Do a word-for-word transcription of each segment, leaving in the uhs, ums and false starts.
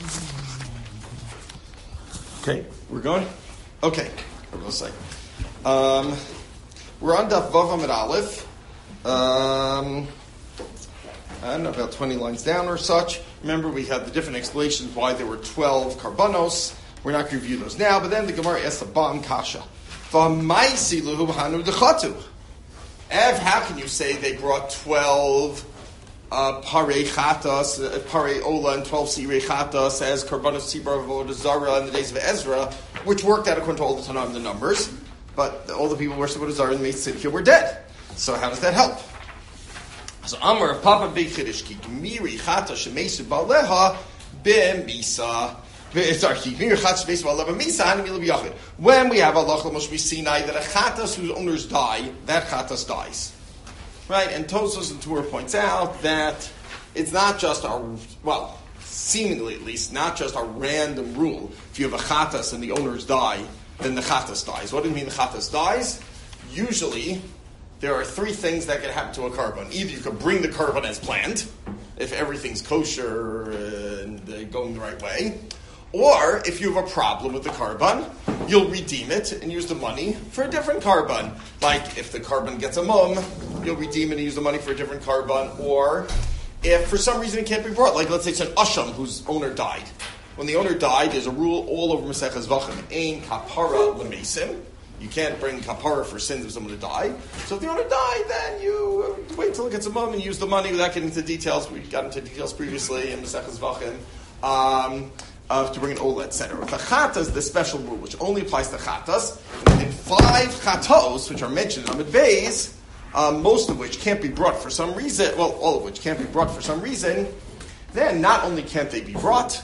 Okay, we're going? Okay, we're going to say. Um, we're on Daf Vav Amud Aleph. Um, I don't know, about twenty lines down or such. Remember, we had the different explanations why there were twelve karbanos. We're not going to review those now, but then the Gemara asks the Ba'am Kasha. V'maisi luhu hanu dechatu. Ev, how can you say they brought twelve uh, parei chatas, uh, parei ola, and twelve sirei chatas as karbanos tzibur avodah zara in the days of Ezra, which worked out according to all the Tanakh, the numbers, but all the people who worship avodah zara in the Meitzidkia were dead. So how does that help? So Amar Papa Big Chiddush Ki Gmiri Chata Shemesu Baleha B'Misa. When we have a Lachal Moshe Sinai that a Chatas whose owners die, that Chatas dies. Right? And Tosfos and Torah points out that it's not just our, well, seemingly at least, not just a random rule. If you have a Chatas and the owners die, then the Chatas dies. What do you mean the Chatas dies? Usually, there are three things that can happen to a carbon. Either you can bring the carbon as planned, if everything's kosher and uh, going the right way, or if you have a problem with the carbon, you'll redeem it and use the money for a different carbon. Like if the carbon gets a mum, you'll redeem it and use the money for a different carbon. Or if for some reason it can't be brought, like let's say it's an asham whose owner died. When the owner died, there's a rule all over Maseches Vachim: ein kapara lemesim. You can't bring kapara for sins of someone to die. So if the owner died, then you wait till it gets a mum and use the money without getting into details. We got into details previously in Maseches Vachim. Um, Uh, to bring an ola, et cetera. With the chatas, the special rule, which only applies to chatas, and in five chatos, which are mentioned in Amud Beis, um, most of which can't be brought for some reason, well, all of which can't be brought for some reason, then not only can't they be brought,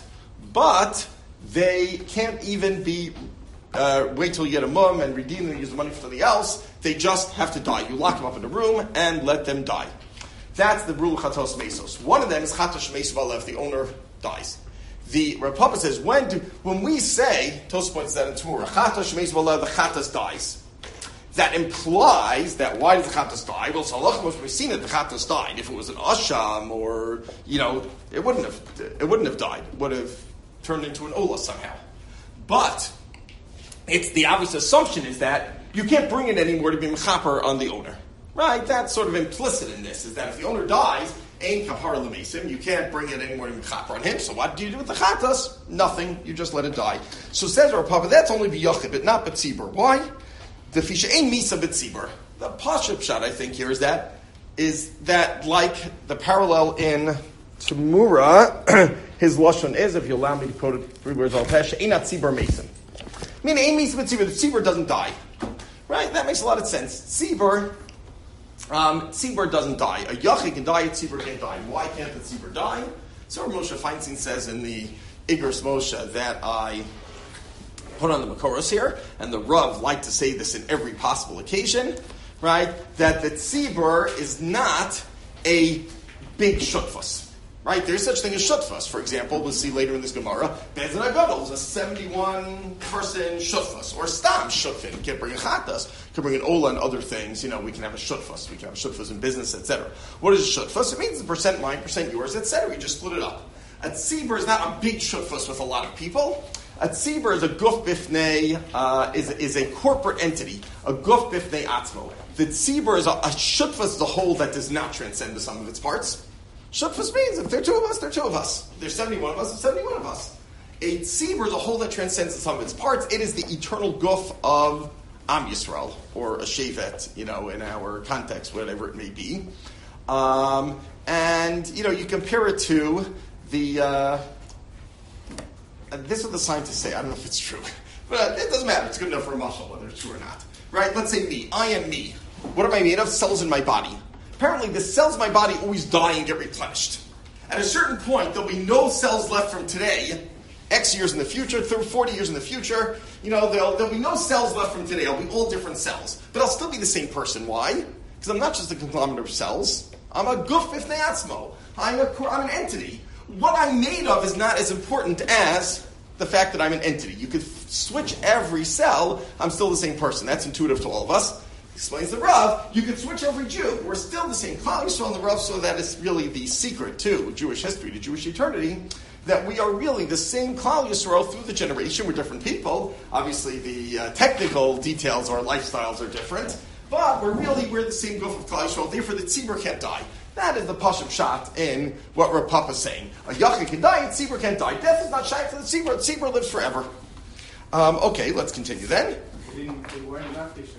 but they can't even be, uh, wait till you get a mum and redeem them and use the money for something else. They just have to die. You lock them up in a room and let them die. That's the rule of chatos mesos. One of them is chatos mesos balev, if the owner dies. The Rav Papa says, when do, when we say, Tosfos points that in Torah, Chatas Shemeis Balev, the Chatas dies. That implies that why does the Chatas die? Well, Salach must be seen that the Chatas died. If it was an Asham or, you know, it wouldn't have it wouldn't have died. It would have turned into an Ola somehow. But it's the obvious assumption is that you can't bring it anymore to be Mechaper on the owner. Right? That's sort of implicit in this, is that if the owner dies, Ein kapara l'mesim. You can't bring it anymore to mechaper on him. So what do you do with the chatas? Nothing. You just let it die. So says our Papa, that's only b'yachid, but not b'tzibur. Why? The fisha ein misa b'tzibur. The pashup shot, I think, here is that is that like the parallel in Tamura, his lashon is, if you allow me to quote it three words al pesh, einat tzibur mesim. I mean, ein misa b'tzibur. The tzibur doesn't die. Right? That makes a lot of sense. Tzibur. Um, tzibur doesn't die. A yachid can die, a tzibur can't die. Why can't the tzibur die? So Moshe Feinstein says in the Igros Moshe that I put on the Makoros here, and the Rav liked to say this in every possible occasion, right? That the tzibur is not a big shutfus. Right? There's such thing as shutfus. For example, we'll see later in this Gemara, Bezdin HaGadol is a seventy-one person shutfus, or stam shutfin. You can't bring a chatas, you can bring an ola and other things. You know, we can have a shutfus. We can have a shutfus in business, et cetera. What is a shutfus? It means a percent mine, percent yours, et cetera. You just split it up. A tzibur is not a big shutfus with a lot of people. A tzibur is a guf bifnei, uh, is, is a corporate entity. A guf bifnei atzmo. The tzibur is a, a shutfus is a whole that does not transcend the sum of its parts. Shutfus means if there are two of us, there are two of us. If there's seventy-one of us, there's seventy-one of us. A tzibur is a whole that transcends the sum of its parts. It is the eternal guf of Am Yisrael, or a shevet, you know, in our context, whatever it may be. Um, and, you know, you compare it to the, uh, this is what the scientists say, I don't know if it's true, but it doesn't matter, it's good enough for a muscle, whether it's true or not. Right, let's say me, I am me. What am I made of? Cells in my body. Apparently, the cells in my body always die and get replenished. At a certain point, there'll be no cells left from today, X years in the future, forty years in the future. You know, there'll, there'll be no cells left from today. I'll be all different cells. But I'll still be the same person. Why? Because I'm not just a conglomerate of cells. I'm a guf bifnei atzmo. I'm, a, I'm an entity. What I'm made of is not as important as the fact that I'm an entity. You could f- switch every cell. I'm still the same person. That's intuitive to all of us. Explains the Rav, you could switch every Jew. We're still the same. Klal Yisrael and the Rav, so that is really the secret to Jewish history, to Jewish eternity, that we are really the same Klal Yisrael through the generation. We're different people. Obviously, the uh, technical details or lifestyles are different, but we're really, we're the same group of Klal Yisrael. Therefore, the tzibur can't die. That is the Pashup shot in what Rav Papa is saying. A Yachid can die, and tzibur can't die. Death is not shy to the tzibur. The tzibur lives forever. Um, okay, let's continue then. They, didn't, they weren't not they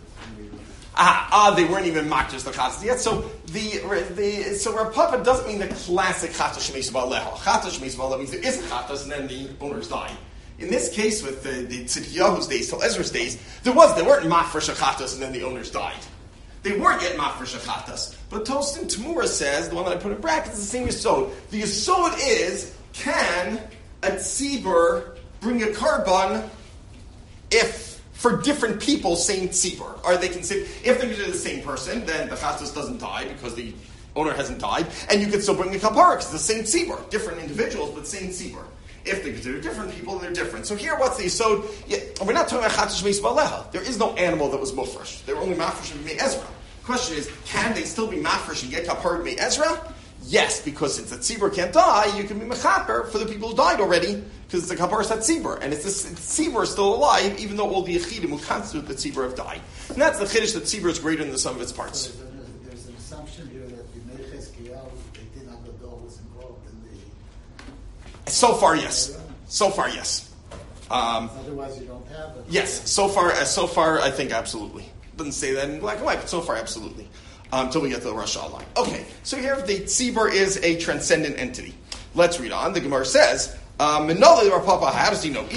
Ah, ah, they weren't even makdish the chatas yet. So the the so Rav Papa doesn't mean the classic chatas shemeis ba'aleha. Chatas shemeis ba'aleha means there is a chatas and then the owners die. In this case, with the, the Tzidkiyahu's days till Ezra's days, there was they weren't mafresh chatas and then the owners died. They weren't yet mafresh chatas. But Tostin Tamura says, the one that I put in brackets, is the same yesod. The yesod is, can a tzibur bring a carbon if for different people, same tzibur? Are they considered, if they're considered the same person, then the chatas doesn't die because the owner hasn't died, and you can still bring a kapara because it's the same tzibur, different individuals, but same tzibur. If they're considered different people, they're different. So here, what's the yesod? Yeah, we're not talking about chatas shemeis ba'aleha. There is no animal that was mufresh. They were only mafresh and b'mei Ezra. Question is, can they still be mafresh and get kapara b'mei Ezra? Yes, because since the tzibur can't die, you can be mechaper for the people who died already, because it's a kapara sat tzibur, and it's this tzibur is still alive, even though all the yechidim who constitute the tzibur have died. And that's the chiddush that tzibur is greater than the sum of its parts. So there's, a, there's an assumption here that the Melech Chizkiyahu, the Din Agadol, was involved in the. So far, yes. So far, yes. Um, Otherwise, you don't have it. yes. So far, uh, so far, I think absolutely. Doesn't say that in black and white, but so far, absolutely. Um, until we get to the Rosh Hashanah line. Okay, so here the tzibur is a transcendent entity. Let's read on. The Gemara says, um, how does he know? If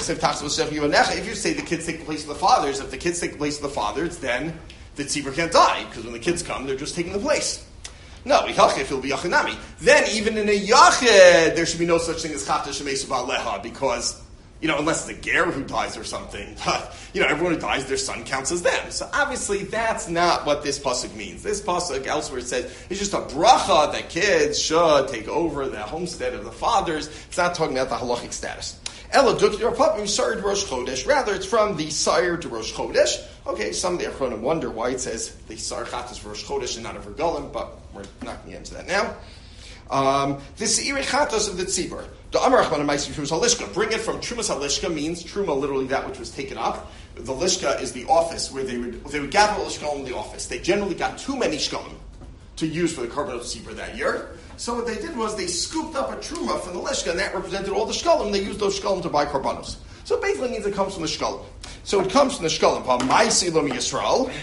you say the kids take the place of the fathers, if the kids take the place of the fathers, then the tzibur can't die, because when the kids come, they're just taking the place. No, it'll be yachinami. Then even in a yachid, there should be no such thing as chata shemeis ba'aleha, because, you know, unless it's a ger who dies or something, but, you know, everyone who dies, their son counts as them. So obviously that's not what this pasuk means. This pasuk elsewhere says it's just a bracha that kids should take over the homestead of the fathers. It's not talking about the halachic status. Ela dukir apapim sire to Rosh Chodesh. Rather, it's from the sire to Rosh Chodesh. Okay, some of the Achronim wonder why it says the sire chatas for Rosh Chodesh and not a Vergolim, but we're not going to get into that now. Um, this Seiri Chatos of the Tzibur. The Amar Achman Amaisi Trumas Halishka. Bring it from Trumas Halishka means Truma, literally that which was taken up. The Lishka is the office where they would they would gather all the shkolim in the office. They generally got too many shkolim to use for the carbon of Tzibur that year. So what they did was they scooped up a Truma from the Lishka, and that represented all the shkolim. They used those shkolim to buy karbanos. So it basically means it comes from the shkolim. So it comes from the shkolim. Yisrael.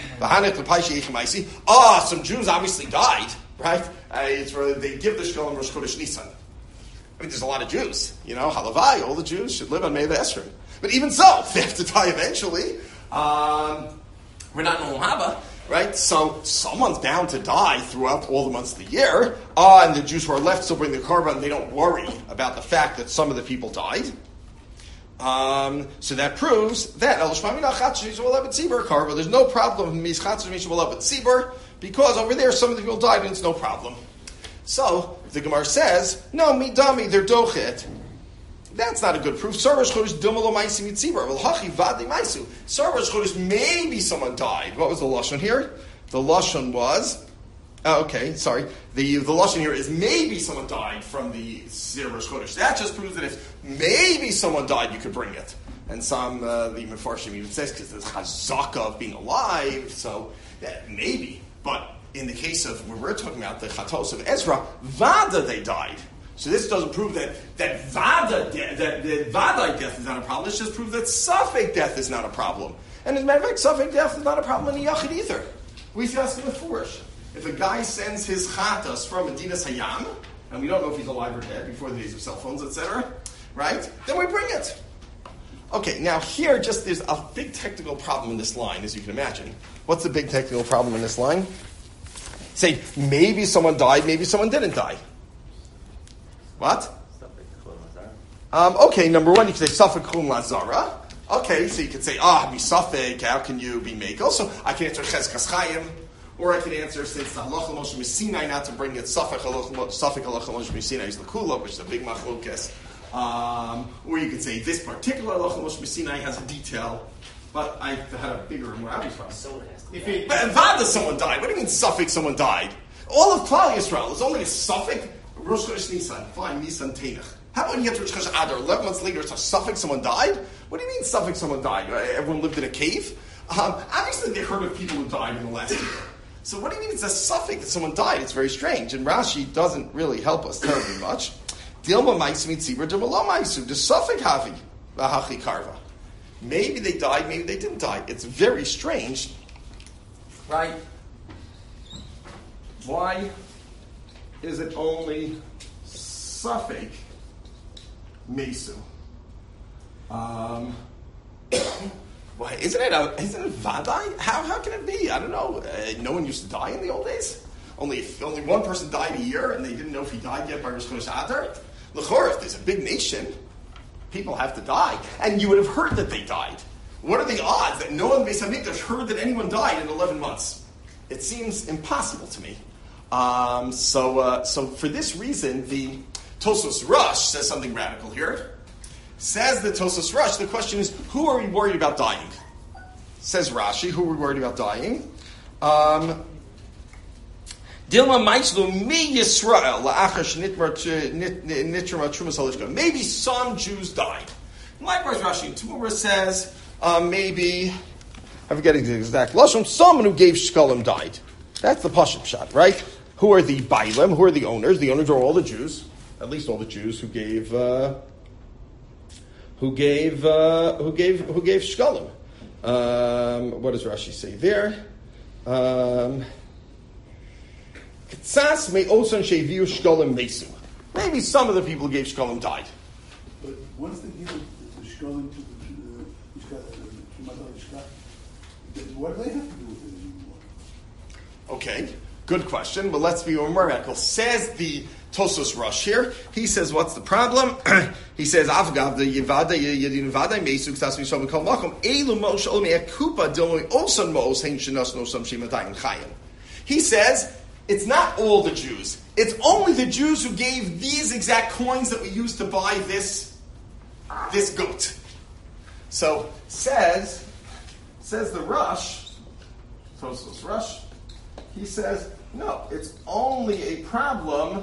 Ah, some Jews obviously died. Right? Uh, it's where they give the shkolim Rosh Chodesh Nisan. I mean, there's a lot of Jews. You know, halavai, all the Jews should live on Mei Esrim. But even so, they have to die eventually. Um, we're not in Olam Haba, right? So someone's bound to die throughout all the months of the year. Uh, and the Jews who are left still bring the korban. They don't worry about the fact that some of the people died. Um, so that proves that there's no problem because over there some of the people died and it's no problem. So the Gemara says, no, midami, they're dochet. That's not a good proof. Sarvash chodesh dumalo ma'asim yitzibur. Well, hachi vadi ma'asu. Sarvash chodesh, maybe someone died. What was the lashon here? The lashon was. Uh, okay, sorry. The the lashon here is maybe someone died from the Sarvash chodesh. That just proves that if maybe someone died, you could bring it. And some uh, the Mefarshim even says because there's chazaka of being alive. So yeah, maybe, but in the case of where we're talking about the chatos of Ezra, vada they died. So this doesn't prove that that vada de- that, that vadai death is not a problem. This just proves that suffix death is not a problem. And as a matter of fact, suffix death is not a problem in the yachid either. We just in the Furish. If a guy sends his chatas from Medinas Hayam, and we don't know if he's alive or dead before the days of cell phones, et cetera, right? Then we bring it. Okay, now here, just there's a big technical problem in this line, as you can imagine. What's the big technical problem in this line? Say, maybe someone died, maybe someone didn't die. What? Um, okay, number one, you can say Safek Chum Lazara. Okay, so you could say, ah, oh, Misafek, how can you be Mekel? So I can answer Chezkas Chayim, or I can answer, since the Halacha Moshe Missinai, not to bring it, Safek Halacha Moshe Missinai is the Kula, which is a big machlokes. Um, or you could say, this particular Halacha Moshe Missinai has a detail, but I had a bigger and more obvious one. If it, but Vada someone died. What do you mean Safek someone died? All of Klal Yisrael is only a Safek Rosh Chodesh Nisan. Fine, Nisan Tenach. How about when you get to Rosh Chodesh Adar? Eleven months later, it's a suffix someone died. What do you mean suffix someone died? Everyone lived in a cave. Um, obviously, they heard of people who died in the last year. So what do you mean it's a suffix that someone died? It's very strange, and Rashi doesn't really help us terribly much. Dilma ma'asu mitzibur, dilma lo ma'asu. The suffix havi v'hachi karva. Maybe they died, maybe they didn't die. It's very strange, right? Why is it only suffix mesu? Um, why isn't it? A, isn't it vadai? How how can it be? I don't know. Uh, no one used to die in the old days. Only if only one person died a year, and they didn't know if he died yet by Rosh Chodesh Adar. L'chor, if there's a big nation, people have to die, and you would have heard that they died. What are the odds that no one in Beis Hamikdash heard that anyone died in eleven months? It seems impossible to me. Um, so, uh, so for this reason, the Tosos Rush says something radical here. Says the Tosos Rush, the question is, who are we worried about dying? Says Rashi, who are we worried about dying? Um, Dilma Maitzlu mi Yisrael la'achar nitra trumas halishka. Maybe some Jews died. Likewise, Rashi in Tumura says uh, maybe I forget the exact lashon. Someone who gave shkalim died. That's the pashut shot, right? Who are the bailim? Who are the owners? The owners are all the Jews, at least all the Jews who gave uh, who gave uh, who gave who gave shkalim. Um, what does Rashi say there? Um, Maybe some of the people who gave shkalim died. But once they give the shkalim to the what do they have to do with it anymore? Okay, good question, but let's be more radical. Says the Tosos Rush here. He says, what's the problem? He says, Avgav the Yevada Yedin Vada Mesuk Tasmi Shom Kol Makom Elu Mosh Olmi Akupa Diloi Osan Mos Hein Shenos No Sam Shimatayim Chayim. He says it's not all the Jews. It's only the Jews who gave these exact coins that we used to buy this this goat. So says says the Rush, Tosos Rush. He says no. It's only a problem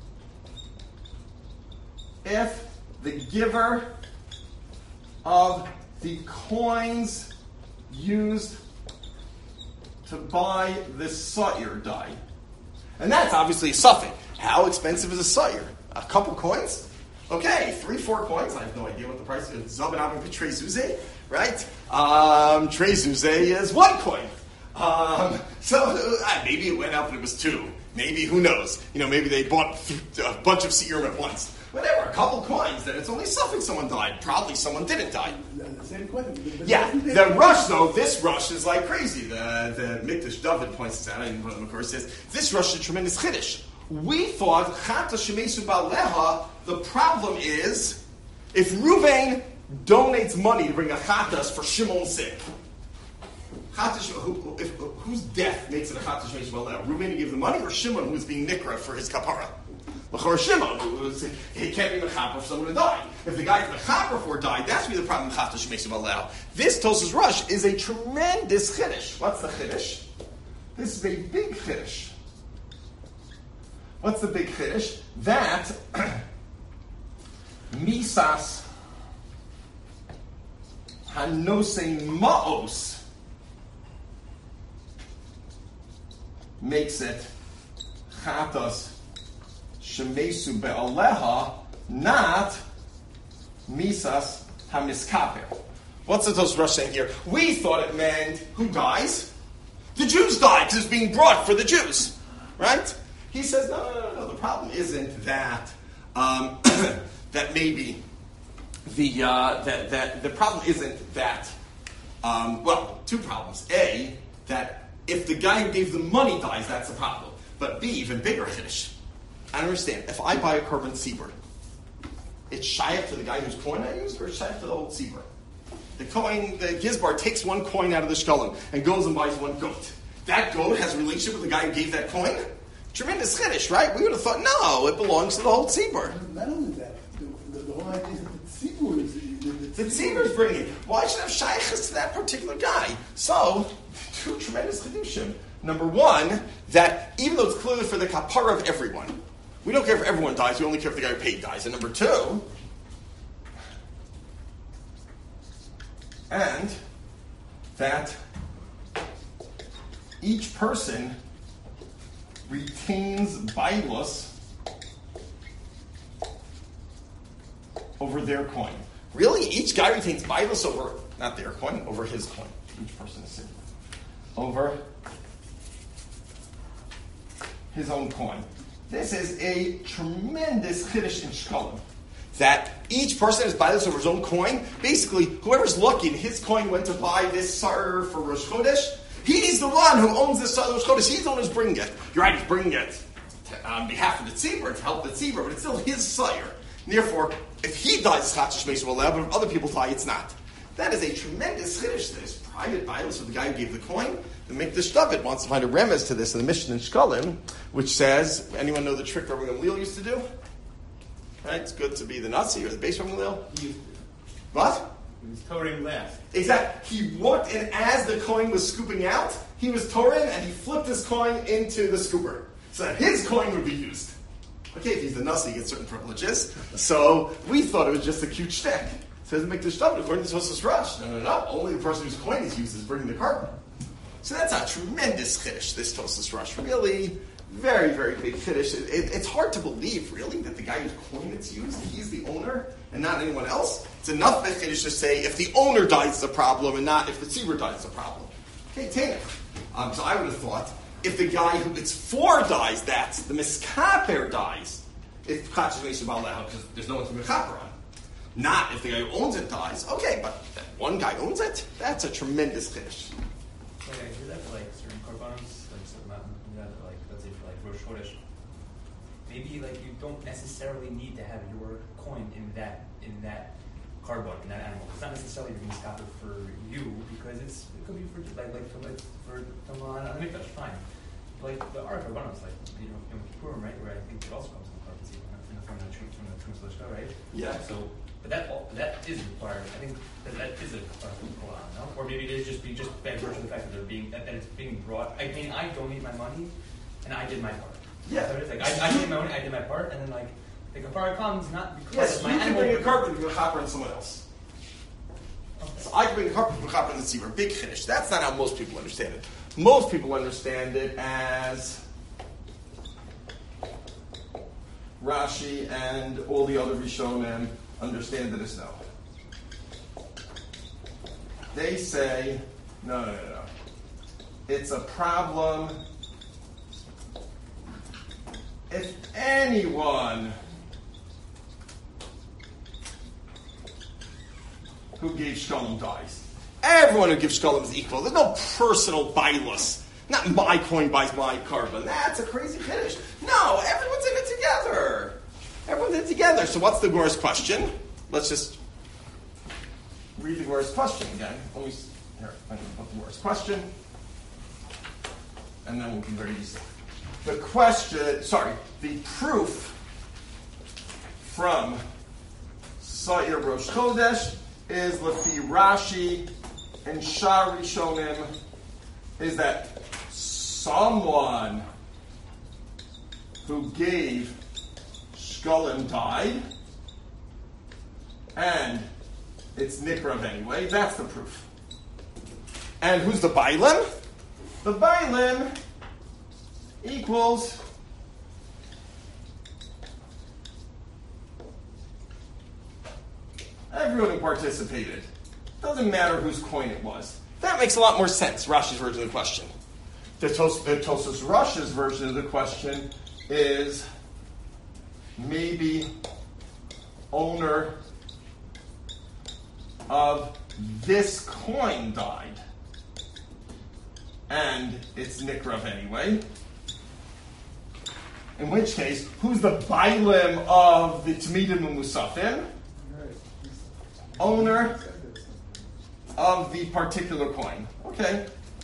if the giver of the coins used to buy this sa'ir died. And that's obviously a suffix. How expensive is a sa'ir? A couple coins? Okay, three, four coins. I have no idea what the price is. Zav and Avin Trey Zuze, right? Um, Trey Zuze is one coin. Um, so uh, maybe it went up and it was two. Maybe, who knows? You know, maybe they bought a bunch of se'irim at once. Whatever, a couple coins, then it's only suffix someone died. Probably someone didn't die. The same question. Yeah, the Rush, though, this Rush is like crazy. The, the Mikdash David points this out, and of course says, this Rush is a tremendous chiddush. We thought, Chata Shemesu Ba'aleha, the problem is, if Ruvain donates money to bring a Chatas for Shimon's sake, Chatas, who, if, whose death makes it a Chatas Shemesu Ba'aleha? Ruvain to give the money, or Shimon who is being nikra for his kapara? L'chor Shimon, he can't be mechaper for someone to die. If the guy mechaper for died, that's really the problem. Chatash makes him allow. This Tosos Rush is a tremendous chiddush. What's the chiddush? This is a big chiddush. What's the big chiddush? That misas hanose maos makes it chatas shemesu be'aleha, not misas hamiskaper. What's the Tosos Rush saying here? We thought it meant who dies? The Jews died because it's being brought for the Jews, right? He says no, no, no, no. The problem isn't that um, that maybe the uh, that that the problem isn't that. Um, well, two problems. A, that if the guy who gave the money dies, that's a problem. But B, even bigger chiddush. I understand. If I buy a carbon tzibur, it's shaykh to the guy whose coin I used, or it's shaykh to the old tzibur? The coin, the gizbar takes one coin out of the shkalim and goes and buys one goat. That goat has a relationship with the guy who gave that coin? Tremendous chiddush, right? We would have thought, no, it belongs to the whole tzibur. Not only that, the, the, the whole idea is that the tzibur is... The, the, the tzibur is bringing it. Why should I have shaykhs to that particular guy? So, two tremendous chiddushim. Number one, that even though it's clearly for the kapara of everyone, we don't care if everyone dies, we only care if the guy who paid dies. And number two, and that each person retains bailus over their coin. Really? Each guy retains bailus over, not their coin, over his coin. Each person is singular. Over his own coin. This is a tremendous chiddush in shkalim. That each person has bailus over his own coin. Basically, whoever's lucky and his coin went to buy this sar for Rosh Chodesh, he's the one who owns this sar Rosh Chodesh. He's the one who's bringing it. You're right, he's bringing it to, on behalf of the tzibur, to help the tzibur, but it's still his sire. Therefore, if he dies, it's chatzis shmeis v'alev, but if other people die, it's not. That is a tremendous chiddush. That is private bailus of the guy who gave the coin. The Mikdash David wants to find a remez to this in the Mishnah in Shkalim, which says, anyone know the trick Rabbi Gamliel used to do? Right? It's good to be the Nazi or the base Rabbi Gamliel. He used to. What? He was Torim last. Exactly. He walked in as the coin was scooping out. He was Torim and he flipped his coin into the scooper so that his coin would be used. Okay, if he's the Nazi, he gets certain privileges. So we thought it was just a cute shtick. Says the Mikdash David, according to Tosfos Rush. No, no, no. Only the person whose coin is used is bringing the carbon. So that's a tremendous chiddush, this Tosfos Rush. Really, very, very big chiddush. It, it, it's hard to believe, really, that the guy whose coin it's used, he's the owner and not anyone else. It's enough of a chiddush to say if the owner dies, it's a problem, and not if the tzibur dies, it's a problem. Okay, take it. Um, so I would have thought, if the guy who it's for dies, that's the miskaper dies. If chatzis shmeis v'alev, because there's no one to miskaper on. Not if the guy who owns it dies. Okay, but that one guy owns it? That's a tremendous chiddush. Okay, I do that for like certain korbanos, like certain mountain, like let's say for like Rosh Chodesh. Maybe like you don't necessarily need to have your coin in that in that carbon, in that animal. It's not necessarily being scattered for you because it's it could be for like like for like for Tamlan on the Mikdash, fine. Like the Ark korbanos, like you know Yom Kippurim, right? Where I think it also comes in the carbon from the from the from the from the Lishka, right? Yeah. So. But that that is required. I think that that is a Koran, no? Or maybe it is just be just by virtue of the fact that they're being that, that it's being brought. I mean, I donate my money, and I did my part. Yeah. So it's like I, I donated my money, I did my part, and then like the kapara comes not because Yes, of you my can animal. bring a carpet to a chopper and someone else. Okay. So I can bring a carpet to a chopper and the tzibur. Big chiddush. That's not how most people understand it. Most people understand it as Rashi and all the other Rishonim understand that it's no. They say, no, no, no, no. It's a problem if anyone who gave shkalim dies. Everyone who gives shkalim is equal. There's no personal bailus. Not my coin buys my carbon. That's a crazy finish. No, everyone's in it together. Everyone's in it together. So what's the Gemara's question? Let's just read the Gemara's question again. Let me here, I can put the Gemara's question, and then we'll be very easy. The question, sorry, the proof from Sa'ir Rosh Chodesh is Lefi Rashi and Shar Rishonim is that someone who gave shkalim died, and it's nikrav anyway. That's the proof. And who's the bailim? The bailim equals everyone who participated. Doesn't matter whose coin it was. That makes a lot more sense, Rashi's version of the question. The, Tos, the Tosfos Rush's version of the question is maybe owner of this coin died. And it's nikrav anyway. In which case, who's the bailim of the Tamidim and Musafim? Owner of the particular coin. Okay.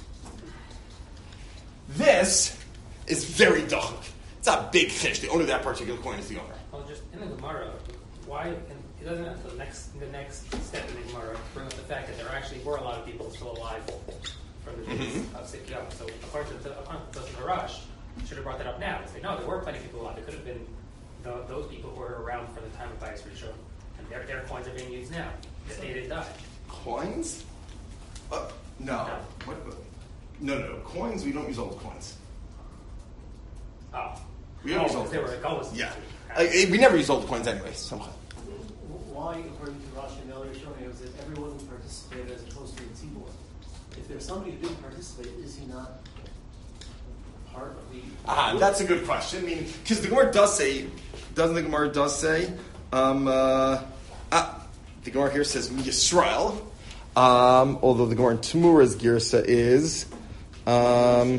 This is very dark. It's a big fish. The owner of that particular coin is the owner. Well, just in the Gemara, why and it doesn't have the next the next step in the Gemara bring up the fact that there actually were a lot of people still alive from the days Mm-hmm. of Sikiyah. So according to according to the Harash, should have brought that up now and say no, there were plenty of people alive. It could have been the, those people who were around for the time of Bayis Rishon, and their, their coins are being used now. That they didn't die. Coins? Uh, no. No. What? No, no, no. Coins, we don't use old coins. Oh. We don't oh, use old they coins. were goals. Yeah. Uh, we never use old coins anyway. Somehow. Why, according to Rashi and the other Rishonim, is that everyone who participated as opposed to the tzibur? If there's somebody who didn't participate, is he not part of the? Ah, that's a good question. I mean, because the Gemara does say, doesn't the Gemara does say? Um, uh, ah, the Gemara here says Yisrael. Um, although the Gemara in Tamura's Girsa is um,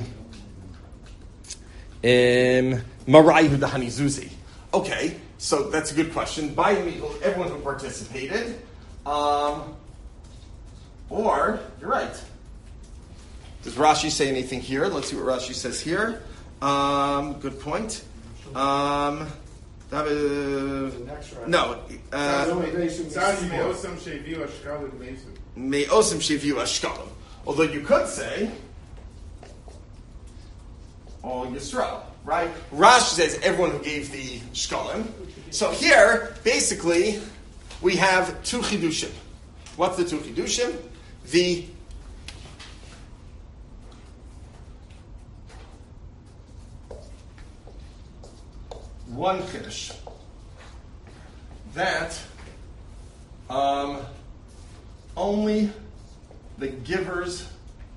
in Marayu Dahani Zuzi. Okay, so that's a good question. By everyone who participated, um, or you're right. Does Rashi say anything here? Let's see what Rashi says here. Um, good point. Um, that is, no. Uh, Me'osim sheviu ashkalim. Although you could say, all Yisrael, right? Rashi says everyone who gave the shkalim. So here, basically, we have two chidushim. What's the two chidushim? The one chiddush that um, only the givers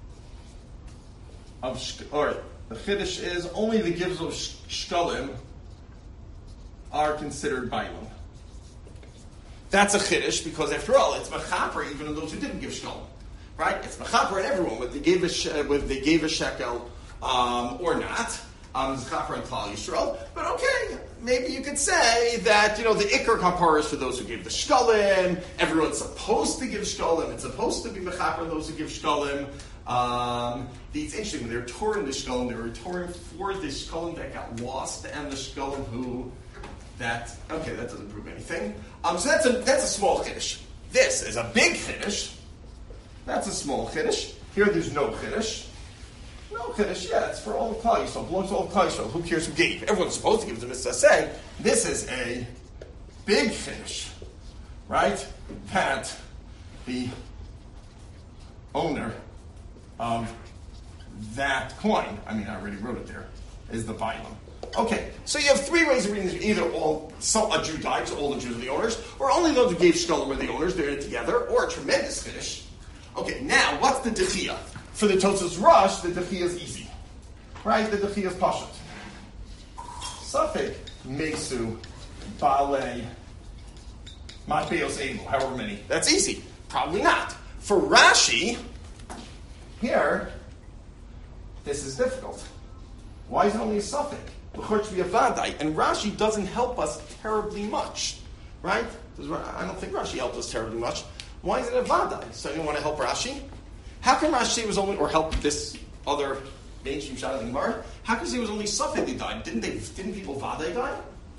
of sh- or the chiddush is only the givers of sh- shkalim are considered bailim. That's a chiddush because, after all, it's mechaper even in those who didn't give shkalim, right? It's mechaper in everyone whether they gave a sh- whether they gave a shekel um, or not. Um, it's mechaper in Klal Yisrael, but okay, maybe you could say that you know the ikar kapara is for those who gave the shkalim. Everyone's supposed to give shkalim. It's supposed to be mechaper those who give shkalim. Um, it's interesting when they're touring the shkalim, they were touring for the shkalim that got lost and the shkalim who. That okay, that doesn't prove anything. Um, so that's a that's a small chiddush. This is a big chiddush. That's a small chiddush. Here, there's no chiddush. No chiddush. Yeah, it's for all of Klal Yisrael. It belongs to all of Klal Yisrael. Who cares who gave? Everyone's supposed to give the mitzvah. Say this is a big chiddush, right? That the owner of that coin. I mean, I already wrote it there. Is the bailim. Okay, so you have three ways of reading this. Either all some, a Jew died, so all the Jews are the owners, or only those who gave shkalim were the owners, they're in it together, or a tremendous chiddush. Okay, now, what's the dechiyah? For the Tosfos Rush, the dechiyah is easy. Right? The dechiyah is pashut. Safek, mesu, bale, matbeos able, however many. That's easy. Probably not. For Rashi, here, this is difficult. Why is it only a suffix? And Rashi doesn't help us terribly much, right? I don't think Rashi helped us terribly much. Why is it a vadai? So you want to help Rashi? How can Rashi say it was only, or help this other mainstream shot of the Gemara? How can he say it was only suffix they died? Didn't they? Didn't people vadai die?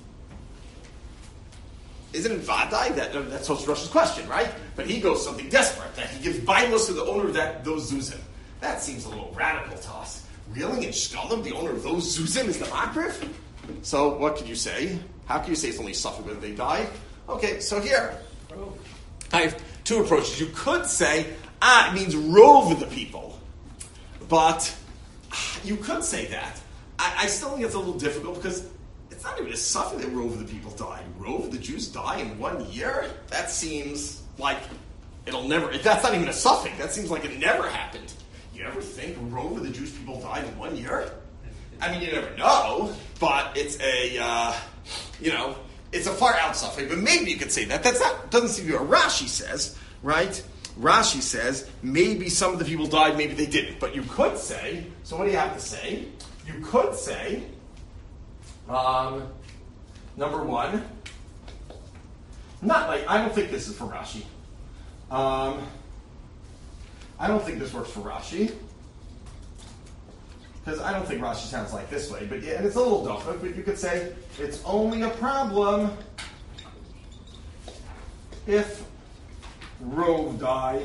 Isn't it vadai? That uh, that's Tosfos Rush's question, right? But he goes something desperate that he gives bailos to the owner of that those zuzim. That seems a little radical to us. Really? In Shkalim, the owner of those Zuzim is the Makriv? So what could you say? How can you say it's only suffix whether they die? Okay, so here, I have two approaches. You could say, ah, it means rove of the people. But you could say that. I, I still think it's a little difficult because it's not even a suffix that rove of the people die. Rove of the Jews die in one year? That seems like it'll never, that's not even a suffix. That seems like it never happened. You ever think rove of the Jewish people died in one year? I mean, you never know, but it's a, uh, you know, it's a far out suffix. But maybe you could say that. That's not, doesn't seem to be what Rashi says, right? Rashi says maybe some of the people died, maybe they didn't. But you could say, so what do you have to say? You could say, um, number one, not like, I don't think this is for Rashi. Um... I don't think this works for Rashi. Because I don't think Rashi sounds like this way. But yeah, and it's a little dafuk, but you could say it's only a problem if rove die.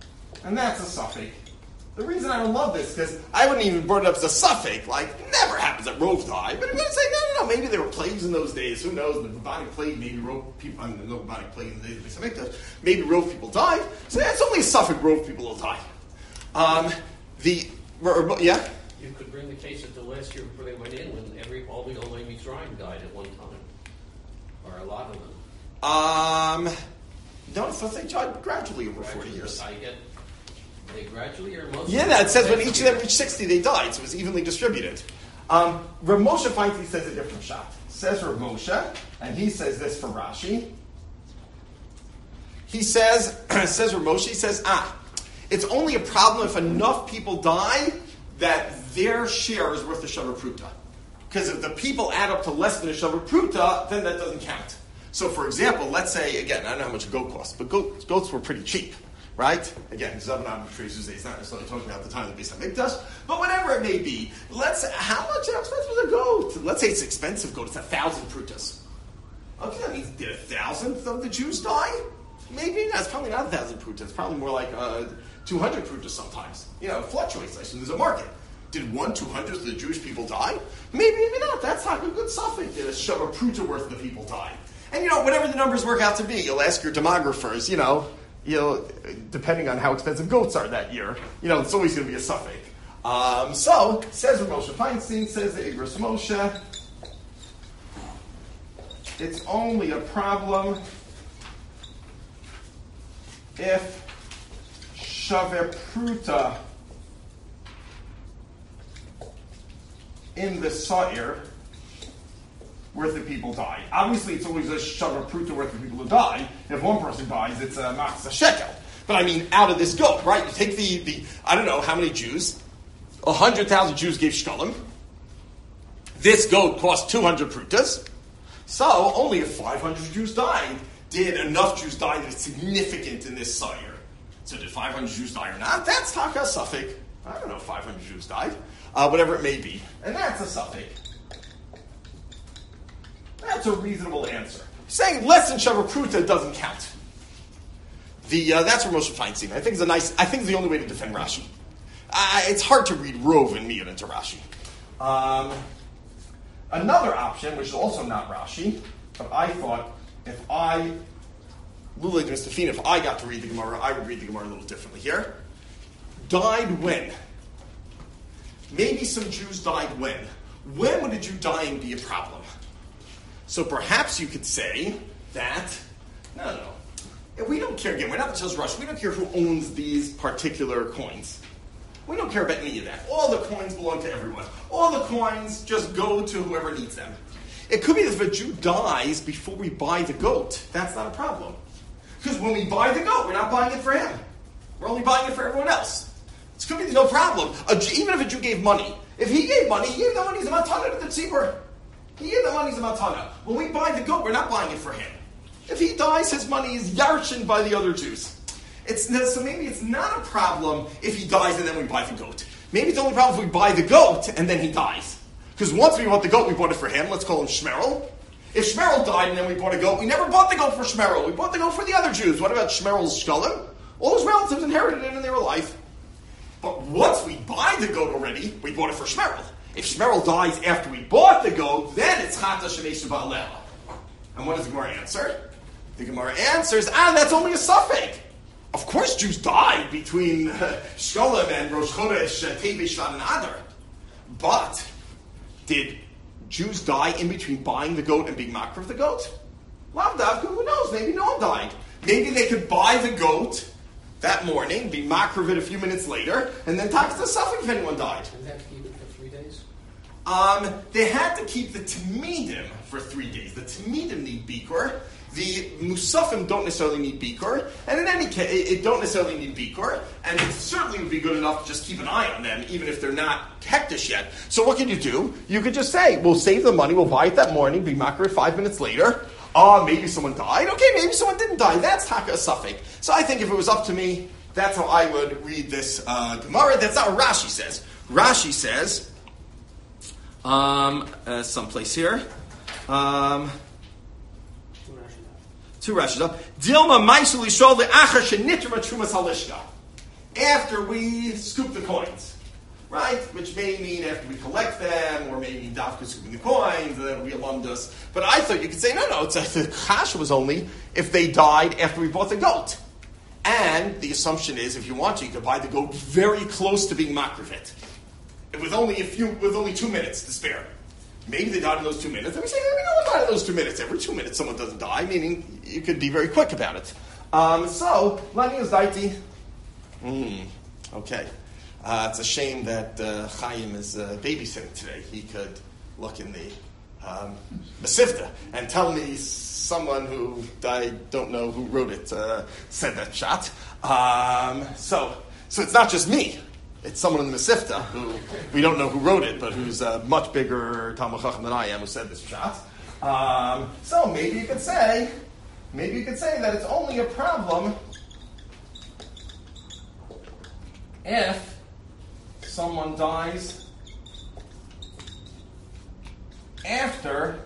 And that's a suffix. The reason I don't love this, because I wouldn't even brought it up as a suffix, like, never happened happens that Rove died. But I'm going to say, no, no, no, maybe there were plagues in those days. Who knows? The bubonic plague, maybe Rove people, I mean, no bubonic plague in the days of the Beis Hamikdash. Maybe Rove people died. So that's only a suffix Rove people will die. Um, the, yeah? You could bring the case of the last year before they went in when every all the Olay Mitzrayim died at one time. Or a lot of them. Um, no, I thought they died gradually over Gradually, forty years. I get, they gradually or most Yeah, of that them says when last each of year. them reached sixty, they died, so it was evenly distributed. Um, Rav Moshe Feinstein says a different shot. Says Rav Moshe, and he says this for Rashi. He says, says Rav Moshe, he says, ah, it's only a problem if enough people die that their share is worth a Shavuot Pruta. Because if the people add up to less than a Shavuot Pruta, then that doesn't count. So, for example, let's say, again, I don't know how much a goat costs, but goat, goats were pretty cheap, right? Again, Zaban Abba is not necessarily talking about the time of the Beis Hamikdash, but whatever it may be, let's how much how expensive is a goat? Let's say it's an expensive goat, it's a thousand prutas. Okay, that means did a thousandth of the Jews die? Maybe that's probably not a thousand prutas. It's probably more like uh, two hundred prutas sometimes. You know, it fluctuates. I assume there's a market. Did one two hundredth of the Jewish people die? Maybe, maybe not. That's not a good suffix. Did a Shavuot Pruta worth of the people die? And, you know, whatever the numbers work out to be, you'll ask your demographers, you know, you know, depending on how expensive goats are that year, you know, it's always going to be a suffix. Um, so, says Rav Moshe Feinstein, says the Igros Moshe, it's only a problem if Shavuot Pruta in the Sa'ir worth of people die. Obviously, it's always a Shavuot Pruta worth of people who die. If one person dies, it's a Machzah Shekel. But I mean, out of this goat, right? You take the, the I don't know how many Jews, one hundred thousand Jews gave Shkalim. This goat cost two hundred Prutas. So, only if five hundred Jews died, did enough Jews die that it's significant in this Sa'ir. So did five hundred Jews die or not? That's Taka Suffix. I don't know if five hundred Jews died. Uh, whatever it may be. And that's a suffix. That's a reasonable answer. Saying less than Shavuot Pruta doesn't count. The uh, that's where Moshe Feinstein. I think is a nice. I think it's the only way to defend Rashi. Uh, it's hard to read Rove and Miyad into Rashi. Um, another option, which is also not Rashi, but I thought if I, Lula Mustafina, if I got to read the Gemara, I would read the Gemara a little differently here. Died when? Maybe some Jews died when? When would a Jew dying be a problem? So perhaps you could say that, no, no, no. We don't care, again, we're not the Chil's Rush, we don't care who owns these particular coins. We don't care about any of that. All the coins belong to everyone. All the coins just go to whoever needs them. It could be that if a Jew dies before we buy the goat, that's not a problem. Because when we buy the goat, we're not buying it for him. We're only buying it for everyone else. It could be no problem. A Jew, even if a Jew gave money, if he gave money, he gave the money as a matana to the tzibur. He gave the money as a matana. When we buy the goat, we're not buying it for him. If he dies, his money is yarshin by the other Jews. It's, so maybe it's not a problem if he dies and then we buy the goat. Maybe it's the only problem if we buy the goat and then he dies. Because once we bought the goat, we bought it for him. Let's call him Shmerel. If Shmerel died and then we bought a goat, we never bought the goat for Shmerel. We bought the goat for the other Jews. What about Shmerel's shkalim? All his relatives inherited it and they were alive. But once we buy the goat already, we bought it for Shmerel. If Shmerel dies after we bought the goat, then it's Chata Shemeshu Ba'aleh. And what does the Gemara answer? The Gemara answers, ah, that's only a suffix. Of course Jews died between uh, Shkolim and Rosh Chodesh, uh, Tei B'Shvat and Adar. But did Jews die in between buying the goat and being makar of the goat? Lav Davka, who knows? Maybe no one died. Maybe they could buy the goat that morning, be makar of it a few minutes later, and then talk to the suffix if anyone died. And they have to keep it for three days? Um, they had to keep the Tamidim for three days. The Tamidim need Bikur. The Musafim don't necessarily need Bikur. And in any case, it don't necessarily need Bikur. And it certainly would be good enough to just keep an eye on them, even if they're not hektish yet. So what can you do? You could just say, we'll save the money, we'll buy it that morning, be makar it five minutes later. Ah, uh, maybe someone died. Okay, maybe someone didn't die. That's taka a suffix. So I think if it was up to me, that's how I would read this uh, Gemara. That's not what Rashi says. Rashi says, um, uh, someplace here, um, two Rashi's up. Dilma Maisul Yishol le'achar shenitra trumas halishka. After we scoop the coins. right? Which may mean after we collect them, or maybe dafka scooping the coins, and then it'll be a lumdus. But I thought you could say, no, no, it's a, the chasha was only if they died after we bought the goat. And the assumption is, if you want to, you could buy the goat very close to being makrivit, with only a few, with only two minutes to spare. Maybe they died in those two minutes, and we say, maybe no one died in those two minutes. Every two minutes someone doesn't die, meaning you could be very quick about it. Um, so, Lani is daiti. Hmm, okay. Uh, it's a shame that uh, Chaim is uh, babysitting today. He could look in the um, Mesivta and tell me someone who I don't know who wrote it uh, said that shot. Um, so, so it's not just me. It's someone in the Mesivta who we don't know who wrote it, but who's a much bigger Talmud Chacham than I am who said this shot. Um, so maybe you could say, maybe you could say that it's only a problem if someone dies after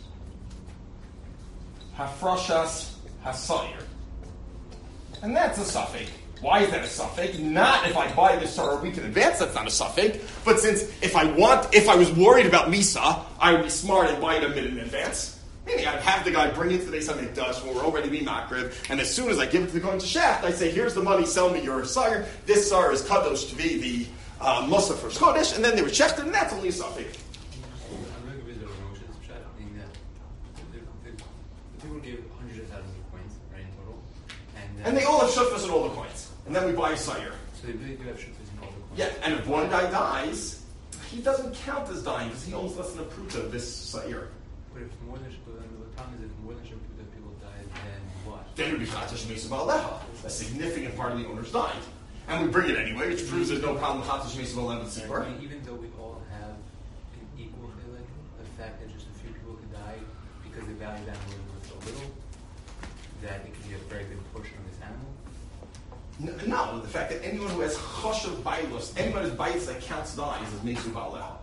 Hafrashas Hasayir. And that's a suffix. Why is that a suffix? Not if I buy this or a week in advance, that's not a suffix. But since if I want, if I was worried about Misa, I would be smart and buy it a minute in advance. Meaning I'd have the guy bring it to the Beis HaMikdash when we're already being makriv, and as soon as I give it to the Kohen to Shaft, I say, here's the money, sell me your sire. This sire is kadosh to be the uh, Musaf for Chodesh, and then they were checked, and that's only a suffix. I'm going to visit Rosh's chat, meaning that the, the, the people give hundreds of thousands of coins, right, in total. And, uh, And they all have shutfas and all the coins. And then we buy a sire. So they really do have shutfas in all the coins. Yeah, and if one guy dies, he doesn't count as dying because he owns less than a pruta of this sire. But if more than shutfas, the problem is if more than shutfas people die, then what? Then it would be Chatash Mesa Ba'aleha. A significant part of the owners died. And we bring it anyway, which proves there's no problem with Chatash Mesa Ba'aleha with Sibur. I mean, even though we all have an equal feeling, the fact that just a few people could die because the value of that animal was so little, that it could be a very good portion of this animal. No, no, the fact that anyone who has Choshev Bailus, anyone whose Bailus that counts dies is Mesa Ba'aleha.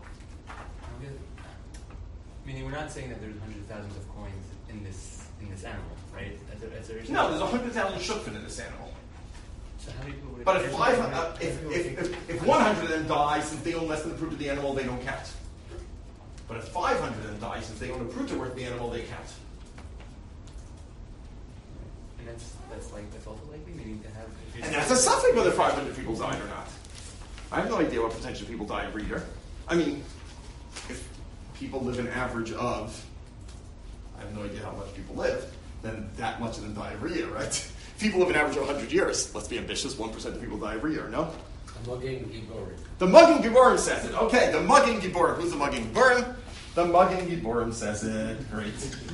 Meaning, we're not saying that there's hundreds of thousands of coins in this in this animal, right? As a, as a, No, there's one hundred thousand shukfin in this animal. So how many people would But if, five, uh, if, if, if, if one hundred of them die, since they own less than the fruit of the animal, they don't count. But if five hundred of them die, since they own a fruit worth the animal, they count. And that's that's like that's also likely, meaning to have. If you And that's a suffix whether five hundred people died or not. I have no idea what percentage of people die every year. I mean, if people live an average of, I have no idea how much people live, then that much of them die every year, right? If people live an average of one hundred years, let's be ambitious, one percent of people die every year, no? The Mugging Giborim. The Mugging Giborim says it. Okay, the Mugging Giborim. Who's the Mugging Giborim? The Mugging Giborim says it. Great.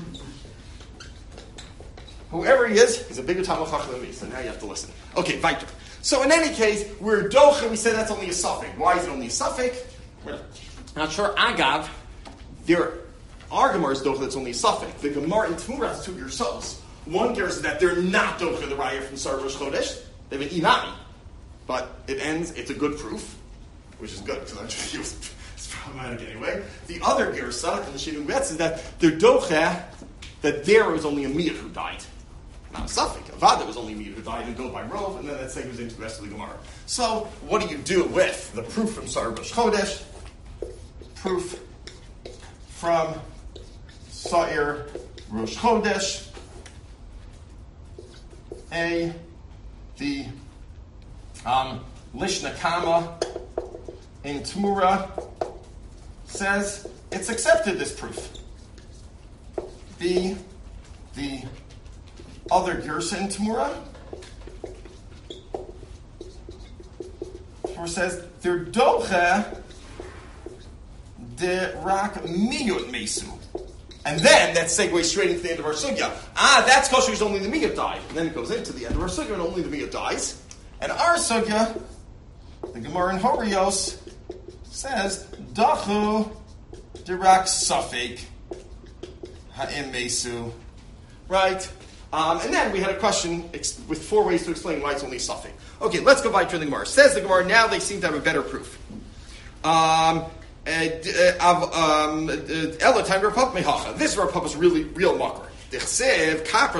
Whoever he is, he's a bigger Talmud Chacham than me, so now you have to listen. Okay, weiter. So in any case, we're docha, we said that's only a suffix. Why is it only a suffix? We're not sure. Agav, there are Gemara's docha that's only a suffix. The Gemara in Tmura has two yourselves. One cares that they're not docha the raya from Sar Rosh Chodesh. They have an inami. But it ends, it's a good proof, which is good, because I'm just, it's problematic anyway. The other Gersa, and the Shidung Betz, is that their docha, that there was only a Miyah who died. Not a suffix. Avada was only a Miyah who died and go by Rov, and then that segues into the rest of the Gemara. So, what do you do with the proof from Sar Rosh Chodesh? Proof from Sa'ir Rosh Chodesh. A, the um, Lishna Kama in Tmura says it's accepted, this proof. B, the other Gersa in Tmura says they're doche de rak miyut mesu. And then that segues straight into the end of our sugya. Ah, that's kosher is only the miyut died. And then it goes into the end of our sugya and only the miyut dies. And our sugya, the Gemara in Horios, says dachu dirak safek ha'im mesu. Right? Um, and then we had a question ex- with four ways to explain why it's only safek. Okay, let's go back to the Gemara. Says the Gemara, now they seem to have a better proof. Um... This Rav Papa is really real makar. It says kapar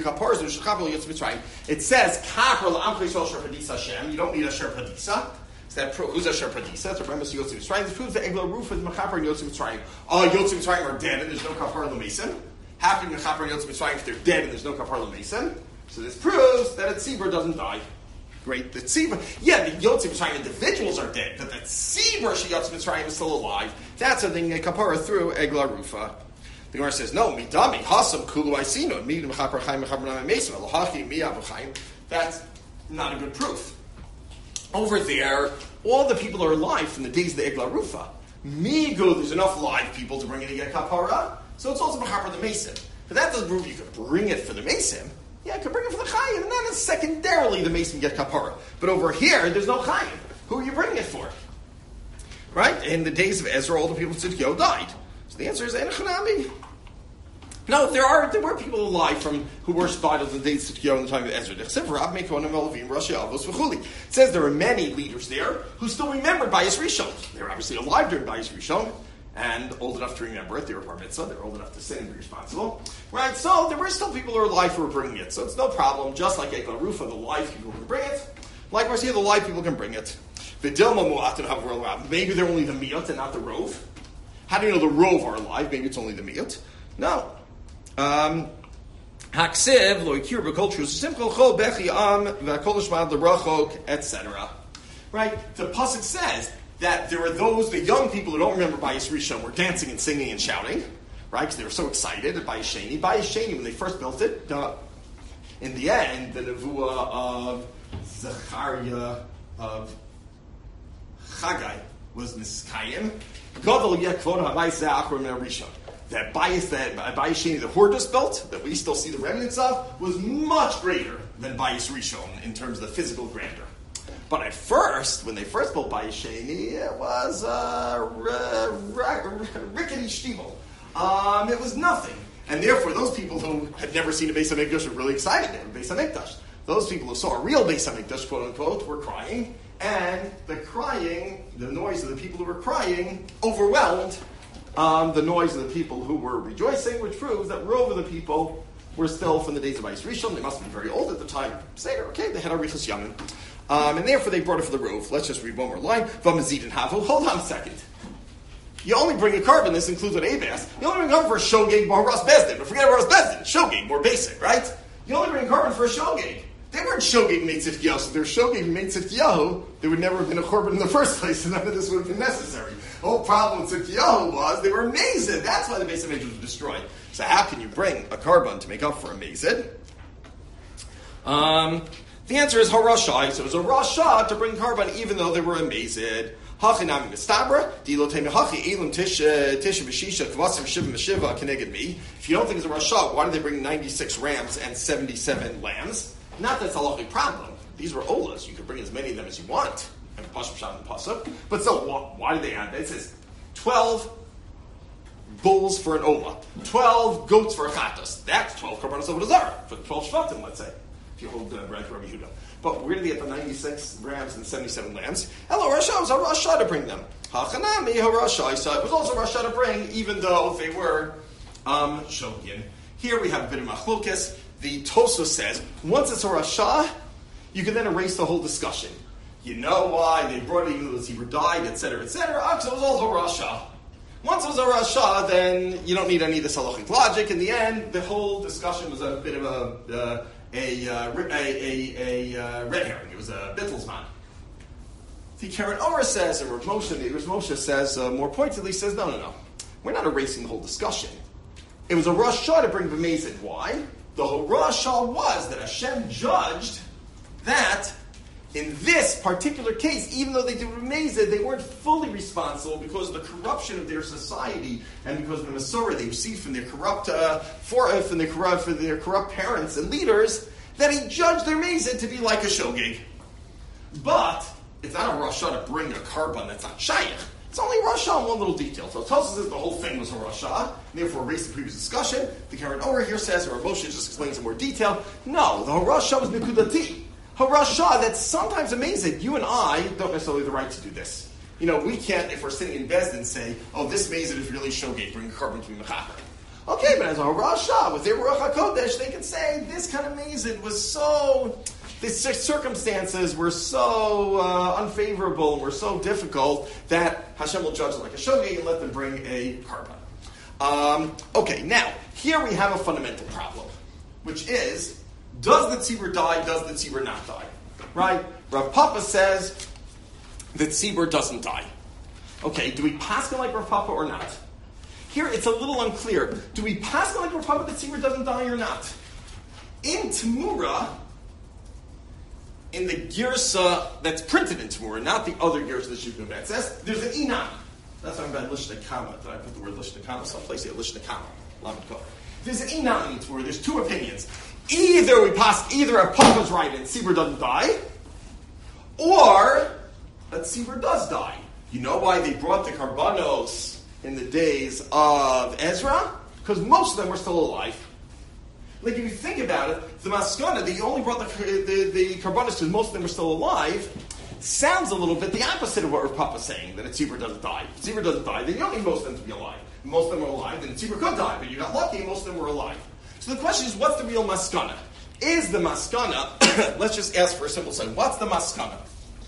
You don't need a sher padisa. that proves Asher Pradisa, to remember Yotzim Mitzrayim. This proves that Egla Rufa is Mechaper and Yotzim Mitzrayim. Oh, Yotzim Mitzrayim are dead and there's no Kapar L'Mason. How can Mechaper and Yotzim Mitzrayim if they're dead and there's no Kapar L'Mason? So this proves that a Tzibur doesn't die. Great, the Tzibur, yeah, the Yotzim Mitzrayim individuals are dead, but the Tzibur Yotzim Mitzrayim is still alive. That's a thing, a Kapara through Egla Rufa. The Gemara says, no, Midami, Hasam, Kulu, Aisino, Midim, Mechaper, Chaim, Mechaper, Nam, Mesim, Elohachi, Miyav, Chaim. That's not a good proof. Over there, all the people are alive from the days of the Egla Rufa. Migo, there's enough live people to bring it to get kapara, so it's also Mechaper the Mason. But that doesn't prove you could bring it for the Mason. Yeah, I could bring it for the Chayim, and then secondarily the Mason get kapara. But over here, there's no Chayim. Who are you bringing it for? Right? In the days of Ezra, all the people in Tzidkiyahu died. So the answer is Enochanami. No, there are there were people alive from who worshipped idols in the days of Tzidkiyahu in the time of Ezra. It says there are many leaders there who still remembered Bayis Rishon. They were obviously alive during Bayis Rishon and old enough to remember it. They were bar mitzvah. They were old enough to sin and be responsible. Right? So there were still people who were alive who were bringing it. So it's no problem. Just like Egla Rufa, the live people can bring it. Likewise here, the live people can bring it. Maybe they're only the miyot and not the rov. How do you know the rov are alive? Maybe it's only the miyot. No. Um, Haksiv lo ikir b'kultru simchol chol bechi am v'kol shmad l'rachok, et cetera. Right? The pasuk says that there are those, the young people who don't remember Bayis Rishon were dancing and singing and shouting, right? Because they were so excited at Bayis Sheni. Bayis Sheni, when they first built it, uh, in the end, the nevuah of Zechariah of Chagai was Niskayim. Gadol yeh kvod habayis zeh min Rishon. That Bayis that Bayis Sheni the Hordus built, that we still see the remnants of, was much greater than Bayis Rishon in terms of the physical grandeur. But at first, when they first built Bayis Sheni, it was uh, r- r- r- rickety shtivel. Um, it was nothing. And therefore, those people who had never seen a Beis HaMikdash were really excited to have a Beis HaMikdash. Those people who saw a real Beis HaMikdash, quote unquote, were crying. And the crying, the noise of the people who were crying, overwhelmed Um, the noise of the people who were rejoicing, which proves that rove of the people were still from the days of Bayis Rishon. They must have been very old at the time. Say, okay, they had Arichas Yamin. Um, and therefore they brought it for the rove. Let's just read one more line. V'mazid and Havu. Hold on a second. You only bring a carbon, this includes an Abas. You only bring a carbon for a shogeg, Baharas Bezdin. But forget Baharas Bezdin. Shogeg, more basic, right? You only bring a carbon for a shogeg. They weren't shogeg made Tzidkiyahu. So if they were shogeg made Tzidkiyahu, there would never have been a carbon in the first place, and none of this would have been necessary. The whole problem with Tzidkiyahu was they were mazid. That's why the Beis HaMikdash was destroyed. So how can you bring a carbon to make up for a mazid? Um, the answer is harashai. So it was a rasha to bring carbon even though they were a mazid. Hachinami mistabra dilotei mehachi elim tisha tisha b'shisha kvasim shiva m'shiva keneged me. If you don't think it's a rasha, why did they bring ninety-six rams and seventy-seven lambs? Not that it's a halachic problem. These were olas. You could bring as many of them as you want. And pasuk shot and pasuk. But still, why, why did they add that? It says twelve bulls for an ola, twelve goats for a chatas. That's twelve karbanos of zara for the twelve shvatim. Let's say, if you hold uh, bread for Rabbi Yehuda. But where did they get the ninety-six rams and seventy-seven lambs? Hello, Rasha was a Rasha to bring them. Hachanami harasha. So it was also Rasha to bring, even though they were um, shogin. Here we have a bit of machlokas. The Tosfos says once it's a Rasha, you can then erase the whole discussion. You know why they brought it even though the Tzibur died, et cetera, et cetera. Ah, so it was also Rasha. Once it was a Rasha, then you don't need any of this halachic logic. In the end, the whole discussion was a bit of a uh, a, uh, a, a, a uh, red herring. It was a Bittelsman. The Karen Orah says, and Rav Moshe, the Rav Moshe says, uh, more pointedly says, no, no, no. We're not erasing the whole discussion. It was a Rasha to bring B'mezid. Why? The whole Rasha was that Hashem judged that in this particular case, even though they did B'mezid, they weren't fully responsible because of the corruption of their society and because of the Masorah they received from their corrupt uh, for, uh, from their corrupt, from their corrupt parents and leaders, that he judged their Mezid to be like a shogeg. But it's not a Rasha to bring a carbon that's not Shaykh. It's only Rasha in one little detail. So Tosfos says the whole thing was a Rasha, and therefore erase the previous discussion. The Karen Orah here says, or Moshe just explains in more detail, no, the Rasha was Nikudati. Harasha, that's sometimes amazing. You and I don't necessarily have the right to do this. You know, we can't, if we're sitting in Bezdin, say, oh, this mazid is really shogeg, bring a carbon to be mechaper. Okay, but as a Harasha, with their Ruach HaKodesh, they can say, this kind of mazid was so, the circumstances were so uh, unfavorable and were so difficult that Hashem will judge it like a shogeg and let them bring a korban. Um, okay, now, here we have a fundamental problem, which is, does the tzibur die, does the tzibur not die? Right? Rav Papa says that tzibur doesn't die. Okay, do we paskin like Rav Papa or not? Here it's a little unclear. Do we paskin like Rav Papa that tzibur doesn't die or not? In Tamura, in the girsa that's printed in Tamura, not the other girsa that you've been at, says there's an inam. That's why I'm about Lishna Kama. Did I put the word Lishna Kama someplace? Yeah, Lishna Kama. There's an inam in Tamura. There's two opinions. Either we pass, either a Papa's right and tzibur doesn't die, or a tzibur does die. You know why they brought the karbanos in the days of Ezra? Because most of them were still alive. Like, if you think about it, the Maskana, they only brought the, the, the karbanos because most of them were still alive, sounds a little bit the opposite of what Rav Papa's saying, that a tzibur doesn't die. If a tzibur doesn't die, then you don't need most of them to be alive. If most of them are alive, then a tzibur could die, but you got lucky, most of them were alive. So the question is, what's the real Maskana? Is the Maskana, let's just ask for a simple second, what's the Maskana?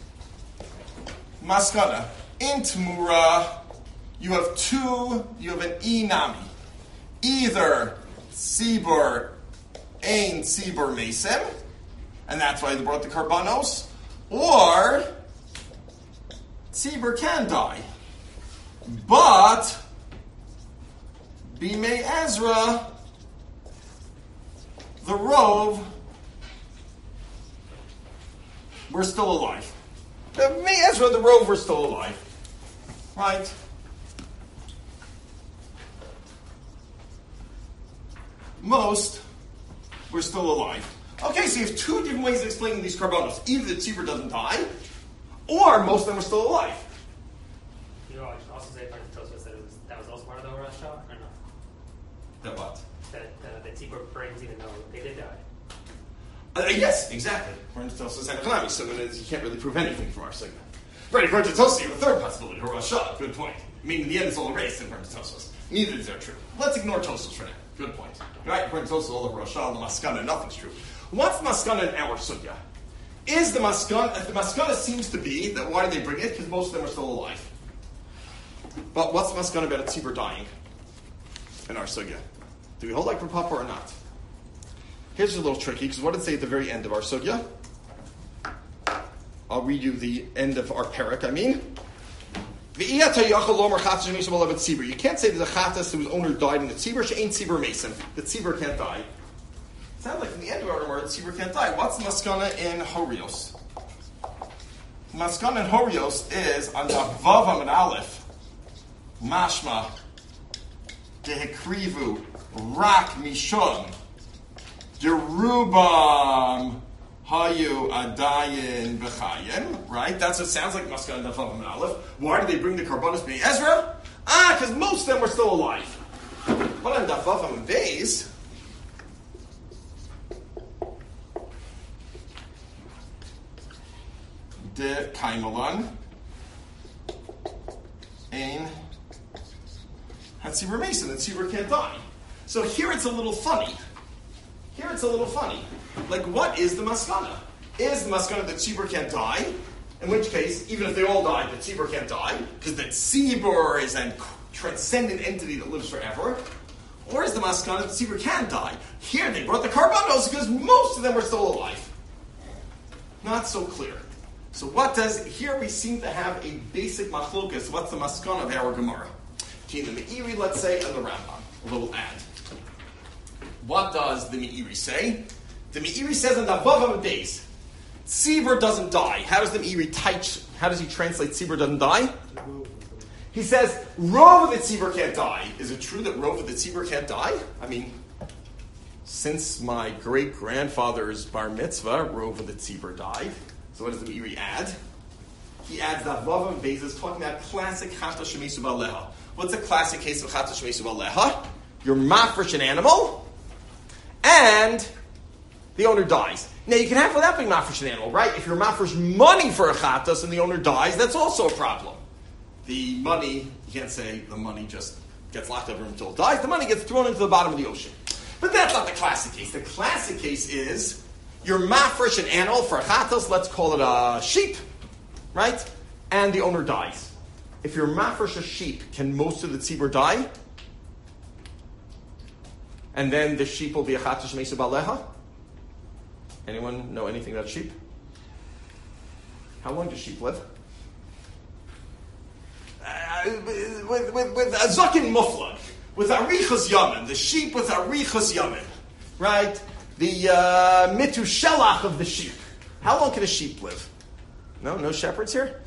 Maskana. In Tamura, you have two, you have an inami. Either tzibur ein tzibur mesem, and that's why they brought the karbanos, or tzibur can die. But bimei Ezra, the Rov were still alive. Bimei Ezra, the Rov were still alive. Right? Most were still alive. Okay, so you have two different ways of explaining these karbanos. Either the tzibur doesn't die, or most of them are still alive. You know, I should also say, part of Tosfos that it was that was also part of the Horash Shah, or no? That what? That uh, the tzibur brings, even though they did die. Uh, yes, exactly. According to Tosfos and Economy, so then you can't really prove anything from our segment. Right, according to Tosfos, you have a third possibility, Horash Shah. Good point. I mean, in the end, it's all erased in terms of Tosfos. Neither of these are true. Let's ignore Tosfos for now. Good point. Right, according to Tosfos, all of Horash Shah and the Maskana, nothing's true. What's the Maskana in our sugya? Is the Maskana, the Maskana seems to be that why did they bring it? Because most of them are still alive. But what's the Maskana about a tzibur dying in our sugya? Do we hold like Rav Papa or not? Here's a little tricky, because what did it say at the very end of our sugya? I'll read you the end of our parak, I mean. You can't say there's a chatas whose owner died in the tzibur, she ain't tzibur mason. The tzibur can't die. It sounds like in the end of our word, the tzibur can't die. What's the maskana in Horios? The maskana in Horios is on the Vav and Aleph, mashma, dehekrivu, rak mishum, derubam, hayu adayin b'chayim. Right? That's what it sounds like maskana in the Vav and Aleph. Why did they bring the karbanos b'nei Ezra? Ah, because most of them were still alive. But on the Vav and Beis, de kaimalan ein hatzibur mason. The tzibur can't die. So here it's a little funny. Here it's a little funny. Like, what is the maskana? Is the maskana that tzibur can't die? In which case, even if they all die, the tzibur can't die because the tzibur is a transcendent entity that lives forever. Or is the maskana that tzibur can die? Here they brought the karbanos because most of them were still alive. Not so clear. So what does, here we seem to have a basic machlokas. What's the maskana of our Gemara? Tina Meiri, let's say, and the Rambam. A little add. What does the Meiri say? The Meiri says in the Vavam days, tzibur doesn't die. How does the Meiri teach, how does he translate tzibur doesn't die? He says, Rov of the tzibur can't die. Is it true that Rov of the tzibur can't die? I mean, since my great-grandfather's bar mitzvah, Rov of the tzibur died. So what does the Meiri add? He adds that Vav and Beis is talking about classic Chata Shemesu Baleha. What's a classic case of Chata Shemesu Baleha? You're mafresh an animal, and the owner dies. Now you can have without being mafresh an animal, right? If you're mafresh money for a Chatas and the owner dies, that's also a problem. The money, you can't say the money just gets locked over until it dies. The money gets thrown into the bottom of the ocean. But that's not the classic case. The classic case is You're mafresh an animal for chatos, let's call it a sheep, right? And the owner dies. If you're mafresh a sheep, can most of the tzibur die? And then the sheep will be a chatos meisa baleha? Anyone know anything about sheep? How long does sheep live? Uh, with, with, with a zakin muflag, with arichas yamin, the sheep with arichas yamin, right? The uh, mitu shelach of the sheep. How long can a sheep live? No, no shepherds here?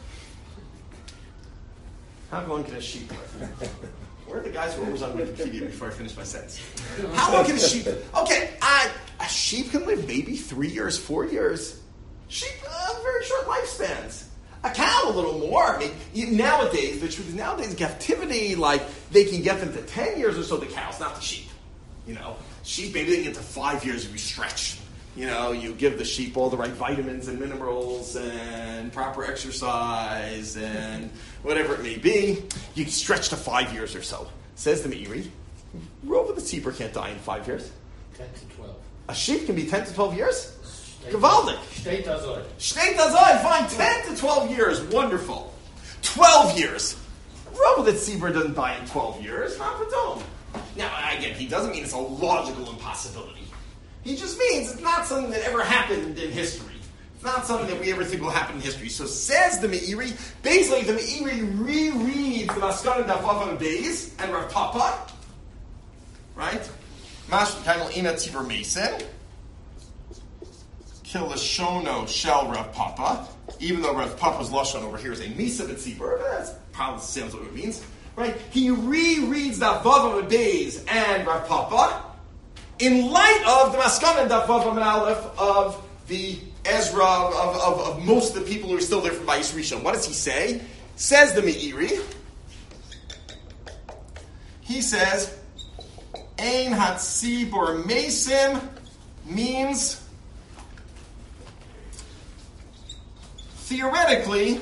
How long can a sheep live? Where are the guys who were always on Wikipedia before I finish my sentence? How long can a sheep live? Okay, I, a sheep can live maybe three years, four years. Sheep, uh, very short lifespans. A cow, a little more. I mean, you, nowadays, the truth is nowadays, captivity, like, they can get them to ten years or so, the cows, not the sheep. You know, sheep, maybe they can get to five years if you stretch. You know, you give the sheep all the right vitamins and minerals and proper exercise and whatever it may be. You can stretch to five years or so. Says the Meiri, Rova the tzibur can't die in five years. ten to twelve. A sheep can be ten to twelve years? Gewaldig. Shtei tazoi. Shtei tazoi, fine, ten to twelve years, wonderful. twelve years. Rova the tzibur doesn't die in twelve years, not Padom. Now, again, he doesn't mean it's a logical impossibility. He just means it's not something that ever happened in history. It's not something that we ever think will happen in history. So says the Meiri, basically the Meiri rereads the Maskana Davav Beis and Rav Papa, right? Mash Kaimel Ina Tzibur Mason, Kilashono Shel Rav Papa, even though Rav Papa's Lashon over here is a Misa B'Tzibur, but that's probably the same as what it means, right? He rereads Davav Beis and Rav Papa, in light of the Maskana and Daf and Aleph of the Ezra, of, of, of most of the people who are still there from Bayis Rishon. What does he say? Says the Meiri. He says, Ein Hatzibur Mesim means, theoretically,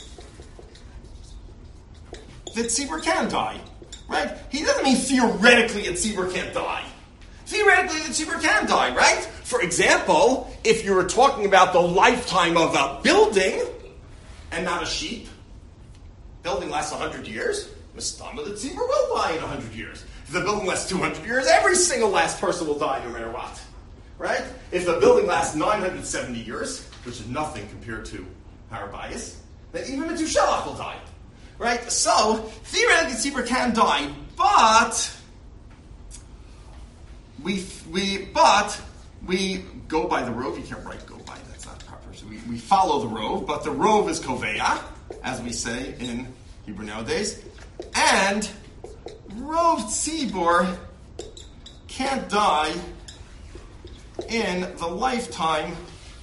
that Tzibur can die. Right? He doesn't mean theoretically a Tzibur can't die. Theoretically, the tzibur can die, right? For example, if you were talking about the lifetime of a building and not a sheep, building lasts one hundred years, Mistama, the tzibur will die in one hundred years. If the building lasts two hundred years, every single last person will die no matter what, right? If the building lasts nine hundred seventy years, which is nothing compared to our bias, then even Metushelach will die, right? So, theoretically, the tzibur can die, but We we but we go by the rove. You can't write go by. That's not proper. So we, we follow the rove, but the rove is koveya, as we say in Hebrew nowadays. And rove tzibur can't die in the lifetime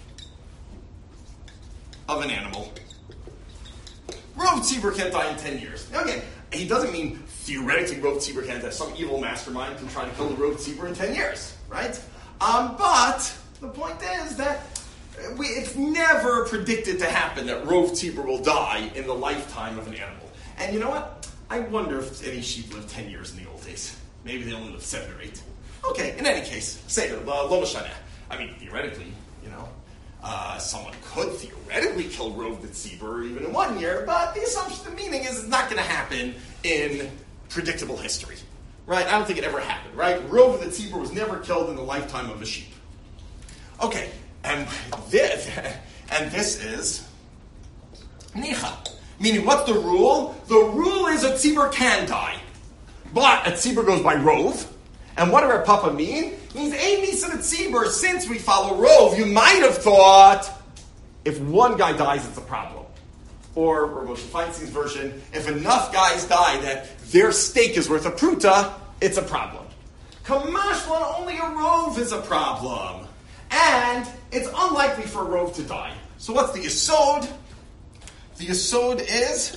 of an animal. Rove tzibur can't die in ten years. Now again, he doesn't mean theoretically Rove tzibur can't die. Some evil mastermind can try to kill the Rove tzibur in ten years, right? Um, but the point is that we, it's never predicted to happen that Rove tzibur will die in the lifetime of an animal. And you know what? I wonder if any sheep lived ten years in the old days. Maybe they only lived seven or eight. Okay, in any case, say lo mashana. I mean, theoretically, you know, uh, someone could theoretically kill Rove the tzibur even in one year, but the assumption, the meaning is it's not going to happen in predictable history, right? I don't think it ever happened, right? Rove the tzibur was never killed in the lifetime of a sheep. Okay, and this, and this is nicha. Meaning, what's the rule? The rule is a tzibur can die, but a tzibur goes by rove. And what does our papa mean? It means ein nisa the tzibur. Since we follow rove, you might have thought if one guy dies, it's a problem. Or, or Moshe Feinstein's version, if enough guys die that their stake is worth a pruta, it's a problem. Kamashlan, only a rove is a problem. And it's unlikely for a rove to die. So what's the yesod? The yesod is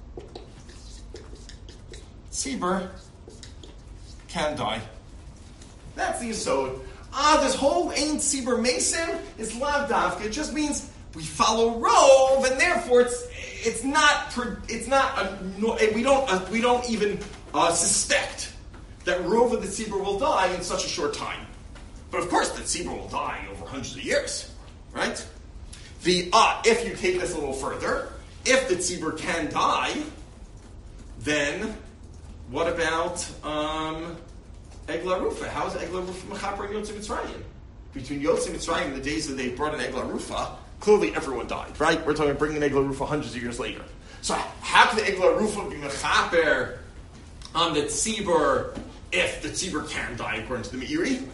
tzibur can die. That's the yesod. Ah, this whole ain't tzibur mason is lav davka. It just means we follow rove, and therefore it's it's not it's not a, we don't uh, we don't even uh, suspect that rove of the tzibur will die in such a short time. But of course, the tzibur will die over hundreds of years, right? The uh, if you take this a little further, if the tzibur can die, then what about um, Egla Rufa? How is Egla Rufa mechaper and Yotzei Mitzrayim? Between Yotzei Mitzrayim and the days that they brought in Egla Rufa, clearly everyone died, right? We're talking about bringing in Egla Rufa hundreds of years later. So how can the Egla Rufa be mechaper on the tzibur if the tzibur can die, according to the Meiri?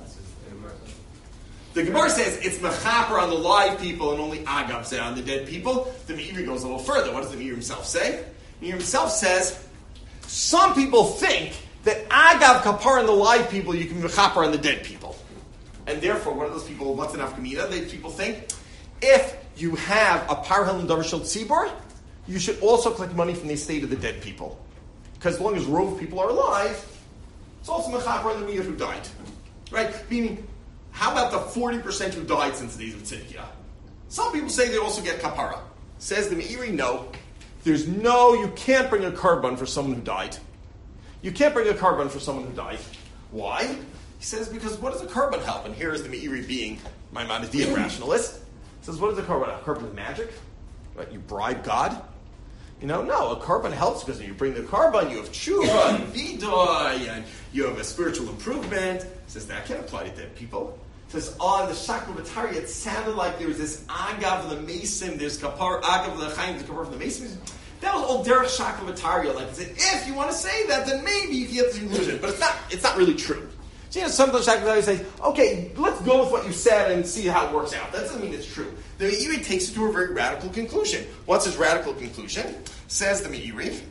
The Gemara says it's mechaper on the live people and only agav say on the dead people. The Meiri goes a little further. What does the Meiri himself say? The Meiri himself says some people think that agav kapar on the live people you can be mechaper on the dead people, and therefore what are those people? What's an afkamina? They people think if you have a parhel and davar shel tzibur, you should also collect money from the estate of the dead people, because as long as rov people are alive, it's also mechaper on the miyut who died, right? Meaning, how about the forty percent who died since the days of Tzidkiah? Some people say they also get kapara. Says the Meiri, no. There's no, you can't bring a carbon for someone who died. You can't bring a carbon for someone who died. Why? He says, because what does a carbon help? And here is the Meiri being my Maimonidean rationalist. He says, what does a carbon help? A carbon is magic? Right? You bribe God? You know, no, a carbon helps because when you bring the carbon, you have tshuva and vidoy, and you have a spiritual improvement. He says that can't apply to dead people. He says on the Shakla Batari, it sounded like there was this agav the mason, there's kapar agav the chaim, the kapar from the mason. That was all derech Shakla Batari. Like I said, if you want to say that, then maybe you can get the conclusion, but it's not. It's not really true. So you know, sometimes Shakla Batari say, okay, let's go with what you said and see how it works out. That doesn't mean it's true. The Meiri takes it to a very radical conclusion. What's his radical conclusion? Says the Meiri,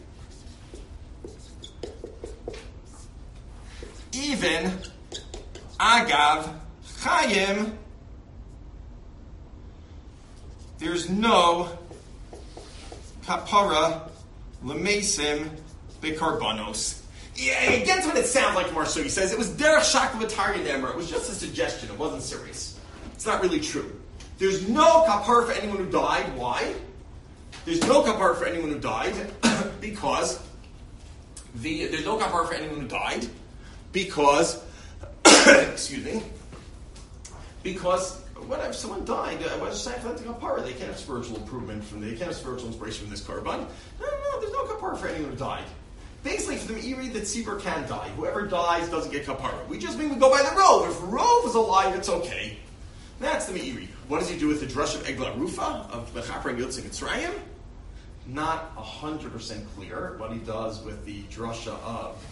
even agav chayim, there's no kapara lemesim bekarbanos. Yeah, again, what it sounds like Marso. He says it was derech shakla v'tarya nemer. It was just a suggestion. It wasn't serious. It's not really true. There's no kapara for anyone who died. Why? There's no kapara for anyone who died because the there's no kapara for anyone who died because excuse me because what if someone died? Uh, what is the kapara? They can't have spiritual improvement from they can't have spiritual inspiration from this carbon. No, no, there's no kapara for anyone who died. Basically, for the Meiri, the tzibur can die. Whoever dies doesn't get kapara. We just mean we go by the rov. If rov is alive, it's okay. That's the Meiri. What does he do with the drush of Egla Rufa, of Mechaper and Yotzei Mitzrayim? Not one hundred percent clear what he does with the drasha of,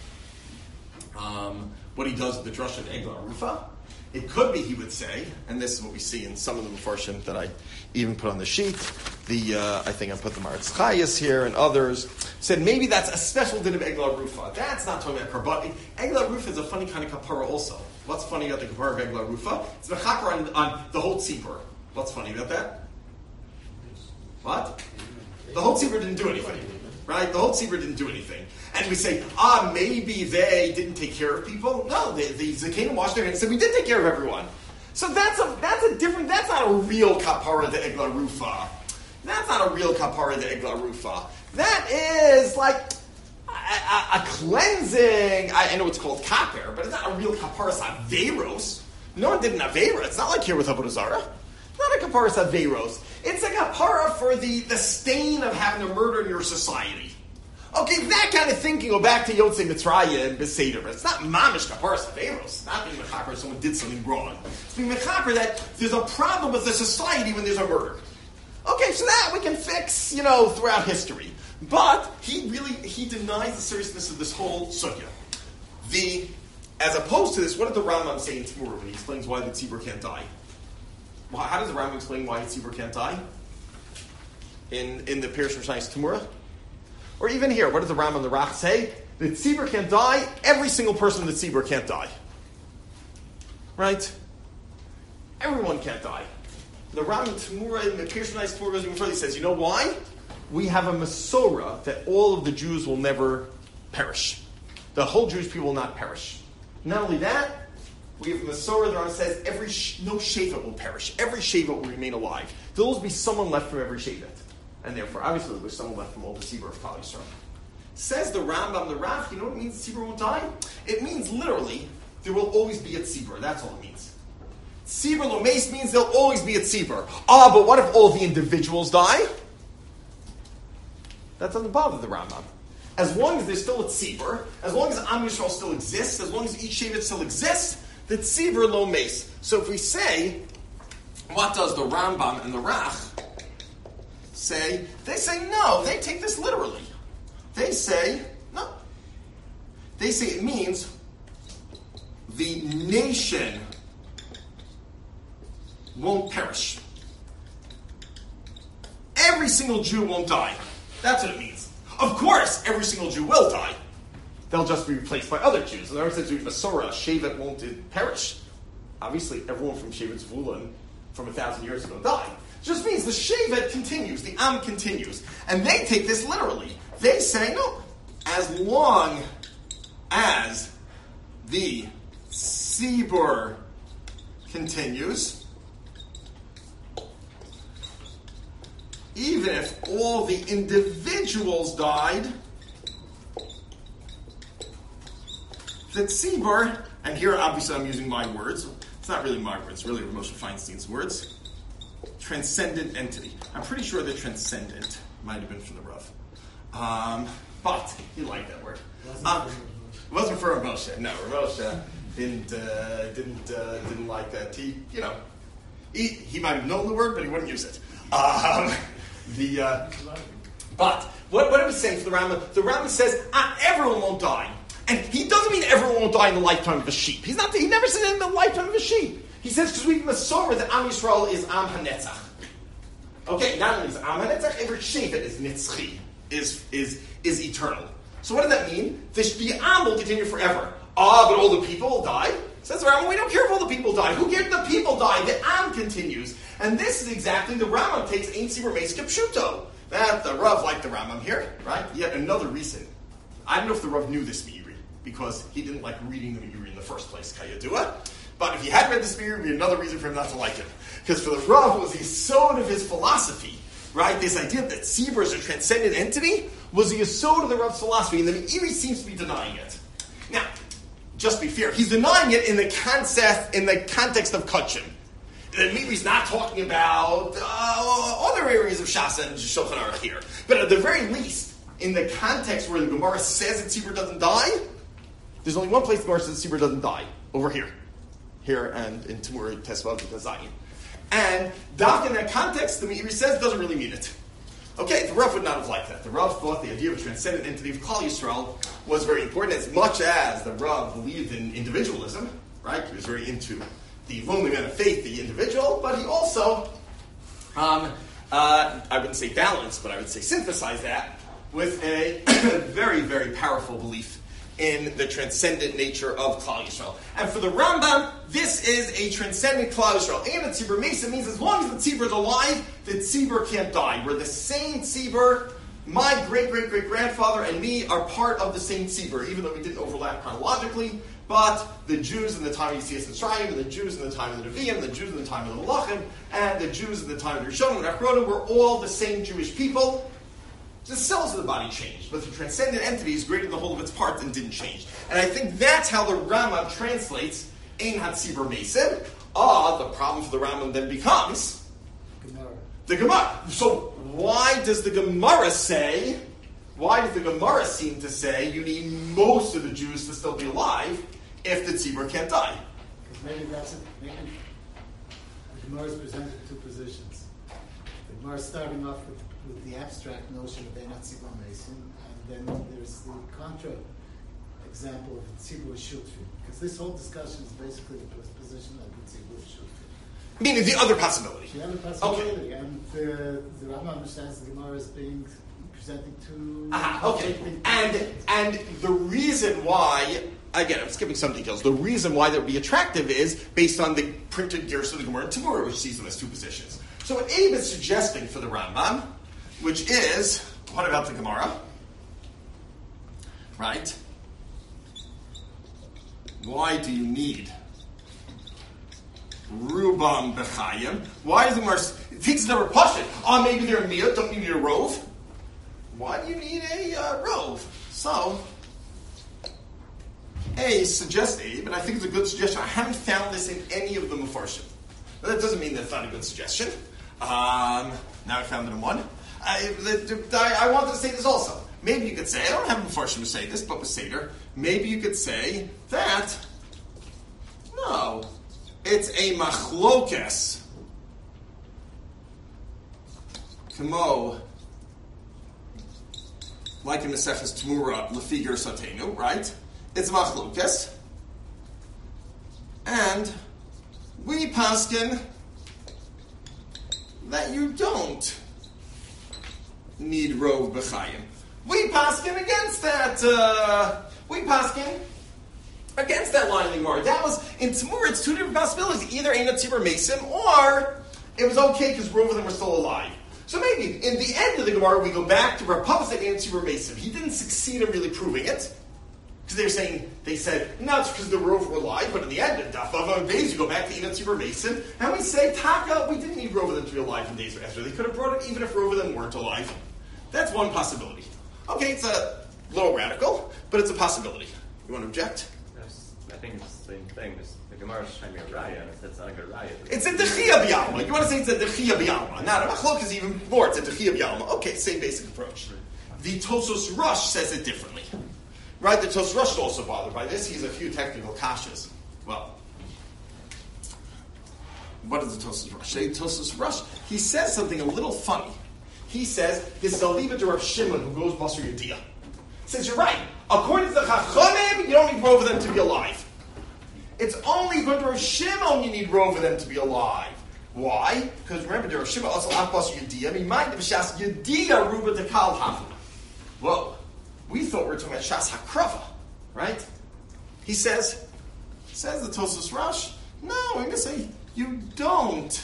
um, what he does with the drasha of Egla Rufa. It could be, he would say, and this is what we see in some of the Mefarshim that I even put on the sheet, the, uh, I think I put the Maritz Chayas here and others, said maybe that's a special din of Egla Rufa. That's not talking about Karbati. Egla Rufa is a funny kind of kapara also. What's funny about the kapara of Egla Rufa? It's mechaper on, on the whole tzibur. What's funny about that? What? The whole tzibur didn't do anything. Right? The whole tzibur didn't do anything. And we say, ah, maybe they didn't take care of people. No, they, the Zakanim washed their hands and said, we did take care of everyone. So that's a that's a different, that's not a real kapara de Egla Rufa. That's not a real kapara de Egla Rufa. That is like a, a, a cleansing. I, I know it's called kaper, but it's not a real kapara saveros. No one did an avera. It's not like here with Avodah Zarah. It's not a kapara saveros. It's a kapara for the, the stain of having a murder in your society. Okay, that kind of thinking, go back to Yotzei Mitzrayim and Beseder, but it's not mamish kapara saveros. It's not being mechaper if someone did something wrong. It's being mechaper that there's a problem with the society when there's a murder. Okay, so that we can fix, you know, throughout history. But he really, he denies the seriousness of this whole sugya. The, as opposed to this, what did the Rambam say in Tzimur when he explains why the tzibur can't die? Well, how does the Rambam explain why the tzibur can't die? In in the Pirush Mishnayos Tzimura? Or even here, what does the Rambam the Rach say? The tzibur can't die, every single person in the tzibur can't die. Right? Everyone can't die. The Rambam Tzimura in the Pirush Mishnayos Tzimura goes even further. He says, you know why? We have a Masorah that all of the Jews will never perish. The whole Jewish people will not perish. Not only that, we have a Masorah, the Rambam says, every sh- no Shevet will perish. Every Shevet will remain alive. There will always be someone left from every Shevet. And therefore, obviously, there was someone left from all the tzibur of Klal Yisrael. Says the Rambam, the Rav, you know what it means the tzibur won't die? It means literally, there will always be a tzibur. That's all it means. Tzibur lo meis means there'll always be a tzibur. Ah, but what if all the individuals die? That doesn't bother the Rambam. As long as there's still a tzibur, as long as Am Yisrael still exists, as long as each Shevet still exists, the tzibur lo meis. So if we say, what does the Rambam and the Rach say? They say no. They take this literally. They say no. They say it means the nation won't perish. Every single Jew won't die. That's what it means. Of course, every single Jew will die. They'll just be replaced by other Jews. In other words, Masorah, Shevet won't perish. Obviously, everyone from Shevet Zvulun from a thousand years ago died. It just means the Shevet continues, the Am continues. And they take this literally. They say, no, as long as the Tzibur continues, even if all the individuals died, the tzibur, and here obviously I'm using my words, it's not really my words, it's really Moshe Feinstein's words, transcendent entity. I'm pretty sure the transcendent might have been from the Rav. Um, but he liked that word. Um, it wasn't for Moshe. No, Moshe didn't uh, didn't uh, didn't like that. He, you know, he, he might have known the word, but he wouldn't use it. Um, The uh, but what what are we saying for the Rambam? The Rambam says ah, everyone won't die, and he doesn't mean everyone won't die in the lifetime of a sheep. He's not. He never said in the lifetime of a sheep. He says because we Masorah that Am Yisrael is Am Hanetzach. Okay, not only is Am Hanetzach, every Shevet is Nitzchi, is is is eternal. So what does that mean? The, the Am will continue forever. Ah, but all the people will die. Says the Rambam, we don't care if all the people die. Who cares if the people die? The Am continues. And this is exactly, the Rambam takes Ein Tzibur Meis Kipshuto. That the Rav liked the Rambam here, right? Yet another reason. I don't know if the Rav knew this Meiri, because he didn't like reading the Meiri in the first place, Kayadua. But if he had read this Meiri, it would be another reason for him not to like it. Because for the Rav, it was the yesod of his philosophy, right? This idea that Tzibur is a transcendent entity was the yesod of the Rav's philosophy, and the Meiri seems to be denying it. Now, just be fair, he's denying it in the concept, in the context of Kachim. The Meiri's not talking about uh, other areas of Shas and Shulchan Aruch here. But at the very least, in the context where the Gemara says that Tzibur doesn't die, there's only one place the Gemara says Tzibur doesn't die. Over here. Here and in Temur Tesvav Zayin. And Dak in that context, the Meiri says doesn't really mean it. Okay, the Rav would not have liked that. The Rav thought the idea of a transcendent entity of Klal Yisrael was very important, as much as the Rav believed in individualism, right? He was very into the lonely man of faith, the individual, but he also, um, uh, I wouldn't say balance, but I would say synthesize that with a very, very powerful belief in the transcendent nature of Klal Yisrael. And for the Rambam, this is a transcendent Klal Yisrael. And the Tzibur Mesa means as long as the Tzibur is alive, the Tzibur can't die. We're the same Tzibur. My great-great-great-grandfather and me are part of the same Tzibur, even though we didn't overlap chronologically. But the Jews in the time of Yitzias Mitzrayim, and the Jews in the time of the Nevi'im, the Jews in the time of the Malachim, and the Jews in the time of the Rishonim and Achronim were all the same Jewish people. The cells of the body changed, but the transcendent entity is greater than the whole of its parts and didn't change. And I think that's how the Rambam translates Ein HaTzibur Meised. Ah, the problem for the Rambam then becomes Gemara. the Gemara. So why does the Gemara say, why does the Gemara seem to say you need most of the Jews to still be alive if the Tzibur can't die? Because maybe that's it. Maybe the Gemara is presented two positions. The Gemara is starting off with, with the abstract notion of Ein HaTzibur Meised, and then there's the contra example of the Tzibur Shutfi. Because this whole discussion is basically the position of the Tzibur Shutfi. Meaning the other possibility. The other possibility, Okay. and the, the Rambam understands the Gemara as being presenting two. Ah, okay. And and the reason why, again, I'm skipping some details. The reason why that would be attractive is based on the printed Gersa of the Gemara and Temura, which sees them as two positions. So what Abe is suggesting for the Rambam, which is, what about the Gemara? Right? Why do you need Rubam Bechayim? Why is the Gemara, it takes never push it. Oh, maybe they're a Miyot, don't you need a Rove? Why do you need a uh, Rove? So, A suggests A, but I think it's a good suggestion. I haven't found this in any of the Mefarshim. Now, that doesn't mean that's not a good suggestion. Um, now I found it in one. I, I, I wanted to say this also. Maybe you could say, I don't have Mefarshim to say this, but with Seder, maybe you could say that, no, it's a machlokes. Kamo, like in the Maseches Tmura, Lefiger Satenu, right? It's machlokes. And we paskin that you don't need rov b'chayim. We paskin against that. Uh, we paskin against that line in the Gemara. That was in Tmura. It's two different possibilities. Either Ein Tzibur Mesim, or it was okay because rov of them were still alive. So maybe in the end of the Gemara we go back to Rav Papa said Ein Tzibur Mesim. He didn't succeed in really proving it. Because they were saying, they said, not because the Rov were alive, but in the end, in Dafava days, you go back to Ein Tzibur Mason, and we say, Taka, we didn't need Rov of them to be alive in days of Esther. They could have brought it even if Rov of them weren't alive. That's one possibility. Okay, it's a little radical, but it's a possibility. You want to object? Yes, I think it's the same thing. It's, the Gemara is trying to be a raya, and it's not a good raya. It's a Dechia B'Yalma. You want to say it's a Dechia B'Yalma. Now, the Machlok is even more. It's a Dechia B'Yalma. Okay, same basic approach. The Tosos Rush says it differently. Right, the Tos Rush is also bothered by this. He has a few technical kashas. Well, what does the Tos Rush say? Tos Rush, he says something a little funny. He says, this is a liba to Rav Shimon who goes Basar Yediyah. Says, you're right. According to the Chachamim, you don't need rov of them to be alive. It's only according to Rav Shimon you need rov of them to be alive. Why? Because remember, the Rav Shimon also af Basar Yediyah. He might have Shas Yediyah Ruba de Kal Hafu. Whoa. We thought we were talking about Shas HaKrava, right? He says, says the Tosos Rush, no, I'm going to say, you don't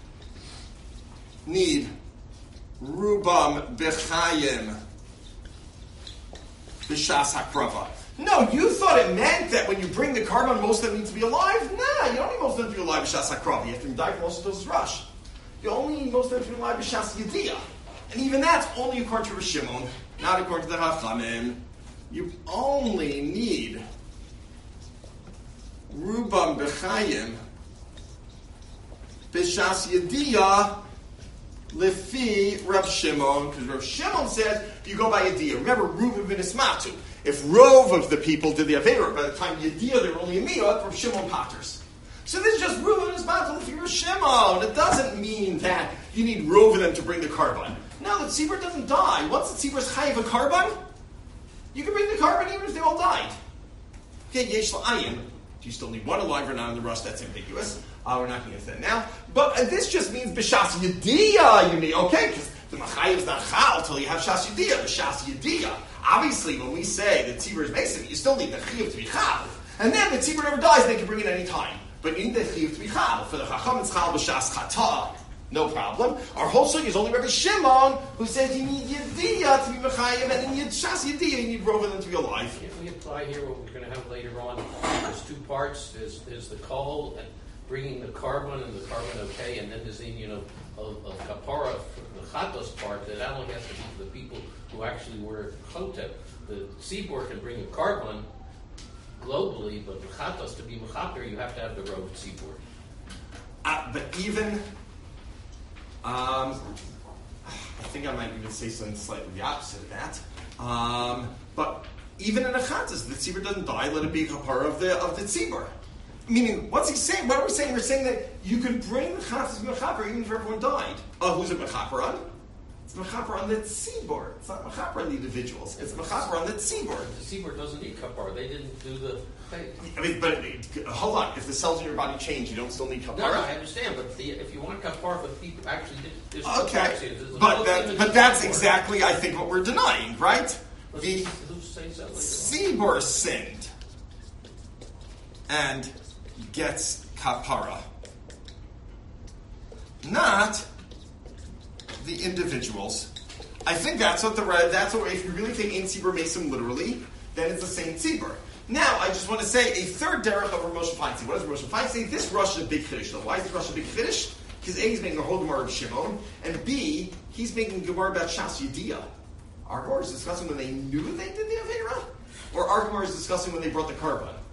need Rubam B'chayim B'Shas HaKrava. No, you thought it meant that when you bring the carbon, most of them need to be alive? Nah, you don't need most of them to be alive B'Shas HaKrava. You have to die from most of Tosos Rush. You only need most of them to be alive B'Shas Yediyah. And even that's only according to Rav Shimon. Not according to the Chachamim. You only need Rubam B'chayim B'Shas Yediyah Lefi Rav Shimon, because Rav Shimon says you go by Yediyah. Remember, Reuven ben Ismatu. If Rov of the people did the Aveira, by the time Yediyah they were only a Miyot, Rav Shimon Patters. So this is just Reuven ben Ismatu Lefi Rav Shimon. It doesn't mean that you need Rov of them to bring the carbon. No, the tzibur doesn't die. Once the tzibur is chayiv a carbon, you can bring the carbon even if they all died. Okay, yesh la'ayin. Do you still need one alive or not in the rush? That's ambiguous. Uh, we're not going to get to that now. But uh, this just means b'shas yediyah you need. Okay, because the machayiv is not chal until you have shas yediyah. B'shas yediyah. Obviously, when we say the tzibur is mason, you still need the chayiv to be chal. And then the tzibur never dies, they can bring it any time. But you need the chayiv to be chal. For the chacham it's chal b'shas chata. No problem. Our whole sugi is only Rabbi Shimon who says you need Yediyah to be Mechayim, and in Shas Yediyah you need rov of them to be alive. If we apply here what we're going to have later on, there's two parts. There's, there's the kol, and bringing the carbon, and the carbon okay, and then there's the, you know, of, of kapara, the chatos part, that only has to be for the people who actually were chotep. The tzibur can bring a carbon globally, but the chatos, to be mechaper, you have to have the rov tzibur. Uh, but even... Um, I think I might even say something slightly the opposite of that. Um, but even in a chatas, the tzibur doesn't die. Let it be a kapara of the of the tzibur. Meaning, what's he saying? What are we saying? We're saying that you could bring the chatas mechaper even if everyone died. Oh, who's it mechaper on? It's mechaper on the tzibur. It's not mechaper on the individuals. It's mechaper on the tzibur. The tzibur doesn't need kapara. They didn't do the thing. I mean, but uh, hold on. If the cells in your body change, you don't still need kapara. No, no, I understand. But the, if you want kapara, but people actually did. There's Okay, but that, but that's exactly, I think, what we're denying, right? The tzibur sinned and gets kapara, not the individuals. I think that's what the that's what if you really take Ein Tzibur Mesim literally, then it's the same tzibur. Now, I just want to say a third derech of Moshe Feinstein. What does Moshe Feinstein say? This Rosh is a big chiddush. Why is this Rosh a big chiddush? Because A, he's making a whole Gemara of Shimon, and B, he's making a Gemara about Shas Yediyah. Our Gemara is discussing when they knew they did the Aveira, or our Gemara is discussing when they brought the carbon.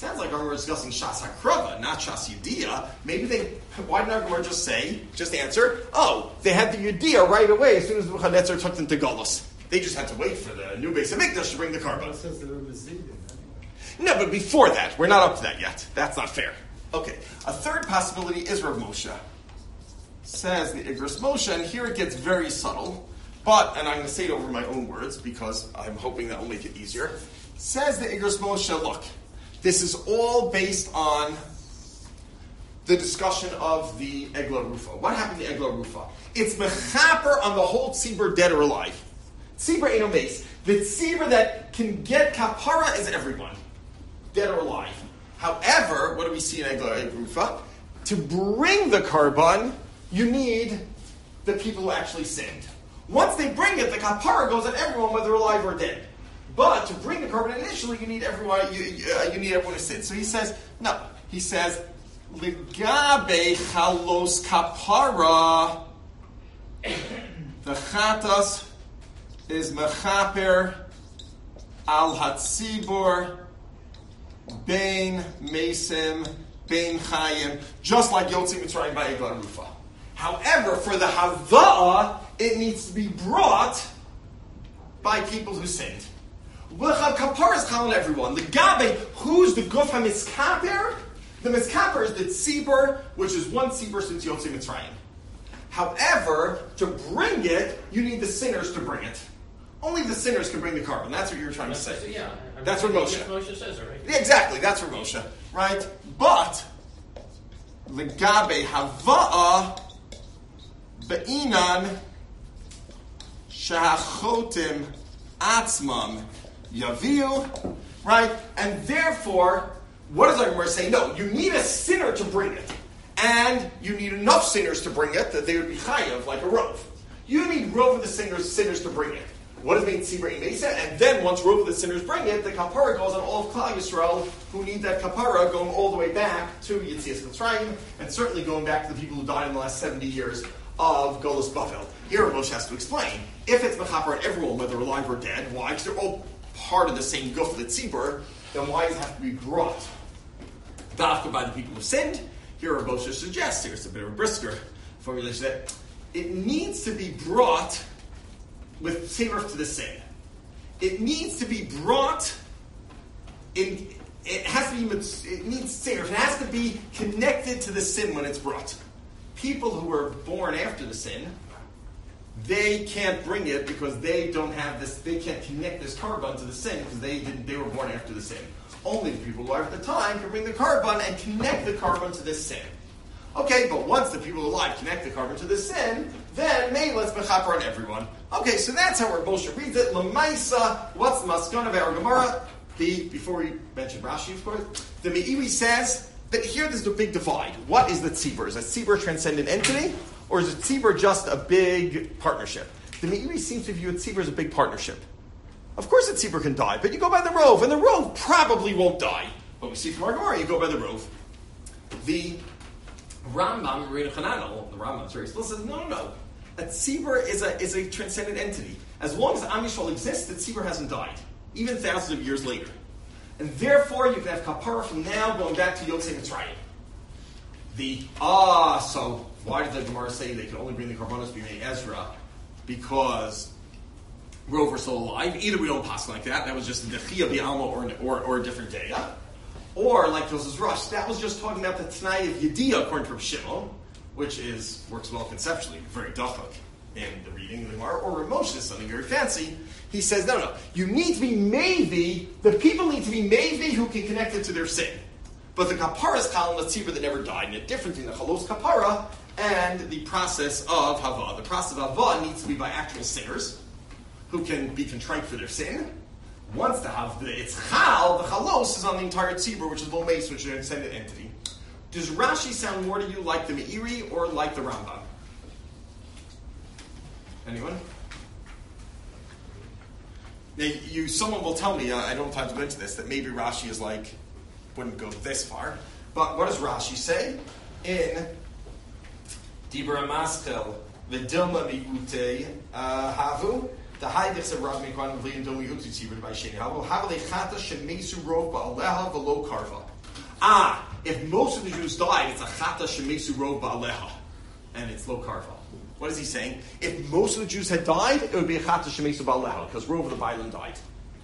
Sounds like we're discussing Shas HaKrava, not Shas Yediyah. Maybe they, why didn't our Gemara just say, just answer, oh, they had the Yediyah right away as soon as Nebuchadnezzar took them to Golus. They just had to wait for the new Beis HaMikdash to bring the carbon. It says they were Mizidin. No, but before that, we're not up to that yet. That's not fair. Okay, a third possibility is Rav Moshe. Says the Igros Moshe, and here it gets very subtle, but, and I'm going to say it over my own words because I'm hoping that will make it easier. Says the Igros Moshe, look, this is all based on the discussion of the Egla Rufa. What happened to Egla Rufa? It's mechaper on the whole tzibur, dead or alive. Tzibur ain't no base. The tzibur that can get kapara is everyone, dead or alive. However, what do we see in Egla Rufa? To bring the carbon, you need the people who actually sinned. Once they bring it, the kapara goes on everyone, whether alive or dead. But to bring the carbon initially, you need everyone. You, uh, you need everyone to sin. So he says no. He says ligabe chalos kapara. The chatas is mechaper al hatzibur bein mesim bein chayim, just like Yotzei Mitzrayim by Egla Rufa. However, for the hava'ah, it needs to be brought by people who sinned. Kapara is calling everyone. The gabe, who's the guf hamiskaper? The miskaper is the tzibur, which is one tzibur since Yotzei Mitzrayim. However, to bring it, you need the sinners to bring it. Only the sinners can bring the carbon. That's what you were trying to say. Yeah, I mean, that's what Moshe. Moshe says it, right? Yeah, exactly, that's what Moshe, right? But the gabe hava'a be'inan shahachotim atzmam yaviu, right? And therefore, what does our Gemara say? No, you need a sinner to bring it. And you need enough sinners to bring it that they would be chayav, like a rov. You need rov of the sinners, sinners to bring it. What does it mean, tzibur imesa? And then once rov of the sinners bring it, the kapara goes on all of Klal Yisrael who need that kapara going all the way back to Yetzias Mitzrayim, and certainly going back to the people who died in the last seventy years of Golus Bavel. Here Moshe has to explain, if it's mechaper on everyone, whether alive or dead, why? Because they're all part of the same guf of the tzibur, then why does it have to be brought dafka by the people who sinned? Here Moshe suggests, here's a bit of a brisker formulation, that it needs to be brought with tzibur to the sin. It needs to be brought in, it has to be, it needs tzibur, it has to be connected to the sin when it's brought. People who were born after the sin, they can't bring it because they don't have this, they can't connect this carbon to the sin because they didn't, they were born after the sin. Only the people who are at the time can bring the carbon and connect the carbon to this sin. Okay, but once the people alive connect the carbon to the sin, then maybe let's mechaper on everyone. Okay, so that's how our Moshe reads it. Lamaisa, what's the maskana of our Gemara? The, before we mention Rashi, of course, the Meiri says that here there's a big divide. What is the tzibur? Is a tzibur a transcendent entity, or is a tzibur just a big partnership? The Meiri seems to view a tzibur as a big partnership. Of course a tzibur can die, but you go by the rov, and the rov probably won't die. But we see from our Gemara, you go by the rov. The Rambam, Rina Chananel, the Rambam very still says, no, no, no. A tzibur is a, is a transcendent entity. As long as Am Yisrael exists, the tzibur hasn't died, even thousands of years later. And therefore, you can have kapara from now going back to Yotzei Mitzrayim. The, ah, so why did the Gemara say they could only bring the karbanos b'mei Ezra? Because Rov were still alive. Either we don't pass like that, that was just a dechia b'alma or, or, or a different day. Or, like Tosas Rush, that was just talking about the Tanai of Yediyah according to Rav Shimon, which is works well conceptually, very dachak in the reading of the Gemara. Or Rav Moshe is something very fancy. He says, no, no, you need to be maybe, the people need to be maybe who can connect it to their sin. But the kapara is calling the tzibur that never died, and a different thing, the chalos kapara, and the process of hava. The process of hava needs to be by actual sinners who can be contrite for their sin. Once the have the it's chal, the chalos is on the entire tzibur, which is lo meis, which is an extended entity. Does Rashi sound more to you like the Meiri or like the Rambam? Anyone? Now, you, someone will tell me, uh, I don't have time to go into this, that maybe Rashi is like, wouldn't go this far. But what does Rashi say? In Dibra Maskel, Vidilma Mi'ute Havu, the Haidix of Rav Mekwan, Vlian Domi Utu Tzibur by Sheni Havu, Havale Chata Shemesu Rov Ba'aleha V'lo Karva. ah, if most of the Jews died, it's a chata shemesu rov ba'aleha, and it's lo karva. What is he saying? If most of the Jews had died, it would be a chata shemesu ba'aleha, because rov of the Bailam died.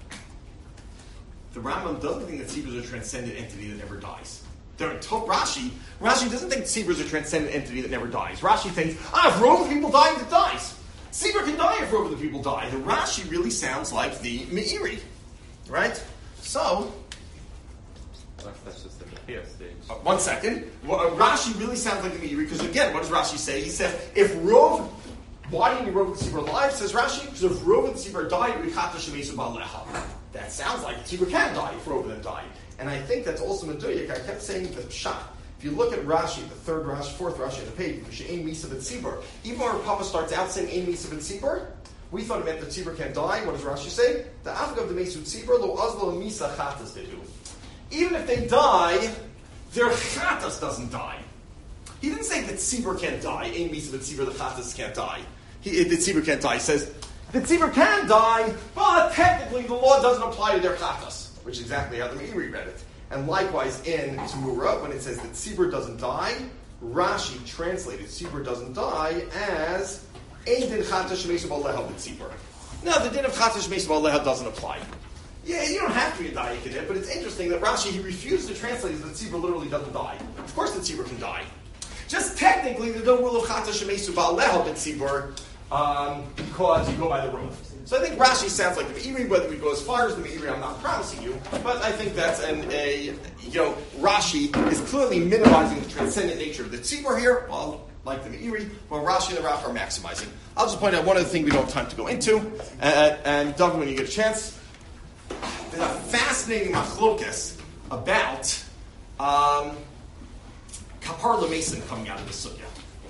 The Rambam doesn't think that tzibur is a transcendent entity that never dies. There, Rashi, Rashi doesn't think tzibur is a transcendent entity that never dies. Rashi thinks, ah, if rov of the people die, it dies. Tzibur can die if rov of the people die. The Rashi really sounds like the Meiri, right? So, That's just the Mechia stage. uh, one second. Well, uh, Rashi really sounds like the Meiri, because again, what does Rashi say? He says, if rov, why do you need rov of the tzibur alive? Says Rashi, because if rov of the tzibur died, it would be chata shemesu ba'aleha. That sounds like the tzibur can die if rov of them died. And I think that's also Meduyak. I kept saying the pshat. If you look at Rashi, the third Rashi, fourth Rashi on the page, She'ein misa b'tzibur, even when Papa starts out saying ein misa b'tzibur, we thought it meant the tzibur can't die. What does Rashi say? The afgav the mesu tzibur lo azlo misa chatas dedu. Even if they die, their chatas doesn't die. He didn't say that tzibur can't die. Ein misa b'tzibur, the chatas can't die. He, the tzibur can't die. He says the tzibur can die, but technically the law doesn't apply to their chatas. Which is exactly how the Meiri read it. And likewise in Tumura, when it says that tzibur doesn't die, Rashi translated tzibur doesn't die as ein din chata shemesu ba'aleha b'tzibur. Now the din of chata shemesu ba'aleha doesn't apply. Yeah, you don't have to be a dayak in it, but it's interesting that Rashi, he refused to translate it that tzibur literally doesn't die. Of course the tzibur can die. Just technically, there's no rule of chata shemesu ba'aleha b'tzibur um, because you go by the rule. So I think Rashi sounds like the Meiri. Whether we go as far as the Meiri, I'm not promising you, but I think that's an a you know Rashi is clearly minimizing the transcendent nature of the tzibur here, well, like the Meiri, while Rashi and the Raf are maximizing. I'll just point out one other thing we don't have time to go into, and, and Doug, when you get a chance, there's a fascinating machlokas about um, kapar l'mason coming out of the sugya.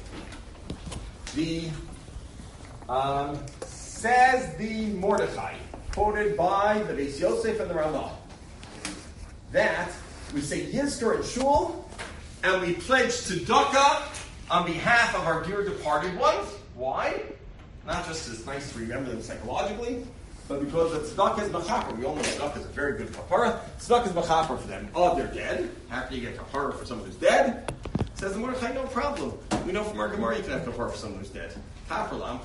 The um, Says the Mordechai, quoted by the Beis Yosef and the Ramah, that we say Yizkor and Shul, and we pledge tzedakah on behalf of our dear departed ones. Why? Not just because it's nice to remember them psychologically, but because the tzedakah is machaper. We all know tzedakah is a very good kapara. Tzedakah is machaper for them. Oh, they're dead. After you get kapara for someone who's dead, says the Mordechai, no problem. We know from our Gemara you can have kapara for someone who's dead. Right.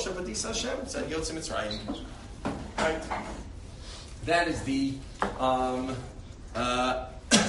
That is the um, uh,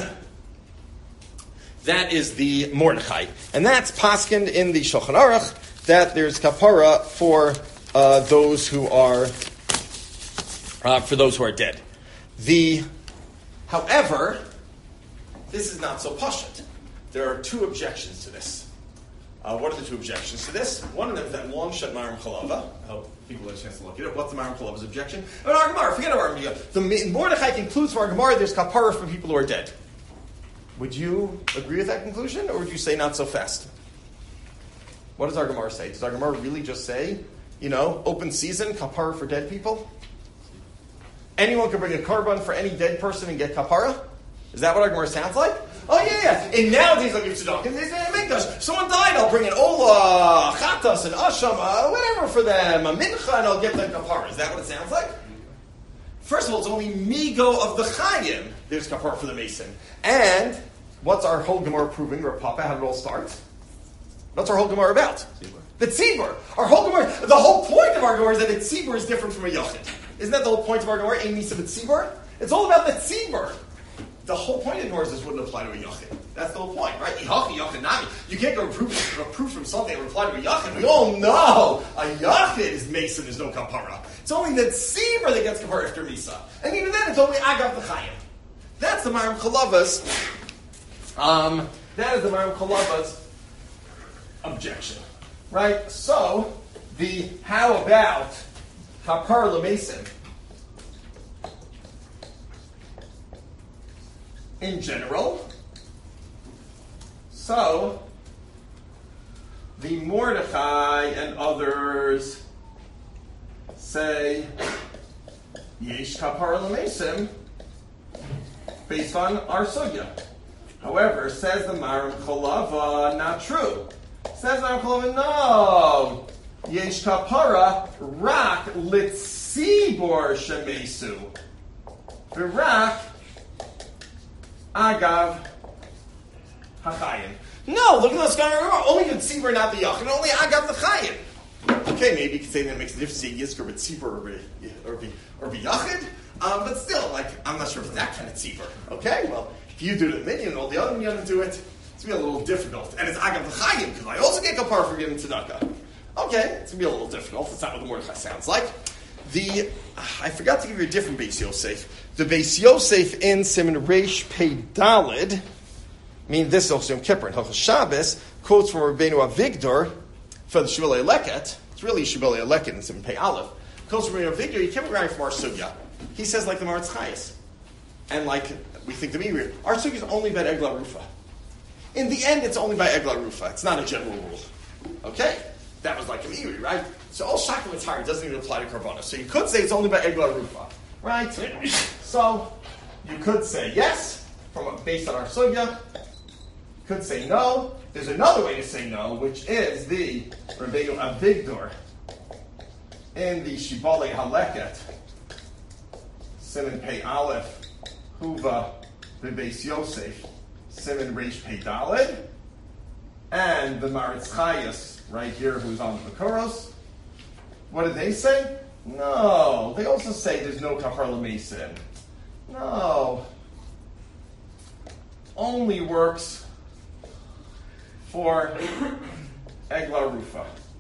that is the Mordechai, and that's paskined in the Shulchan Aruch that there's kapara for uh, those who are uh, for those who are dead. The however, this is not so pashut. There are two objections to this. Uh, what are the two objections to this? One of them is that long shut Maram Chalava. I hope people have a chance to look at it. What's the Maram Chalava's objection? Oh, our Gemara, forget our Gemara. The Mordechai concludes from our Gemara there's kapara for people who are dead. Would you agree with that conclusion, or would you say not so fast? What does our Gemara say? Does our Gemara really just say, you know, open season, kapara for dead people? Anyone can bring a korban for any dead person and get kapara? Is that what our Gemara sounds like? Oh, yeah, yeah. And nowadays, I'll give tzedakah. And they say, Mikdash. Someone died, I'll bring an Ola, Chatas, and Asham, uh, whatever for them, a Mincha, and I'll give them kapara. Is that what it sounds like? First of all, it's only Migo of the Chayim. There's kapara for the Mason. And what's our whole Gemara proving, or Papa, how it all starts? What's our whole Gemara about? Tzibur. The Tzibur. Our whole Gemara, the whole point of our Gemara is that the Tzibur is different from a Yachid. Isn't that the whole point of our Gemara? Ein Misa B'Tzibur? It's all about the Tzibur. The whole point of Gemara is this wouldn't apply to a Yachid. That's the whole point, right? Yichach, Yachid, Nami. You can't go proof, proof from something that would apply to a Yachid. We all know a Yachid is Mason, there's no kapara. It's only the Tzibur that gets kapara after Misa. And even then, it's only Agav the Chayim. That's the Maram Chalava's, um, that is the Maram Chalava's objection. Right? So, the how about kapara l'mason in general. So, the Mordechai and others say Yesh kapara l'mason based on our sugya. However, says the Maram Chalava, not true. Says the Maram Chalava, no. Yesh kapara rak litzibor shemesu. V'rak agav hachayim. No, look at this guy. Only the tzibur, not the yachid. Only agav the chayim. Okay, maybe you could say that it makes a difference to yizkor with tzibur or be or be or be yachid. Um, but still, like I'm not sure if it's that kind of tzibur. Okay, well if you do it in minyan and all the other minyanim do it, it's gonna be a little difficult. And it's agav the chayim because I also get kapar for giving tzedakah. Okay, it's gonna be a little difficult. That's not what the Mordechai sounds like. The I forgot to give you a different Beis Yosef. The Beis Yosef in Siman Reish Pei Dalid, I mean this is also Yom Kippur and Hilchos Shabbos, quotes from Rabbeinu Avigdor for the Shibbolei Leket. It's really Shibbolei Leket in Siman Pei Aleph. Quotes from Rabbeinu Avigdor. He came around from our sugya. He says like the Maritz Chayes, and like we think the Meiri. Our sugya is only by Egla Rufa. In the end, it's only by Egla Rufa. It's not a general rule. Okay. That was like a Meiri, right? So all Shakal Mitzhar doesn't even apply to Karbonos. So you could say it's only by Egla Rufa, right? So you could say yes, from based on our sugya. You could say no. There's another way to say no, which is the Rabbeinu Avigdor in the Shibbolei Haleket, Siman Pei Aleph, Huva, the Beis Yosef, Siman Reish Pei Daled, and the Maritz Chayes right here, who's on the Makoros. What did they say? No. They also say there's no Kafar L'Meisen. No. Only works for Egla Rufa.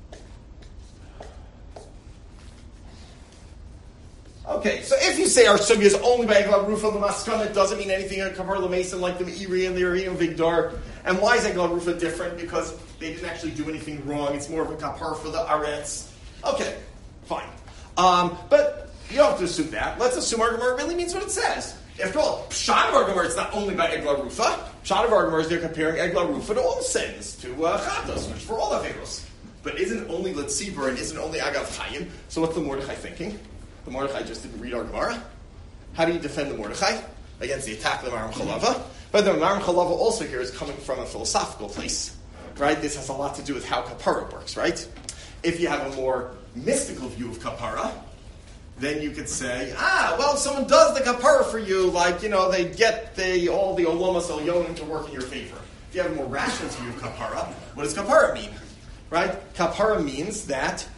Okay, so if you say our sugya is only by Egla Rufa L'Maskana, it doesn't mean anything on Kafar L'Meisen like the Meiri and the Uri and Vigdor. And why is Egla Rufa different? Because they didn't actually do anything wrong. It's more of a kapar for the aretz. Okay, fine. Um, but you don't have to assume that. Let's assume our Gemara really means what it says. After all, Pshat of our Gemara, it's not only by Egla Rufa. Pshat of our Gemara is they're comparing Egla Rufa to all sins, to uh, Chatos, which is for all Averos. But isn't only Letzibur and isn't only Agav Chayim. So what's the Mordechai thinking? The Mordechai just didn't read our Gemara. How do you defend the Mordechai against the attack of the Maram Chalava? But the Maram Chalava also here is coming from a philosophical place. Right? This has a lot to do with how kapara works, right? If you have a more mystical view of kapara, then you could say, ah, well, if someone does the kapara for you, like, you know, they get the, all the olamas elyonim to work in your favor. If you have a more rational view of kapara, what does kapara mean? Right? Kapara means that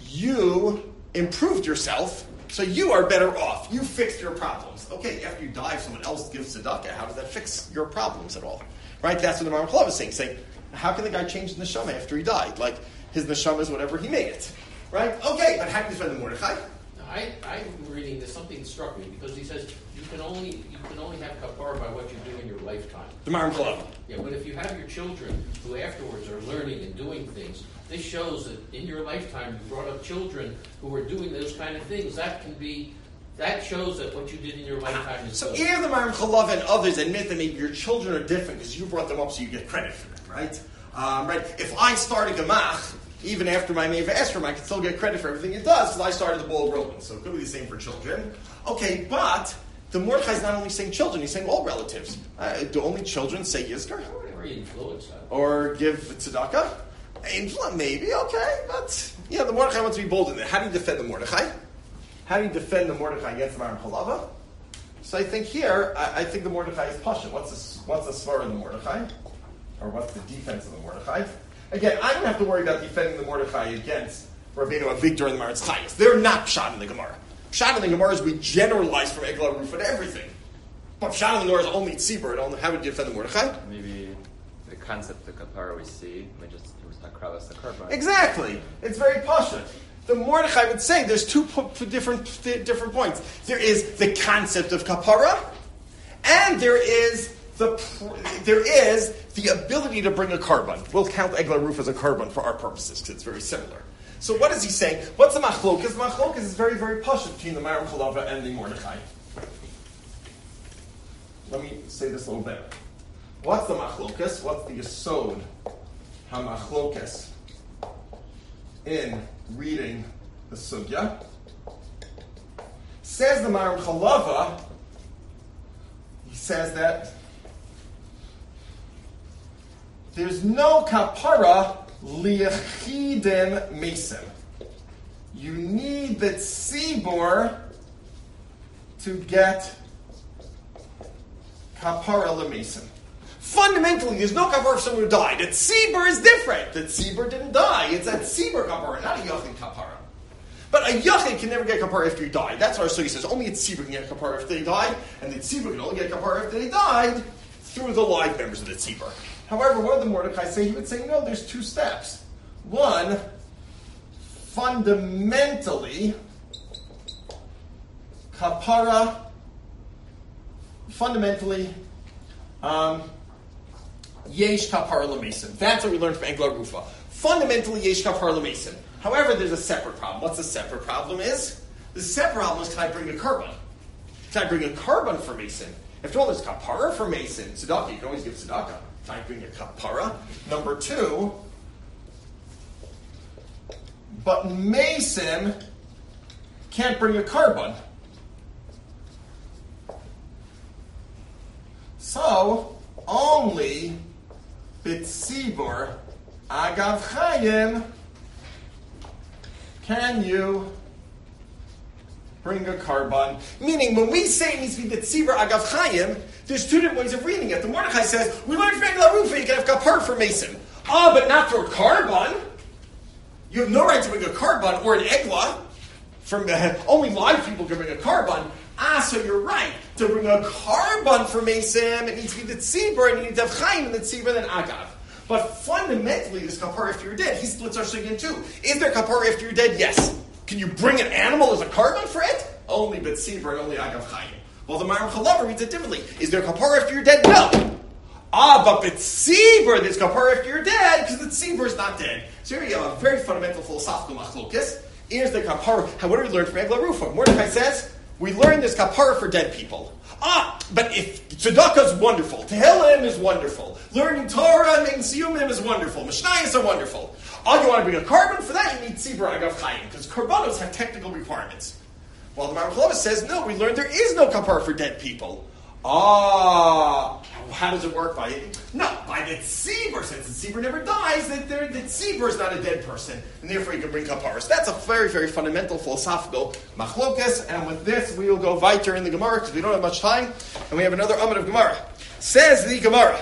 you improved yourself, so you are better off. You fixed your problems. Okay, after you die, if someone else gives tzedakah, how does that fix your problems at all? Right? That's what the Maram Chalava is saying, saying, how can the guy change the neshama after he died? Like, his neshama is whatever he made it. Right? Okay, but how do you defend the Mordechai? I, I'm reading this, something struck me, because he says you can only you can only have kapara by what you do in your lifetime. The Maram Chalava. Yeah, but if you have your children who afterwards are learning and doing things, this shows that in your lifetime you brought up children who were doing those kind of things. That can be, that shows that what you did in your lifetime is So good. either the Maram Chalava and others admit that maybe your children are different because you brought them up so you get credit for them, right? Um, right? If I start a gemach, even after my Meva Esrim, I can still get credit for everything it does because I started the ball rolling. So it could be the same for children. Okay, but the Mordechai is not only saying children, he's saying all relatives. Uh, do only children say Yizkar? Or influence that. Or give tzedakah? Influence, maybe, okay. But, yeah, the Mordechai wants to be bold in there. How do you defend the Mordechai? How do you defend the Mordechai against the Maram Chalava? So I think here, I, I think the Mordechai is Pasha. What's the, what's the svar of the Mordechai? Or what's the defense of the Mordechai? Again, I don't have to worry about defending the Mordechai against Rabbeinu Avigdor and the Maritz Chayes. They're not Pshat in the Gemara. Pshat in the Gemara is we generalize from Egla Rufa to everything. But Pshat in the Gemara is only Tzibur. How would you defend the Mordechai? Maybe the concept of kapara we see, we just it was akravas the korban. Exactly. It's very Pasha. The Mordechai would say there's two p- different p- different points. There is the concept of kapara, and there is the pr- there is the ability to bring a korban. We'll count Egla Ruf as a korban for our purposes because it's very similar. So what is he saying? What's the machlokas? The machlokas is very, very pasha between the Maram Chalava and the Mordechai. Let me say this a little better. What's the machlokas? What's the yesod hamachlokas in reading the sugya? Says the Maram Chalava, he says that there's no kapara liachidem mesim. You need the tzibur to get kapara lemesim. Fundamentally, there's no kapara for someone who died. That tzibur is different. That tzibur didn't die. It's that tzibur kapara, not a yachid kapara. But a yachid can never get kapara after he died. That's our Sugi says. Only a tzibur can get kapara after they died, and the tzibur can only get kapara after they died through the live members of the tzibur. However, what did the Mordechai say? He would say, no, there's two steps. One, fundamentally, kapara, fundamentally, um, yesh kapara l'mesim. That's what we learned from Egla Rufa. Fundamentally, yesh kapara l'mesim. However, there's a separate problem. What's the separate problem is? The separate problem is, can I bring a carbon? Can I bring a carbon for Mason? After all, there's kapara for Mason. Tzedakah, you can always give tzedakah. Can I bring a kapara? Number two, but Mason can't bring a carbon. So, only B'tzibur Agav Chayim can you bring a carbon. Meaning, when we say it needs to be B'tzibur Agav Chayim, there's two different ways of reading it. The Mordechai says, we learned from Egla Rufa, you can have kapar for Mason. Ah, but not for a carbon. You have no right to bring a carbon or an Egla. From uh, only live people can bring a carbon. Ah, so you're right. To bring a carbon for Mason, it needs to be the tzibur, and you need to have chayim in the tzibur, then agav. But fundamentally, this kapar after you're dead. He splits our sugi in two. Is there kapar after you're dead? Yes. Can you bring an animal as a carbon for it? Only but tzibur and only agav chayim. Well, the Maram Chalav reads it differently. Is there kapar after you're dead? No. Ah, but b'tzibur, there's kapar after you're dead, because the tzibur is not dead. So here you have a very fundamental philosophical machlokes. Here's the kapar. How, what do we learn from Egla Rufa? Mordechai says, we learned this kapara for dead people. Ah, but if tzedakah is wonderful, tehillim is wonderful, learning Torah and siyumim is wonderful, mishnayos are wonderful. Ah, you want to bring a carbon? For that you need tzibur agav chayim, because karbanos have technical requirements. Well, the Maram Chalav says, no, we learned there is no kapara for dead people. Ah, how does it work? By no, by the tzibur. Since the tzibur never dies, that the tzibur is not a dead person, and therefore you can bring kaparas. That's a very, very fundamental philosophical machlokas. And with this, we will go weiter in the Gemara because we don't have much time, and we have another amud of Gemara. Says the Gemara,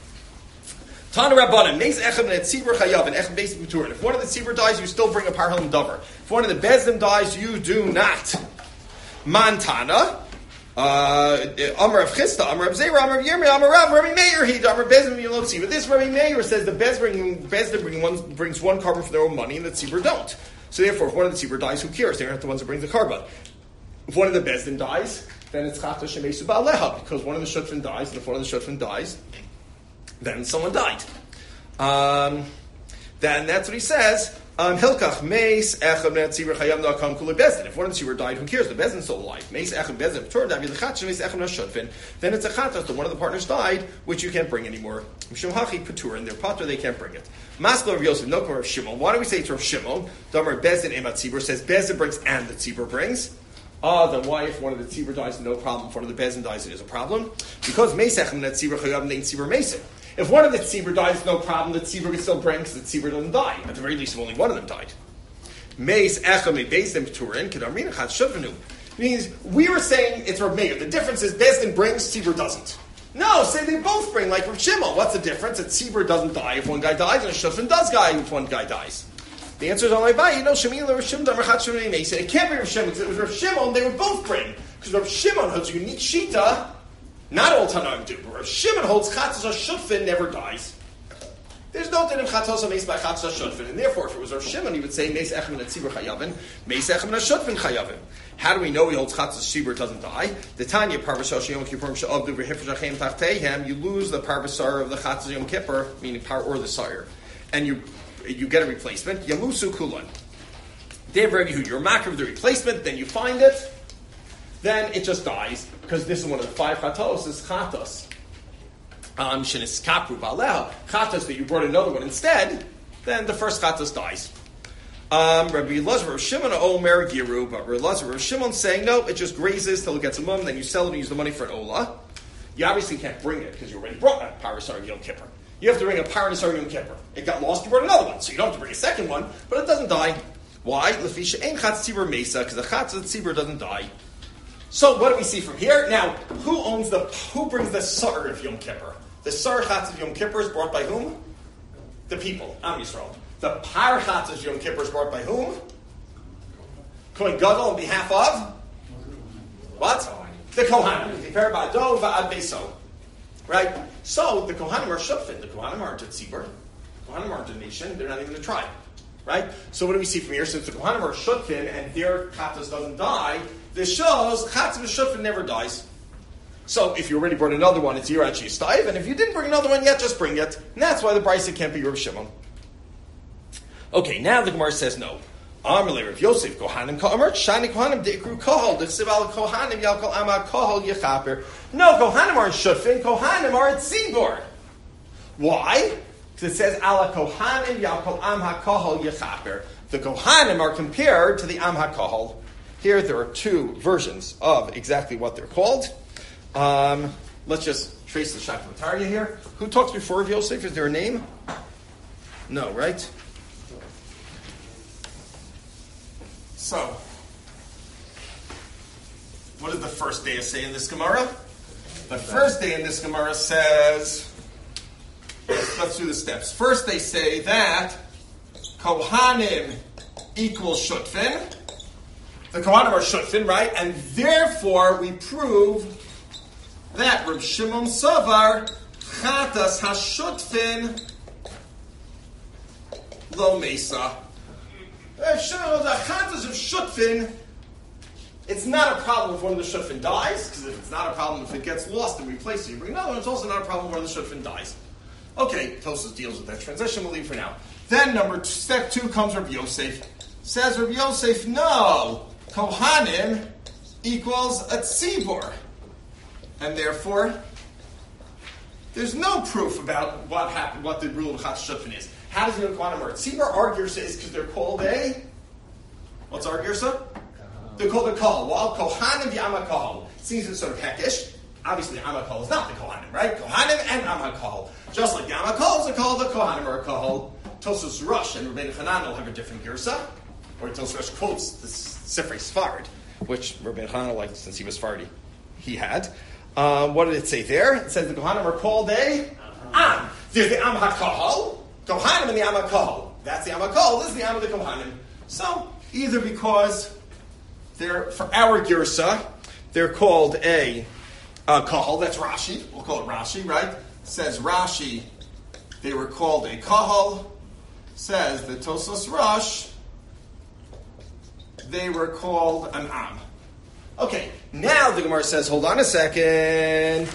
Tana Rabbanan, Meis Echem and Tzibur Chayav and Echem Beis B'Turin. If one of the tzibur dies, you still bring a parhalim davar. If one of the bezdim dies, you do not. Mantana. Uh, Amar of Chista, Amar of Zera, Amar of Yirmi, Amar of Rabbi Meir, he Amar Bezdin, you don't see. But this Rabbi Meir says the Bezdin bring one, brings one carbon for their own money and the Tzibur don't. So therefore, if one of the Tzibur dies, who cares? They're not the ones that bring the carbon. If one of the Bezdin dies, then it's Chata Shemesu Ba'aleha, because one of the Shutfin dies, and if one of the Shutfin dies, then someone died. Um, then that's what he says. Um, Hilkach meis echem netzibur chayam na'kam kule bezdin. If one of the tzibur died, who cares? The bezdin's still alive. Meis echem bezdin p'tor davi l'chatsh meis echem na'shutfin. Then it's a chatas. The one of the partners died, which you can't bring anymore. Mishum hachi p'tur, and their pater they can't bring it. Maskal of Yosef, no kamar of Shimon. Why do we say it's Rav Shimon? Damar bezdin emat tzibur says bezdin brings and the tzibur brings. Ah, then why if one of the tzibur dies, no problem. If one of the bezdin dies, it is a problem. Because meis echem netzibur chayam nein tzibur meising. If one of the tzibur dies, no problem. The tzibur can still bring because the tzibur doesn't die. At the very least, if only one of them died. Meis echem e bezdin p'turin kedarmin chat shuvenu. Means we were saying it's Rav Meir. The difference is bezdin brings, tzibur doesn't. No, say they both bring like Rav Shimon. What's the difference? A tzibur doesn't die if one guy dies, and a shuvin does die if one guy dies. The answer is only by you know Shemil Rav Shimon Damar Chat Shuvenu Meis. It can't be Rav Shimon because it was Rav Shimon. They would both bring because Rav Shimon has a unique shita. Not all Tanaim do, but Rav Shimon holds Chatzos HaShutfin never dies. There's no din of Chatzos HaMeis by Chatzos HaShutfin, and therefore, if it was Rav Shimon, he would say Meis Echem and Tzibur Chayavin, Meis Echem and HaShutfin Chayavin. How do we know he holds Chatzos Tzibur doesn't die? The Tanya Parvasar Yom Kippurim She'avdu V'Hifr Shachem Tachtehem. You lose the Parvasar of the Chatzos Yom Kippur, meaning par or the sire, and you you get a replacement. Yamusu Kulan. They have Rabbi Yehuda. You're makar of the replacement, then you find it. Then it just dies, because this is one of the five chatos, is chatos. Um, shenis kapru ba'aleha. Chatos that you brought another one instead, then the first chatos dies. Um, Rabbi Elazar, Rav Shimon, Omer Giru, but Rabbi Elazar, Rav Shimon saying, no, it just grazes till it gets a mum, then you sell it and use the money for an olah. You obviously can't bring it, because you already brought a parasar Yom Kippur. You have to bring a parasar Yom Kippur. It got lost, you brought another one, so you don't have to bring a second one, but it doesn't die. Why? Lefisha ein chatz tzibur mesa, because the chatz of the tzibur doesn't die. So what do we see from here? Now, who owns the, who brings the sar of Yom Kippur? The Sar Chatzos Yom Kippur is brought by whom? The people, Am Yisrael. The Par Chatzos Yom Kippur is brought by whom? Kohen Gadol on behalf of? What? The Kohanim. The Perabado Va'ad Beso. Right? So, the Kohanim are Shufin. The Kohanim aren't a tzibur. The Kohanim aren't a nation. They're not even a tribe. Right? So, what do we see from here? Since the Kohanim are Shufin and their Chatzos doesn't die, this shows Chatzos Shufin never dies. So, if you already brought another one, it's Yirat Shistaiv, and if you didn't bring another one yet, just bring it. And that's why the Brisa can't be Reb Shimon. Okay, now the Gemara says no. Amalei Rav Yosef Kohanim Ka'amar Shani Kohanim Deikru Kohol D'Sival Kohanim Yalkol Ama Kohol Yechaper. No, Kohanim aren't Shufin. Kohanim are at Tzibor. Why? Because it says Ala Kohanim Yalkol Am HaKohol Yechaper. The Kohanim are compared to the Am HaKohol. Here there are two versions of exactly what they're called. Um, let's just trace the Shakmataria here. Who talks before Rav Yosef? Is there a name? No, right? So, what does the first day say in this Gemara? The first day in this Gemara says, let's, let's do the steps. First they say that Kohanim equals Shutfin. The Kohanim are Shutfin, right? And therefore we prove that Reb Shimon Savar Chatas HaShutfin Lo Mesa. If Shimon the Chatas of Shutfin, it's not a problem if one of the Shutfin dies, because if it's not a problem if it gets lost and replaced, you bring another one, it's also not a problem if one of the Shutfin dies. Okay, Tosfos deals with that transition, we'll leave for now. Then number two, step two comes Rabbi Yosef. Says Rabbi Yosef, no, Kohanim equals a tzibur. And therefore, there's no proof about what happened, what the rule of Chatas Shutfin is. How does it know Kohanim are? Tzibur, our girsa is because they're called a, what's our girsa? They're called a kahal. While Kohanim the Am HaKahal seems it's sort of heckish, obviously Am HaKahal is not the Kohanim, right? Kohanim and Am HaKahal. Just like the Am HaKahal is a kahal, the Kohanim are a kahal. Tosfos Rush and Rabbeinu Hanan will have a different girsa, or Tosfos Rush quotes the Sifrei Sfard, which Rabbeinu Hanan, like since he was Sfardi, he had. Um, what did it say there? It says the Kohanim are called a Am. There's the Am HaKahal, Kohanim and the Am HaKahal. That's the Am HaKahal, this is the Am of the Kohanim. So, either because they're, for our girsa, they're called a uh, kahal, that's Rashi, we'll call it Rashi, right? Says Rashi, they were called a kahal. Says the Tosfos Rush, they were called an Am. Okay, now the Gemara says, hold on a second.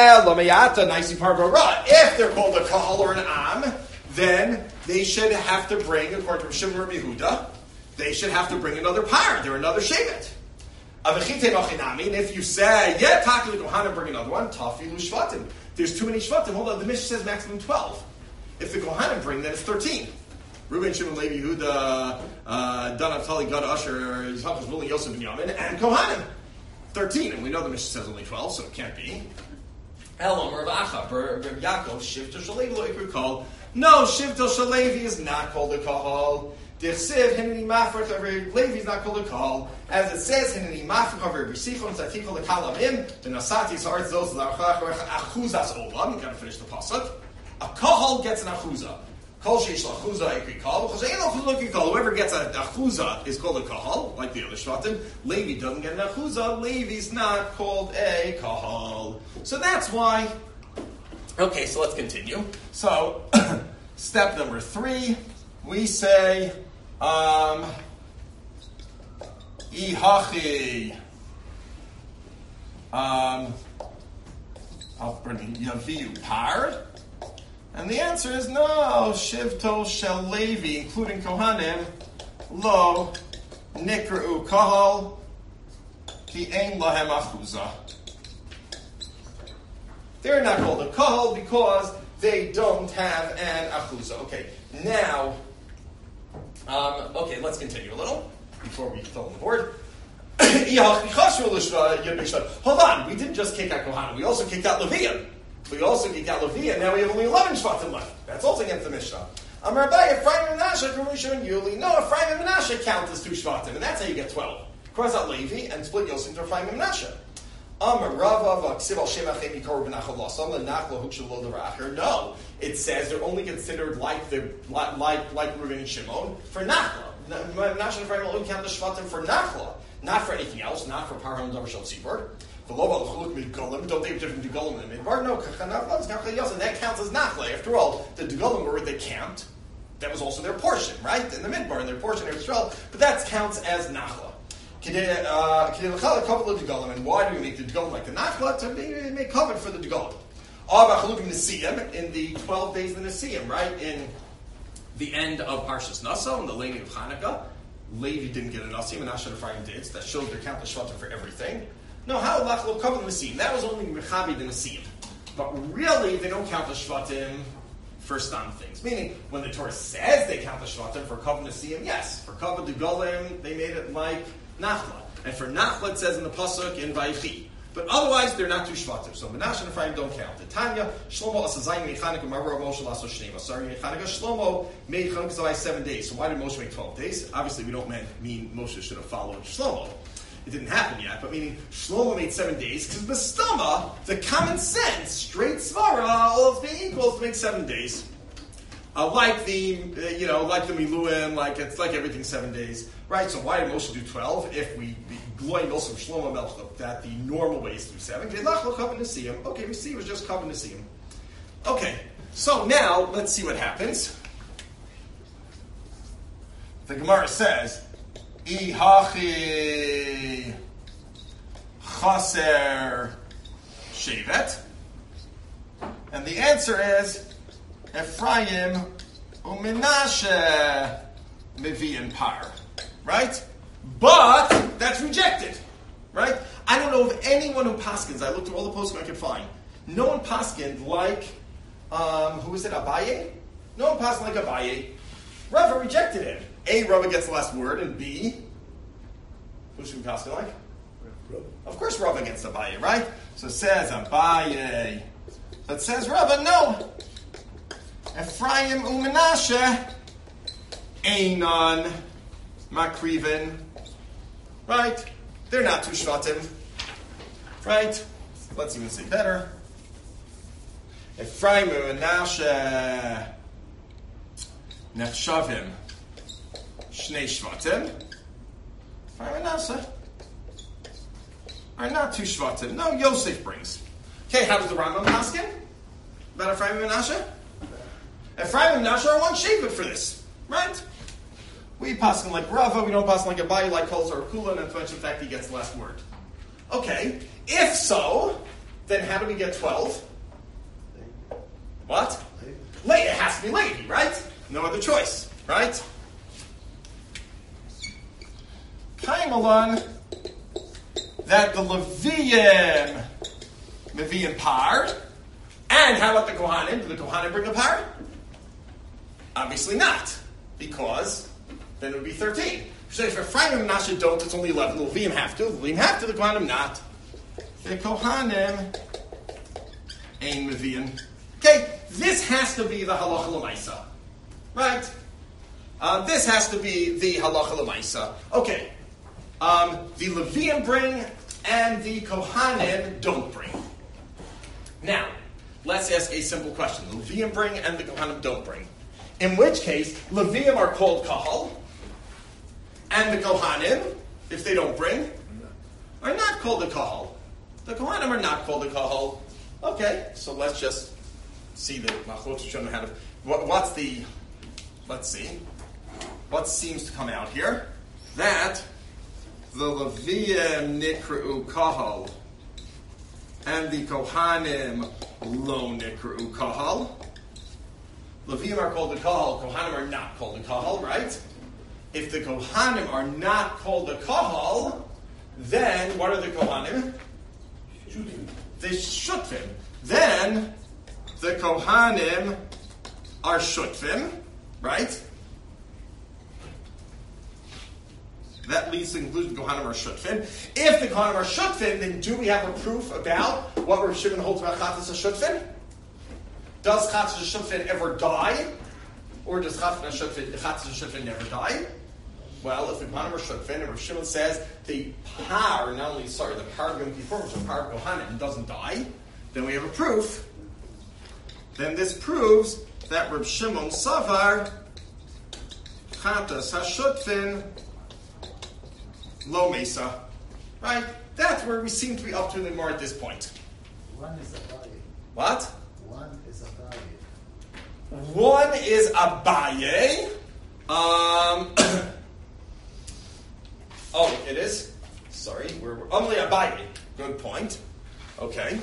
If they're called a kahal or an Am, then they should have to bring, according to Shimon Rabbi Yehuda, they should have to bring another par. They're another shevet. And if you say, yeah, Taki the Kohanim bring another one, Tafilu Shvatim. There's too many Shvatim. Hold on, the Mishnah says maximum twelve. If the Kohanim bring, then it's thirteen. Reuben, Shimon, Levi, Yehuda, uh, Dan, Naphtali, Gad, Asher, Yisachar, Zvulun, Yosef, and Yamin, and Kohanim. thirteen. And we know the Mishnah says only twelve, so it can't be. Elam, Rav Acha, Rav Yaakov, Shivto Shalevi, lo ikru kol. No, Shivto Shalevi is not called a kahal. Dichsiv, Hineni Mafrach, Levi is not called a kahal. As it says, Hineni Mafrach, Rav Yisichon, Zatichol, the Kalamim, the Nasati, Sarz, those, the Achuzas Olam. You've got to finish the pasuk. A kahal gets an achuza. Kol sheish l'achuza ikri kol. Whoever gets a achuza is called a kahal, like the other shvatim. Levi doesn't get an achuza. Levi's not called a kahal. So that's why. Okay, so let's continue. So, step number three, we say, um, ihachi. Um, I'll bring yaviu par. And the answer is no. Shivto shel Levi, including Kohanim, lo nikra'u kahal ki ein lahem achuza. They're not called a kahal because they don't have an achuza. Okay, now, um, okay, let's continue a little before we fill in the board. Hold on, we didn't just kick out Kohanim, we also kicked out Levium. We also kicked out Levi, and now we have only eleven Shvatim left. That's also against the Mishnah. Amar Abaye, Ephraim and Menashe, Rishon and Yuli. No, Ephraim and Menashe count as two Shvatim, and that's how you get twelve. Cross out Levi and split Yosef into Ephraim and Menashe. No, it says they're only considered like the like like Reuben and Shimon for Nachla. Menashe and Ephraim only count the Shvatim for Nachla, not for anything else, not for Parah and Davar Shel Tzibur. Don't they have different Degolim in the Midbar? No, and that counts as Nachla. After all, the Degolim were they camped. That was also their portion, right? In the Midbar, and their portion of Israel. But that counts as Nachla. And why do we make the Degolim like the Nachla? To make cover for the Degolim. In the twelve days of the Nesiim, right? In the end of Parshas Naso, in the Levi of Hanukkah, Levi didn't get a Nesiim, and Asher and Ephraim did. So that shows their count the Shvatim for everything. No, how Lachlo cover the Nesiim? That was only Mechabi the Nesiim. But really, they don't count the Shvatim for Stam things. Meaning, when the Torah says they count the Shvatim for Kav Nesiim, yes. For Kav Degolim, they made it like Nachla. And for Nachla, it says in the Pasuk in Vayichi. But otherwise, they're not two Shvatim. So Menashe and Ephraim don't count. The Tanya, Shlomo Asazayim made Chanukah, Maror Moshe Lasso Shnei. Sorry, made Chanukah. Shlomo made Chanukah seven days. So why did Moshe make twelve days? Obviously, we don't mean Moshe should have followed Shlomo. It didn't happen yet, but meaning Shlomo made seven days because the Stama, the common sense, straight svara, all of being equal, to make seven days. Uh, like the, uh, you know, like the Miluim, like it's like everything seven days, right? So why did Moshe do twelve? If we gloy also Shlomo Melchel that the normal way is to do seven. Okay, we see it was just Kavan Nesiim. Okay, so now let's see what happens. The Gemara says, Ihachi Chaser Shevet, and the answer is Ephraim u'Menashe Mevi'in Par, right? But that's rejected, right? I don't know of anyone who paskins. I looked at all the poskim I could find. No one paskined like um, who is it? Abaye? No one paskined like Abaye. Rava rejected him. A, Rava gets the last word, and B, who should we paskin like? Of course, Rava gets Abaye, right? So it says Abaye. So it says Rava, no. Ephraim u'Menashe Einon Makrivin. Right? They're not two Shvatim. Right? Let's even say better. Ephraim u'Menashe Nechshavim Shnei Shvatim. Ephraim and Menashe are not two Shvatim. No, Yosef brings. Okay, how does the Rambam paskin about Ephraim and Menashe? Ephraim and Menashe are one Shevet for this, right? We paskin like Rava, we don't paskin like Abaye, like Kol or Kula, and in fact he gets the last word. Okay, if so, then how do we get twelve? What? Late. It has to be Levi, right? No other choice, right? Kaimalan, that the Leviim Mevi'im Par, and how about the Kohanim? Do the Kohanim bring a par? Obviously not, because then it would be thirteen. So if Ephraim and Menashe don't, it's only eleven. The Leviim have to. The Leviim have to, the Kohanim not. The Kohanim Ein Mevi'im. Okay, this has to be the Halacha L'maisa. Right? Uh, this has to be the Halacha L'maisa. Okay. Um, the Leviim bring and the Kohanim don't bring. Now, let's ask a simple question. The Leviim bring and the Kohanim don't bring. In which case, Leviim are called Kahal, and the Kohanim, if they don't bring, are not called the Kahal. The Kohanim are not called the Kahal. Okay, so let's just see the Machlokes to show them how to. What, what's the? Let's see. What seems to come out here? That the Leviim Nikra'u Kahal and the Kohanim Lo Nikra'u Kahal. Leviim are called the Kahal, Kohanim are not called the Kahal, right? If the Kohanim are not called the Kahal, then what are the Kohanim? Shutvim. The Shutvim. Then the Kohanim are Shutvim, right? That leads to the conclusion the Kohanim are Shutvim. If the Kohanim are Shutvim, then do we have a proof about what Rav Shimon holds about Chatas HaShutvim? Does Chatas HaShutvim ever die? Or does Chatas HaShutvim never die? Well, if the Kohanim are shutfin, and Rav Shimon says the par, not only, sorry, the par of Yom Kippur, which is par of Kohanim, doesn't die, then we have a proof. Then this proves that Rav Shimon Savar, Chatas HaShutfin, Lo Mesa. Right? That's where we seem to be up to the more at this point. One is Abaye. What? One is Abaye. One is Abaye. Um, oh, it is? Sorry, we're, we're only Abaye. Good point. Okay.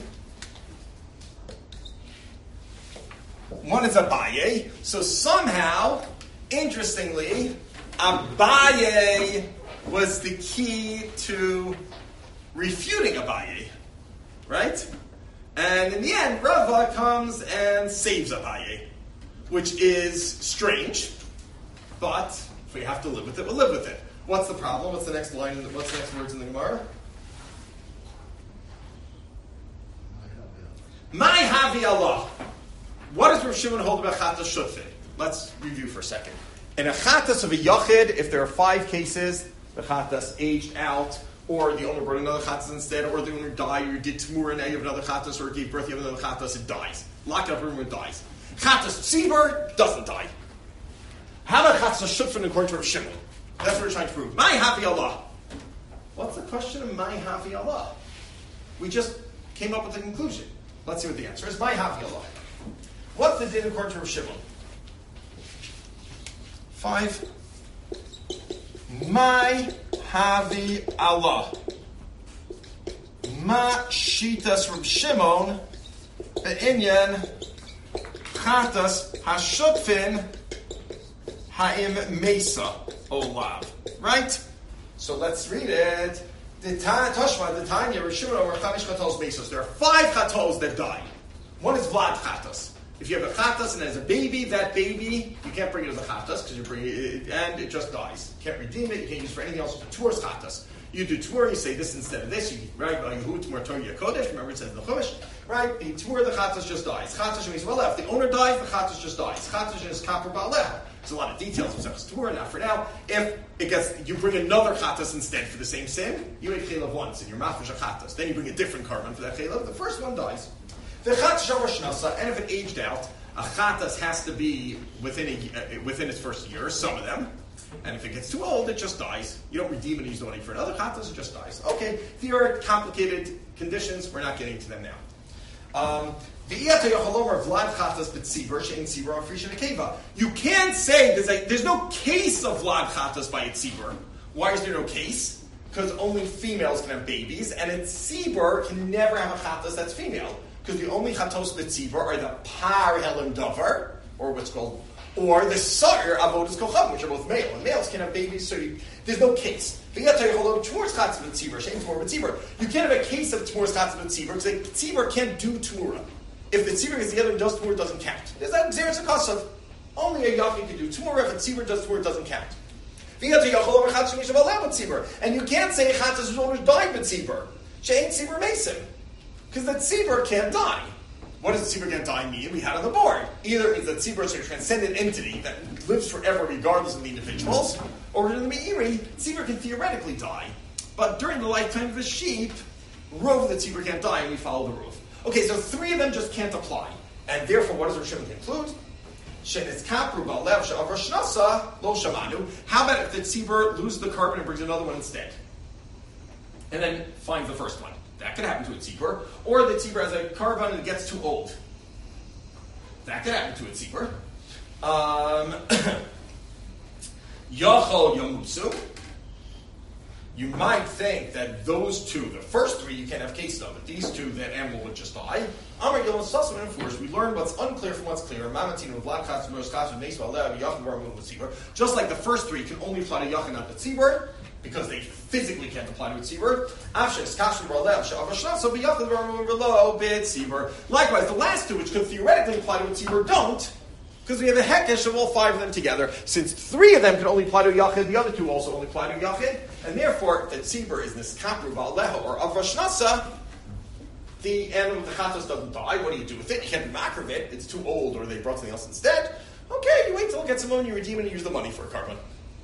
One is Abaye. So somehow, interestingly, Abaye was the key to refuting Abaye, right? And in the end, Rava comes and saves Abaye, which is strange, but if we have to live with it, we'll live with it. What's the problem? What's the next line? What's the next words in the Gemara? My Havi Allah. What does Rav Shimon hold about Chatas Shutfin? Let's review for a second. In a Chatas of a Yachid, if there are five cases, the Chatas aged out, or the owner brought another Chatas instead, or the owner died, or you did Tamur and you have another Chatas, or gave birth, you have another Chatas, it dies. Lock it up room, it dies. Chatas Tzibur doesn't die. How about Chatas Shutfin according to Rav Shimon? That's what we're trying to prove. My Havi Allah. What's the question of My Havi Allah? We just came up with the conclusion. Let's see what the answer is. My Havi Allah. What's the din according to Rav Shimon? Five. My Havi Allah. Ma Shitas Rav Shimon Be'inyan Chatas Hashutfin Ha'im Mesa Olav. Right? So let's read it. The Tashma, the Tanya, Rav Shimon over Chamish Chatos Mesos. There are five Chatos that die. One is Vlad Chatos. If you have a Chatas and it has a baby, that baby, you can't bring it as a Chatas because you bring it, and it just dies. You can't redeem it, you can't use it for anything else. It's a Tuar's Chatas. You do Tuar, you say this instead of this, you right? Yehu Tuar Torah Kodesh, remember it says in the Chumash, right? The Tuar, the Chatas just dies. Chatas means, well, if the owner dies, the Chatas just dies. Chatas is Kapar Ba'aleh. There's a lot of details of Zechus Tuar, not for now. If it gets, you bring another Chatas instead for the same sin, you ate Chelav once, and you're Mafresh a Chatas. Then you bring a different carbon for that Chelav, the first one dies. The Chatas Shavar Shnasa, and if it aged out, a Chatas has to be within a, uh, within its first year, some of them. And if it gets too old, it just dies. You don't redeem it and use the money for another Chatas, it just dies. Okay, there are complicated conditions, we're not getting into them now. Um, you can't say, there's, a, there's no case of Vlad Chatas by a tzibur. Why is there no case? Because only females can have babies, and a tzibur can never have a Chatas that's female. Because the only Chatos B'tzibur are the Par Helim Davar, or what's called, or the Sa'ir Avodas Kocham, which are both male. And males can have babies, so you, there's no case. You can't have a case of Tmur's Chatzim B'tzibur, because the Tzibur can't do Tmura. If the Tzibur is together and does Tmura, it doesn't count. There's that Xeris Akasav. Only a Yachid can do Tmura. If a Tzibur does Tmura, it doesn't count. And you can't say Chatzim whose owner died B'tzibur. She'ain Tzibur Mesim. Because the tzibur can't die. What does the tzibur can't die mean? We had on the board. Either it means that tzibur is a transcendent entity that lives forever regardless of the individuals, or in the Meiri, tzibur can theoretically die. But during the lifetime of the sheep, rove the tzibur can't die, and we follow the rove. Okay, so three of them just can't apply. And therefore, what does Rav Shimon conclude? How about if the tzibur loses the carbon and brings another one instead? And then finds the first one. That could happen to a tzibur. Or the tzibur has a carbon and it gets too old. That could happen to a tzibur. Um, Yachol Yomutsu. You might think that those two, the first three, you can't have case of, but these two, that animal would just die. Amar Yom Sasman, of course, we learn what's unclear from what's clear. Just like the first three can only apply to Yachin, not the tzibur, because they physically can't apply to a tzibur. Likewise, the last two, which could theoretically apply to a tzibur, don't, because we have a hekesh of all five of them together. Since three of them can only apply to Yachid, the other two also only apply to Yachid, and therefore, the tzibur is niskapru v'aleho or avrashnasa. The animal of the chatos doesn't die. What do you do with it? You can't be makar of it. It's too old, or they brought something else instead. Okay, you wait till it gets some money, you redeem it, and use the money for a carbon.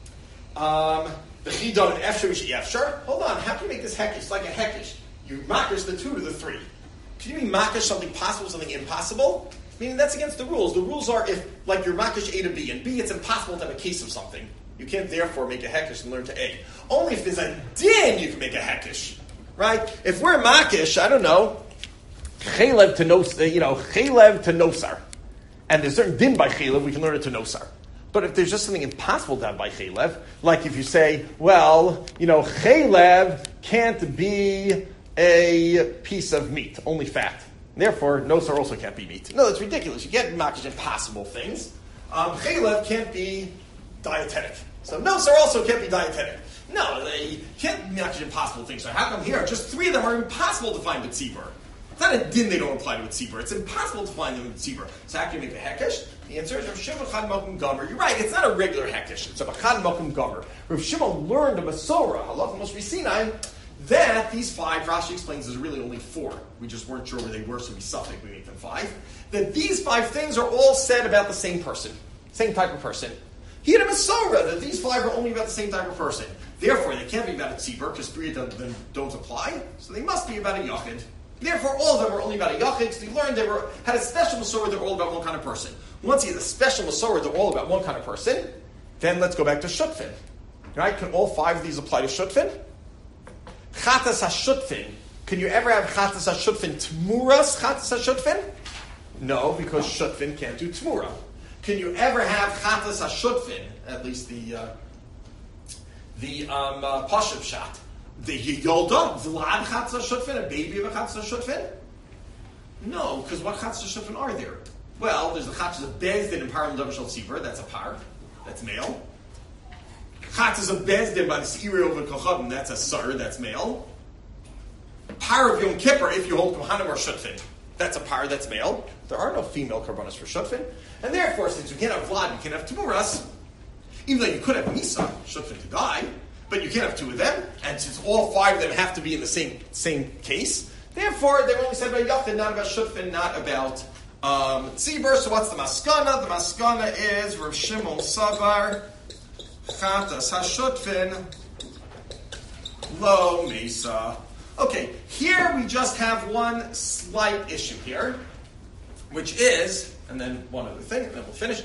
Um, the chidon and efshar efshar. Hold on, how can you make this heckish? It's like a heckish. You makish the two to the three. Can you be makish something possible, something impossible? Meaning that's against the rules. The rules are if, like, you're makish A to B, and B, it's impossible to have a case of something. You can't therefore make a heckish and learn to A. Only if there's a din, you can make a heckish, right? If we're makish, I don't know, chelev to nos, you know, chelev to nosar, and there's certain din by chelev, we can learn it to nosar. But if there's just something impossible to have by chelev, like if you say, well, you know, chelev can't be a piece of meat, only fat. Therefore, nosar also can't be meat. No, that's ridiculous. You can't makish impossible things. Um, chelev can't be dietetic. So nosar also can't be dietetic. No, they can't makish impossible things. So how come here, just three of them are impossible to find with tzibur? It's not a din they don't apply to a tzibur. It's impossible to find them with tzibur. So how can you make a hekesh? The answer is Rav Shimon Chad Mokum Gomer. You're right, it's not a regular hekesh. It's a Chad Mokum Gomer. Rav Shimon learned a Masorah, Halacha Moshe Sinai, that these five, Rashi explains there's really only four. We just weren't sure where they were, so we suffix, we make them five. That these five things are all said about the same person, same type of person. He had a Masorah that these five are only about the same type of person. Therefore, they can't be about a tzibur, because three of them don't apply, so they must be about a yachid. Therefore, all of them were only about a yachid, so he learned they were had a special Masorah, they're all about one kind of person. Once he has a special Masorah, they're all about one kind of person, then let's go back to Shutfin. Right? Can all five of these apply to Shutfin? Chatas HaShutfin. Can you ever have Chatas HaShutfin Tmuras Chatas HaShutfin? No, because Shutfin can't do Tmura. Can you ever have Chatas HaShutfin, at least the uh, the um, uh, Pashup shot, the Yolda, Vlad Chatas HaShutfin, a baby of a Chatas HaShutfin? No, because what Chatas HaShutfin are there? Well, there's the Chatas of Bezdin and Param Davashal Tzibur, that's a par, that's male. Chatas of Bezdin by the Seiri over Kochavim, that's a Sar, that's male. Par of Yom Kippur, if you hold Kohanim or Shutfin, that's a par, that's male. There are no female Karbanos for Shutfin. And therefore, since you can't have Vlad, you can't have Tmuras, even though you could have Misa, Shutfin to die, but you can't have two of them, and since all five of them have to be in the same same case, therefore, they were only said about Yachid, not about Shutfin, not about um, Tzibur. So what's the Maskana? The Maskana is Rav Shimon Savar, Chatas HaShutfin, Lo Mesa. Okay, here we just have one slight issue here, which is, and then one other thing, and then we'll finish.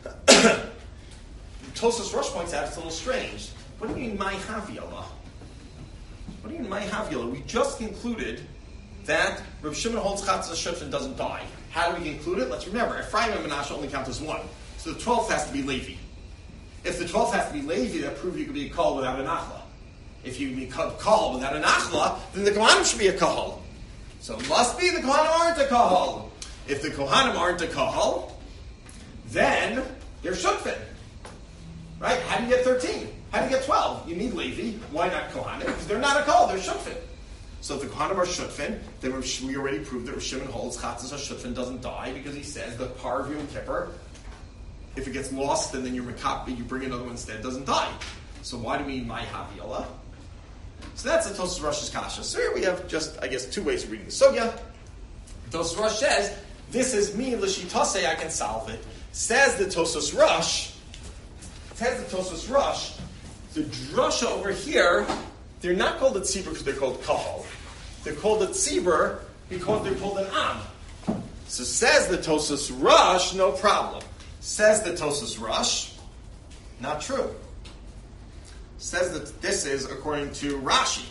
Tosas Rosh points out it's a little strange. What do you mean, my Haviola? What do you mean, my Haviola? We just concluded that Rav Shimon holds Chatzas HaShutfin doesn't die. How do we conclude it? Let's remember, Ephraim and Menashe only count as one. So the twelfth has to be Levi. If the twelfth has to be Levi, that proves you can be a Kahal without an Achla. If you be Kahal without an Achla, then the Kohanim should be a Kahal. So it must be the Kohanim aren't a Kahal. If the Kohanim aren't a Kahal, then they're Shutfin. Right? How do you get thirteen? How do you get twelve? You need Levi. Why not Kohanim? Because they're not a Kahal, they're Shutfin. So if the Kohanim are Shutfin, then we already proved that Rav Shimon holds Chatzas HaShutfin doesn't die because he says the Par of Yom Kippur, if it gets lost, then, then you you bring another one instead, doesn't die. So why do we mean my Haviola? So that's the Tosas Rosh's kasha. So here we have just, I guess, two ways of reading the Sugya. Tosas Rosh says, this is me, L'shitase, I can solve it. Says the Tosas Rosh, says the Tosas Rosh, the drasha over here, they're not called a tzibur because they're called kahal. They're called a tzibur because they're called an am. So says the Tosas Rosh, no problem. Says the Tosas Rosh, not true. Says that this is according to Rashi.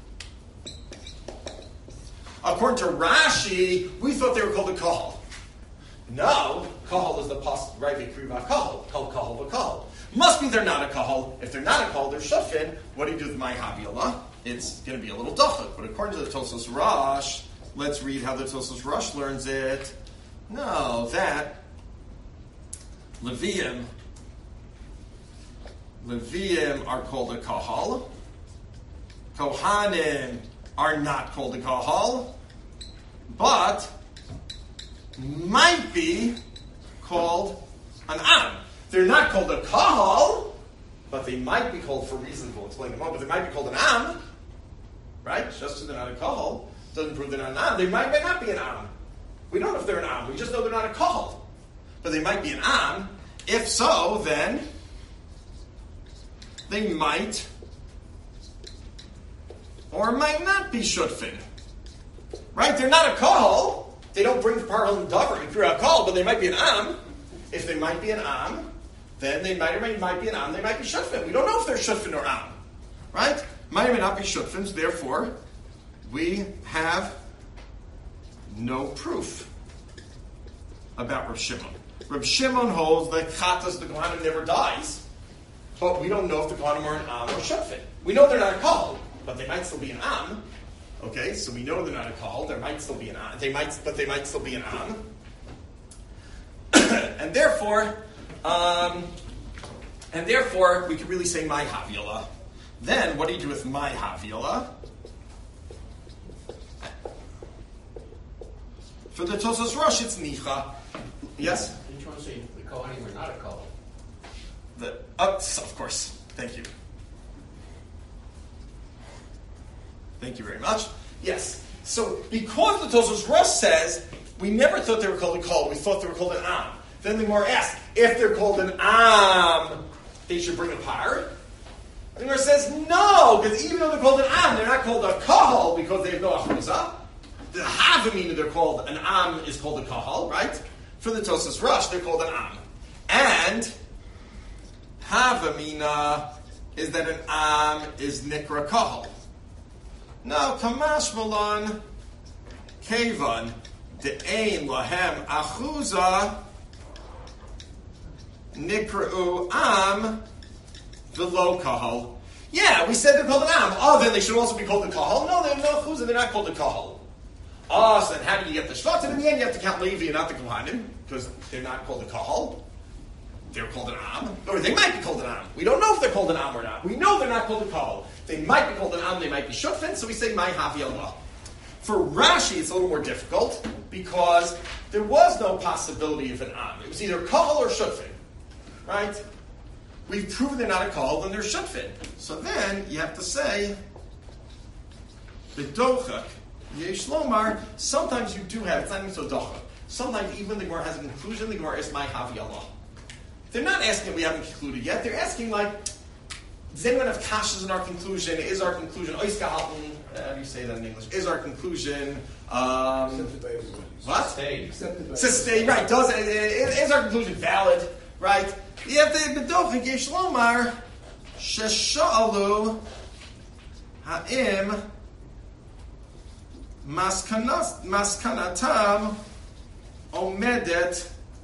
According to Rashi, we thought they were called a kahal. No, kahal is the pas right v'kriva kahal, called kahal v'kahal. Must be they're not a kahal. If they're not a kahal, they're shutfin. What do you do with my haviola? It's going to be a little dachak. But according to the Tosas Rosh, let's read how the Tosas Rosh learns it. No, that Levium, Levium are called a kahal. Kohanim are not called a kahal, but might be called an am. They're not called a kahal, but they might be called, for reasons we'll explain in a moment, but they might be called an am, right? Just because they're not a kahal doesn't prove they're not an am. They might, might not be an am. We don't know if they're an am. We just know they're not a kahal. But they might be an am. If so, then they might or might not be shutfin. Right? They're not a kahal. They don't bring parhal and davar if you're a kahal, but they might be an am. If they might be an am, then they might or might, might be an am. They might be shutfin. We don't know if they're shutfin or am. Right? Might or might not be shutfins. Therefore, we have no proof about Reb Shimon. Reb Shimon holds that chatas, the kohanim, never dies, but we don't know if the kohanim are an am or shutfin. We know they're not a kahal, but they might still be an am. Okay, so we know they're not a kahal. There might still be an am. They might, but they might still be an am. and therefore, um, and therefore, we could really say my haviola. Then, what do you do with my haviola? For the Tosas Rosh, it's nicha. Yes? Didn't you want to say the Kohanim are not a Kohen? The, uh, of course. Thank you. Thank you very much. Yes. So, because the Tosas Rosh says, we never thought they were called a Kol, we thought they were called an Am. Then the Gemara asks, if they're called an Am, they should bring a par. The Gemara says, no, because even though they're called an Am, they're not called a Kahal because they have no Achuzah. The Havamina they're called, an Am is called a Kahal, right? For the Tosas Rosh, they're called an Am. And Havamina is that an Am is Nikra Kahal. Now, Kamash Malon, Kevan, De'ain Lahem Achuza, Nikra'u Am, Velo Kahal. Yeah, we said they're called an Am. Oh, then they should also be called a Kahal? No, they have no Achuza, they're not called a Kahal. Oh, so then how do you get the Shvatim? In the end, you have to count Levi and not the Kohanim, because they're not called a Kahal. They're called an Am. Or they might be called an Am. We don't know if they're called an Am or not. We know they're not called a Kahal. They might be called an Am, they might be Shutfin, so we say my Havi Allah. For Rashi, it's a little more difficult, because there was no possibility of an Am. It was either Kahal or Shutfin. Right? We've proven they're not a Kahal, then they're Shutfin. So then, you have to say, B'dochak, Yesh Lomar, sometimes you do have, it's not even so dochak. Sometimes even the Gemara has a conclusion, the Gemara is my Havi Allah. They're not asking we haven't concluded yet. They're asking like, does anyone have kashas in our conclusion? Is our conclusion, oiska halten, uh, how do you say that in English? Is our conclusion, um, what? Sustained. Sustained, right. Does, is, is our conclusion valid? Right? You have to, b'dochik yesh lomar, shesha'alu ha'im, maskanatam omedet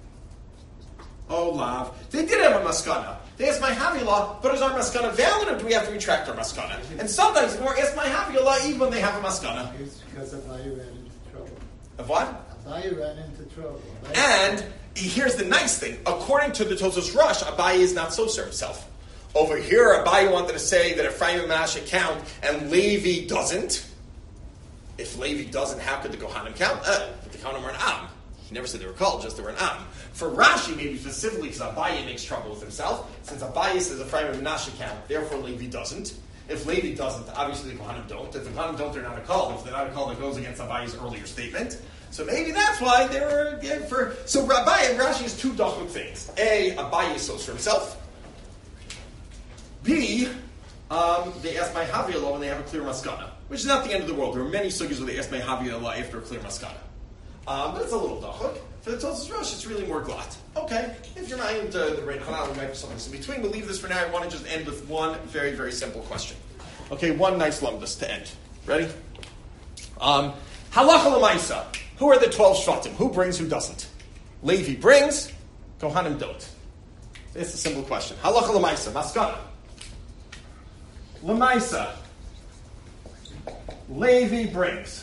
olav. They did have a maskana. They asked my Havila, but is our maskana valid or do we have to retract our maskana? And sometimes the Gemara asks my Havila even when they have a maskana. It's because Abaye ran into trouble. Of what? Abaye ran into trouble. Abaye And here's the nice thing. According to the Tosas Rosh, Abaye is not so sure himself. Over here, Abaye wanted to say that Ephraim and Manasseh count and Levi doesn't. If Levi doesn't, how could the Kohanim count? Uh, but the Kohanim are an Am. He never said they were called, just they were an Am. For Rashi, maybe specifically, because Abaye makes trouble with himself, since Abaye says Ephraim and Manasseh count, therefore Levi doesn't. If Levi doesn't, obviously the Kohanim don't. If the Kohanim don't, they're not a call. If they're not a call, it goes against Abaye's earlier statement. So maybe that's why they were, yeah, for... So Abaye and Rashi has two dachuk things. A, Abaye sows for himself. B, um, they ask my Haviyallah when they have a clear maskana, which is not the end of the world. There are many sugis where they ask my Haviyallah after a clear maskana. Um, but it's a little dachuk. For the Tosas Rosh, it's really more glot. Okay, if you're not into the Rein Chanal, we might have something in between. We'll leave this for now. I want to just end with one very, very simple question. Okay, one nice lumdus to end. Ready? Um, Halacha l'maisa. Who are the twelve shvatim? Who brings, who doesn't? Levi brings, Kohanim don't. It's a simple question. Halacha l'maisa, maskana. L'maisa. Levi brings.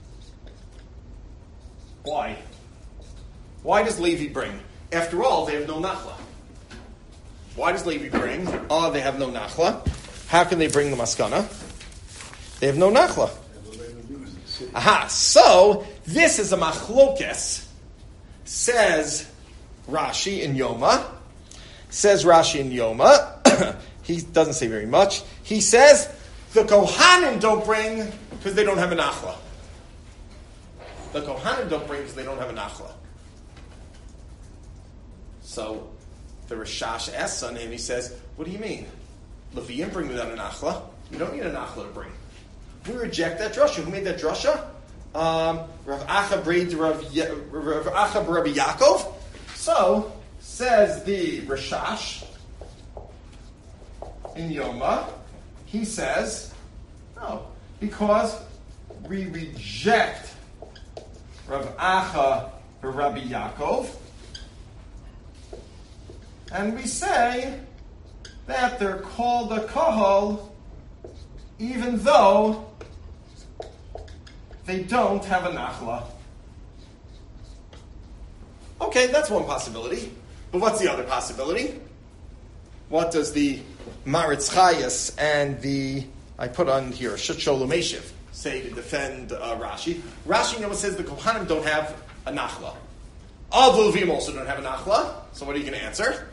Why? Why does Levi bring? After all, they have no nachla. Why does Levi bring? Oh, they have no nachla. How can they bring the maskana? They have no nachla. Aha, so this is a machlokes, says Rashi in Yoma. Says Rashi in Yoma. He doesn't say very much. He says the Kohanim don't bring because they don't have a nachla. The Kohanim don't bring because they don't have a nachla. So the Rashash asks on him, he says, what do you mean? Levium bring without an achla. You don't need an achla to bring. We reject that drasha. Who made that drasha? Um, Rav Acha Brid Rav Acha Rabbi Yaakov. So says the Rashash in Yoma. He says no, because we reject Rav Acha Rabbi Yaakov, and we say that they're called a kahal, even though they don't have a nachla. Okay, that's one possibility. But what's the other possibility? What does the Maritz Chayas and the, I put on here, Shut Meshiv, say to defend uh, Rashi? Rashi, you know, says the Kohanim don't have a nachla. All the Levim also don't have a nachla. So what are you going to answer?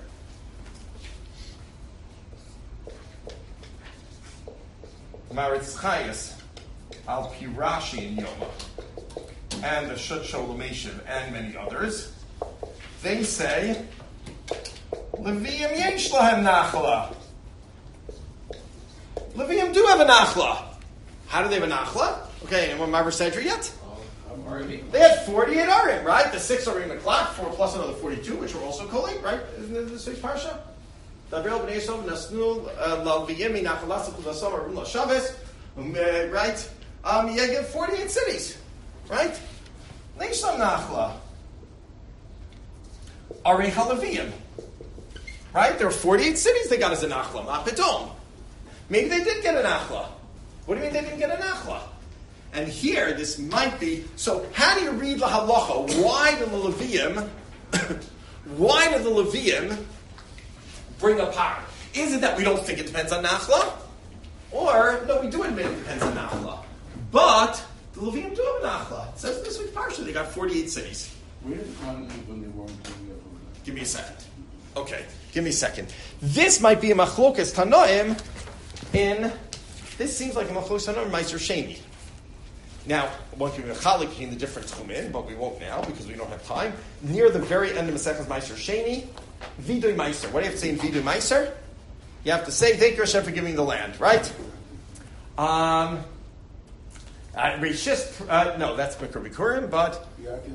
Maritz Chayas, Al Pi Rashi in Yoma, and the Shut Meshiv and many others, they say Levium yesh lahem nachla. Levium do have a nachla. How do they have a nachla? Okay, anyone Maver Sedri yet? They had forty-eight arim, right? The six arim in clock, four plus another forty-two, which were also kolim, right? Isn't it this week's parsha? Right? Um, you get forty-eight cities, right? Nesham nachla. Arei halaviyim. Right? There are forty-eight cities they got as a nachla. Ma'apidom. Maybe they did get a nachla. What do you mean they didn't get a nachla? And here, this might be, so how do you read the halacha? Why do the Leviyim, why do the Leviyim bring a par? Is it that we don't think it depends on nachla? Or, no, we do admit it depends on nachla. But, the Leviyim do have a nachla. It says this week's parsha, they got forty-eight cities. Where did Khan live when they weren't doing it? Give me a second. Okay, give me a second. This might be a machlokas tanoim in, this seems like a machlokas tanoim Meiser Sheni. Now, one can be a chalik between the different tchumin, but we won't now because we don't have time. Near the very end of Masechtas Meiser Sheni, Vidui Meiser. What do you have to say in Vidui Meiser? You have to say, thank you Hashem for giving the land, right? Um, uh, Rishis, uh, no, that's Mikra Bikurim, but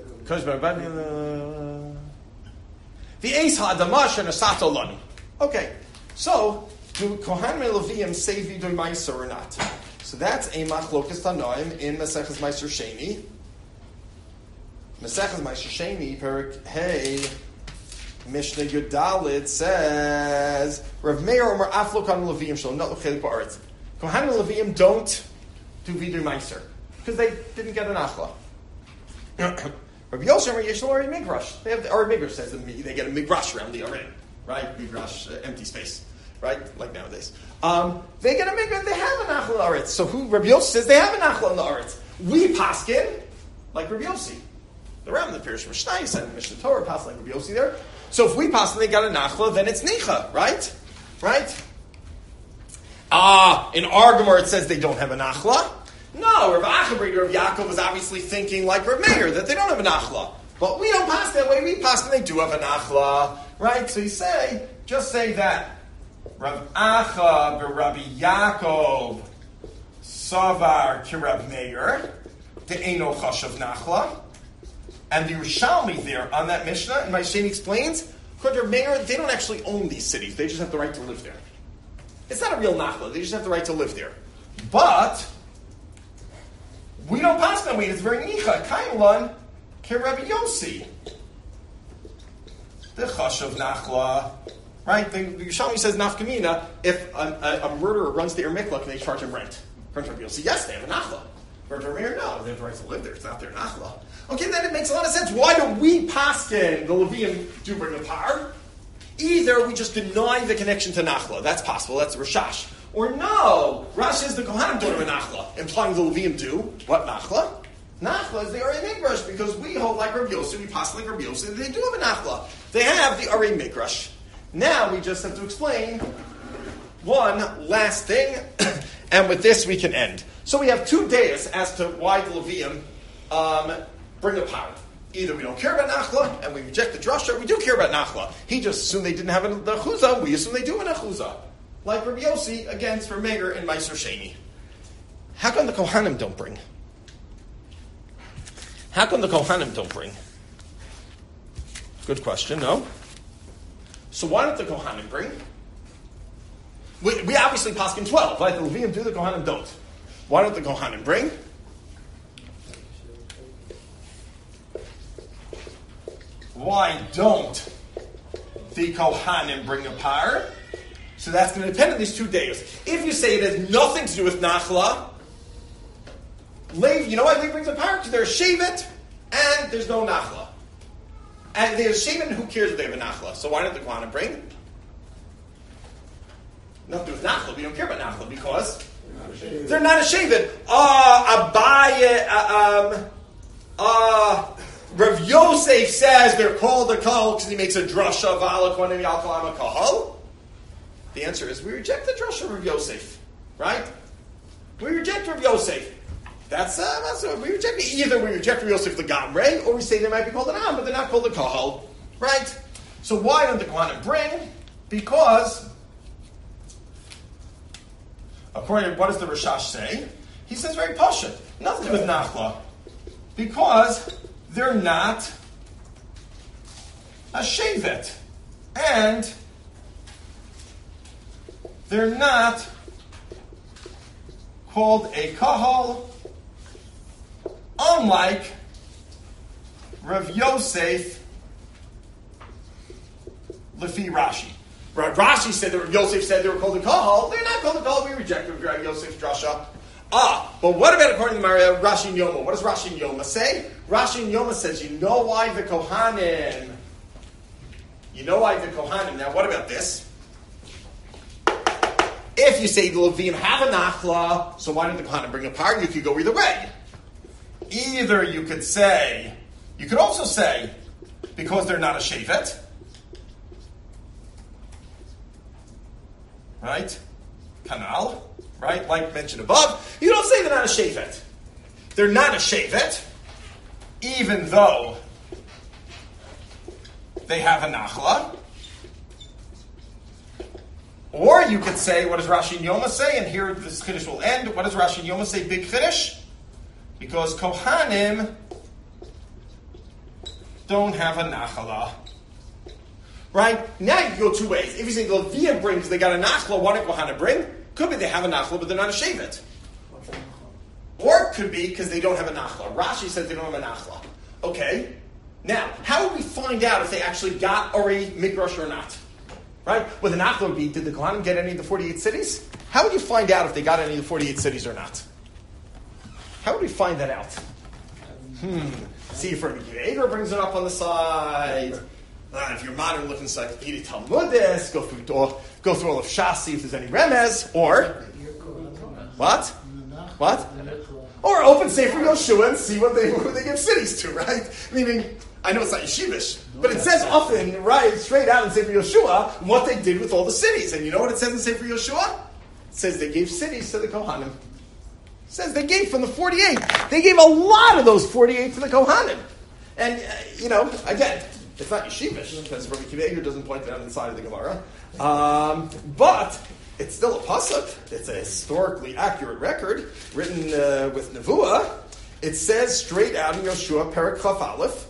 the Eis Ha'adamash and Asato Lanu. Okay, so do Kohanim and Leviyim say Vidui Meiser or not? So that's a machlokas tanoim in Maseches Meiser Sheni. Maseches Meiser Sheni, Perik Hey, Mishnah Yudalid says, Rav Meir Omer Aflo Kohanim Leviyim Shal Not L'Chelik Ba'aretz. Kohanim and Leviyim don't do Vidui Meiser because they didn't get an achla. Rabbi Yosef Omer Yesh Lo Ari Migrash. They have the Ari Migrash says they get a Migrash around the Arim, right? Migrash, uh, empty space. Right, like nowadays, um, they get a mikvah. They have an achla aretz. So who Rabbi Yossi says they have an achla in the aretz? We paskin like Rabbi Yossi. The Ram, the Pirish Mishnayos and Mishnah Torah pass like Rabbi Yossi there. So if we pass and they got an achla, then it's nicha, right? Right? Ah, in our Gemara it says they don't have an achla. No, Rav Acha Rav Yaakov was obviously thinking like Rav Meir that they don't have an achla. But we don't pass that way. We pass and they do have an achla, right? So you say, just say that. Rav Acha b'Rabbi Yaakov Savar ki Rav Meir de'eno chashav nachla, and the Yerushalmi there on that Mishnah, and my Sheni explains, according to Rav Meir, they don't actually own these cities; they just have the right to live there. It's not a real nachla; they just have the right to live there. But we don't pass that way. It's very nicha kailan ki Rabbi Yossi the chashav nachla. Right? The, the Yerushalmi says nafkamina, if a, a, a murderer runs to Ir Mikla, can they charge him rent? You'll see, yes, they have a nachla. But for Meir, no, they have the right to live there. It's not their nachla. Okay, then it makes a lot of sense. Why do we paskin, the Levium, do bring the par? Either we just deny the connection to nachla. That's possible. That's Rashash. Or no, Rashi says the Kohanim don't have a nachla, implying the Levium do. What nachla? Nachla is the Arei Migrash, because we hold like Rabbi Yossi, we pass like Rabbi Yossi, they do have a nachla. They have the Arei Migrash. Now we just have to explain one last thing, and with this we can end. So we have two days as to why the Levium um, bring a power. Either we don't care about Nachla, and we reject the drasha, or we do care about Nachla. He just assumed they didn't have a, the Chuzah, we assume they do have a Chuzah. like Rabbi Yossi against Rabbi Meir and Meiser Sheni. How come the Kohanim don't bring? How come the Kohanim don't bring? Good question, no? So why don't the Kohanim bring? We, we obviously paskin twelve, right? The Leviim do, the Kohanim don't. Why don't the Kohanim bring? Why don't the Kohanim bring a par? So that's going to depend on these two days. If you say it has nothing to do with Nachla, Lev, you know why Lev brings a par? Because there's Shevet and there's no Nachla. And there's Shevet and who cares if they have a Nachla? So why don't the Kohanim bring? Nothing to do with Nachla. We don't care about Nachla because they're not a Shevet. Uh, Abaye, uh, um, uh, Rav Yosef says they're called a kahal because he makes a drasha v'ala kohanim yal kalam a kahal. The answer is we reject the drasha of Rav Yosef, right? We reject Rav Yosef. That's uh, that's what we reject. Either we reject Rav Yosef the Gamrei, or we say they might be called an am, but they're not called a kahal, right? So why don't the Kohanim bring? Because according to what does the Rashash say? He says very pashut, nothing to do with Nachla, because they're not a shevet, and they're not called a kahal, unlike Rav Yosef Lefi Rashi. Rashi said that Rav Yosef said they were called a kahal. They're not called a kahal. We reject Rav Yosef's drasha. Ah, but what about according to Maria, Rashi and Yoma? What does Rashi and Yoma say? Rashi and Yoma says, you know why the Kohanim? You know why the Kohanim? Now, what about this? If you say the Levim have a Nachla, so why didn't the Kohanim bring a par? You could go either way. Either you could say, you could also say, because they're not a Shevet, right? Kanal. Right, like mentioned above, you don't say they're not a shevet. They're not a shevet, even though they have a nachla. Or you could say, what does Rashi and Yoma say? And here this chiddush will end. What does Rashi and Yoma say? Big chiddush, because Kohanim don't have a nachla. Right now, you can go two ways. If you say the Levim brings, they got a nachla. What did Kohanim bring? Could be they have a nachla, but they're not a shevet. Or it could be because they don't have a nachla. Rashi says they don't have a nachla. Okay. Now, how would we find out if they actually got Ori Midrash or not? Right? Well, the nachla would be, did the Kohanim get any of the forty-eight cities? How would you find out if they got any of the forty-eight cities or not? How would we find that out? Hmm. See if Rabbi Yehuda brings it up on the side. Uh, if you're modern looking encyclopedia Talmudist, go through all, go through all of Shas, see if there's any remez, or what? What? Or open Sefer Yoshua and see what they who they give cities to, right? Meaning, I know it's not yeshivish, but it says often, right, straight out in Sefer Yoshua, what they did with all the cities. And you know what it says in Sefer Yoshua? It says they gave cities to the Kohanim. It says they gave from the forty-eight. They gave a lot of those forty-eight to the Kohanim. And, uh, you know, again, it's not yeshivish, because Rabbi Kiveger doesn't point it out inside of the Gemara. Um, but it's still a pasuk. It's a historically accurate record, written uh, with Nevuah. It says straight out in Yoshua, Perek Chaf Aleph,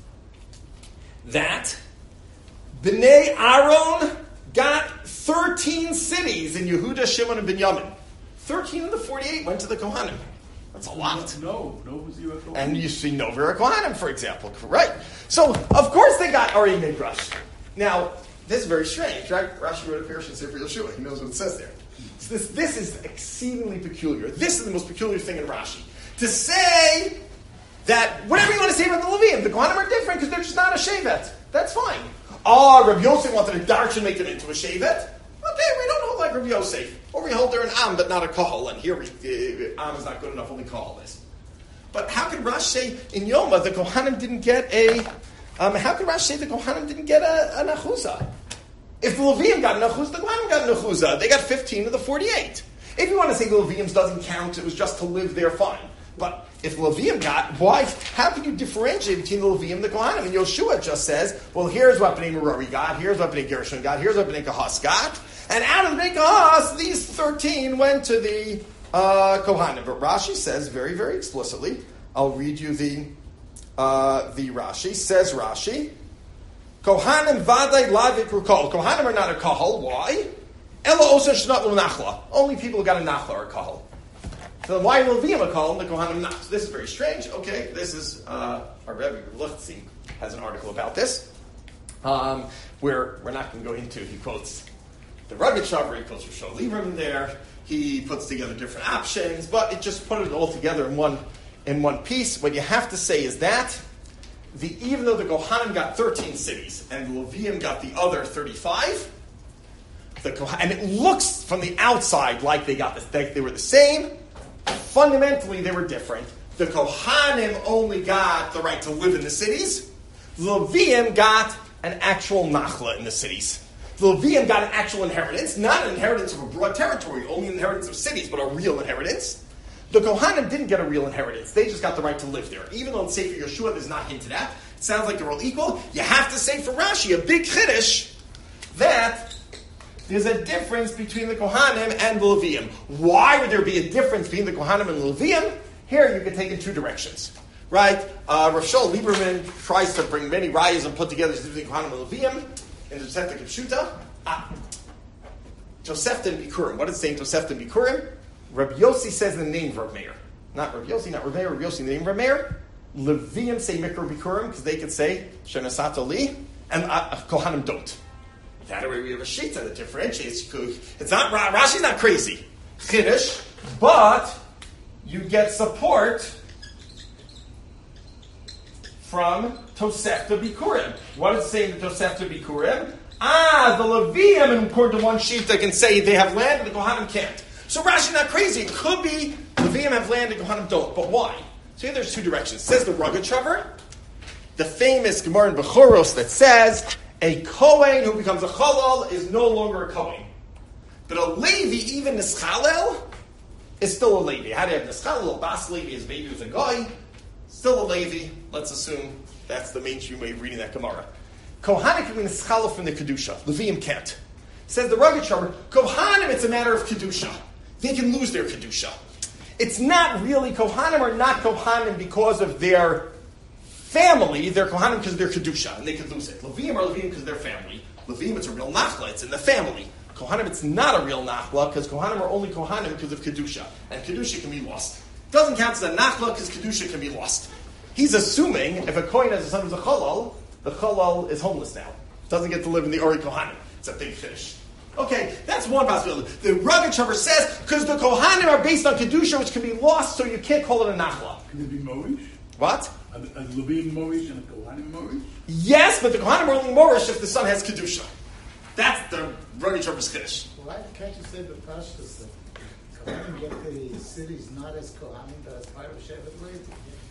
that Bnei Aaron got thirteen cities in Yehuda, Shimon, and Binyamin. thirteen of the forty-eight went to the Kohanim. That's a lot. No, no, was you a And you see Nover Kohanim, for example. Right. So, of course they got Ari Midrash. Now, this is very strange, right? Rashi wrote a parasha in Sefer Yeshua. He knows what it says there. So this, this is exceedingly peculiar. This is the most peculiar thing in Rashi. To say that whatever you want to say about the Levim, the Kohanim are different because they're just not a shevet. That's fine. Ah, Rabbi Yosef wanted a darshan make them into a shevet. Okay, we don't hold like Rabbi Yosef. Or we hold they're an am, but not a kahal. And here, we, uh, am is not good enough, only kahal is. But how can Rash say in Yoma the Kohanim didn't get a... Um, how can Rash say the Kohanim didn't get a, a nachuzah? If the Levim got a nachuzah, the Kohanim got a nachuzah. They got fifteen of the forty-eight. If you want to say the Levium doesn't count, it was just to live there, fine. But if the Levium got, why? How can you differentiate between the Levium and the Kohanim? And Yoshua just says, well, here's what Bnei Merari got, here's what Bnei Gershon got, here's what Bnei Kahas got. And out of the Bnei Kahas, these thirteen went to the uh, Kohanim. But Rashi says very, very explicitly, I'll read you the uh, the Rashi. Says Rashi, Kohanim vadai lavikru kol. Kohanim are not a kahal. Why? Ela osa shnat lo nachla. Only people who got a nachla are a kahal. So then why Levium a kahal and the Kohanim not? So this is very strange. Okay, this is uh, our Rebbe Luchtzi has an article about this. Um, where we're not going to go into. He quotes the Rugged Shavar, he quotes Roshal Lieberman there. He puts together different options, but it just put it all together in one in one piece. What you have to say is that the even though the Kohanim got thirteen cities and the Levium got the other thirty-five, the Koh- and it looks from the outside like they got this, they, they were the same. Fundamentally, they were different. The Kohanim only got the right to live in the cities. The Levium got an actual nachla in the cities. The Levium got an actual inheritance, not an inheritance of a broad territory, only an inheritance of cities, but a real inheritance. The Kohanim didn't get a real inheritance. They just got the right to live there. Even though in Sefer Yeshua there's not hinted at, it sounds like they're all equal. You have to say for Rashi, a big chiddush, that there's a difference between the Kohanim and the Levium. Why would there be a difference between the Kohanim and the Levium? Here you can take in two directions. Right? Uh, Rav Shaul Lieberman tries to bring many rayas and put together the difference between Kohanim and Levium in the Tosefta Kipshuta. Ah. Tosefta and Bikurim. What is it saying, Tosefta and Bikurim? Rabbi Yossi says in the name of Rav Meir. Not Rabbi Yossi, not Rav Meir, Rabbi Yossi in the name of Rav Meir. Levium say Mikra Bikurim because they could say Shenasato Li, and uh, Kohanim don't. That way we have a shita that differentiates. It's not, Rashi's not crazy. Chiddush, but you get support from Tosefta Bikurim. What is it saying in Tosefta Bikurim? Ah, the Levium, according to one shita, can say they have land and the Kohanim can't. So Rashi not crazy. It could be Levium have land and Kohanim don't. But why? So here there's two directions. It says the Rugged Shavar, the famous Gemara in Bechoros that says a Kohen who becomes a Chalal is no longer a Kohen. But a Levi, even Nischalel, is still a Levi. How do you have Nischalel? A Bas Levi, his baby was a Goy. Still a Levi. Let's assume that's the mainstream way of reading that Gemara. Kohanim can be Nischalel from the Kedusha. Levium can't. Says the Rugged Shavar, Kohanim, it's a matter of Kedusha. They can lose their Kedusha. It's not really, Kohanim are not Kohanim because of their family. They're Kohanim because of their Kedusha, and they can lose it. Levium are Levium because of their family. Levium, it's a real Nachla. It's in the family. Kohanim, it's not a real Nachla because Kohanim are only Kohanim because of Kedusha. And Kedusha can be lost. Doesn't count as a Nachla because Kedusha can be lost. He's assuming if a Kohen has a son who's a Chalal, the Chalal is homeless now. Doesn't get to live in the Ori Kohanim. It's a big fish. Okay, that's one possibility. The Rugged Shavar says, because the Kohanim are based on Kedusha, which can be lost, so you can't call it a Nachla. Can it be Morish? What? A Levium Morish and a Kohanim Morish? Yes, but the Kohanim are only Morish if the son has Kedusha. That's the Rugged Shavar's Kiddush. Why can't you say the Pashtus that Kohanim get the cities not as Kohanim, but as part of Shevet Levi?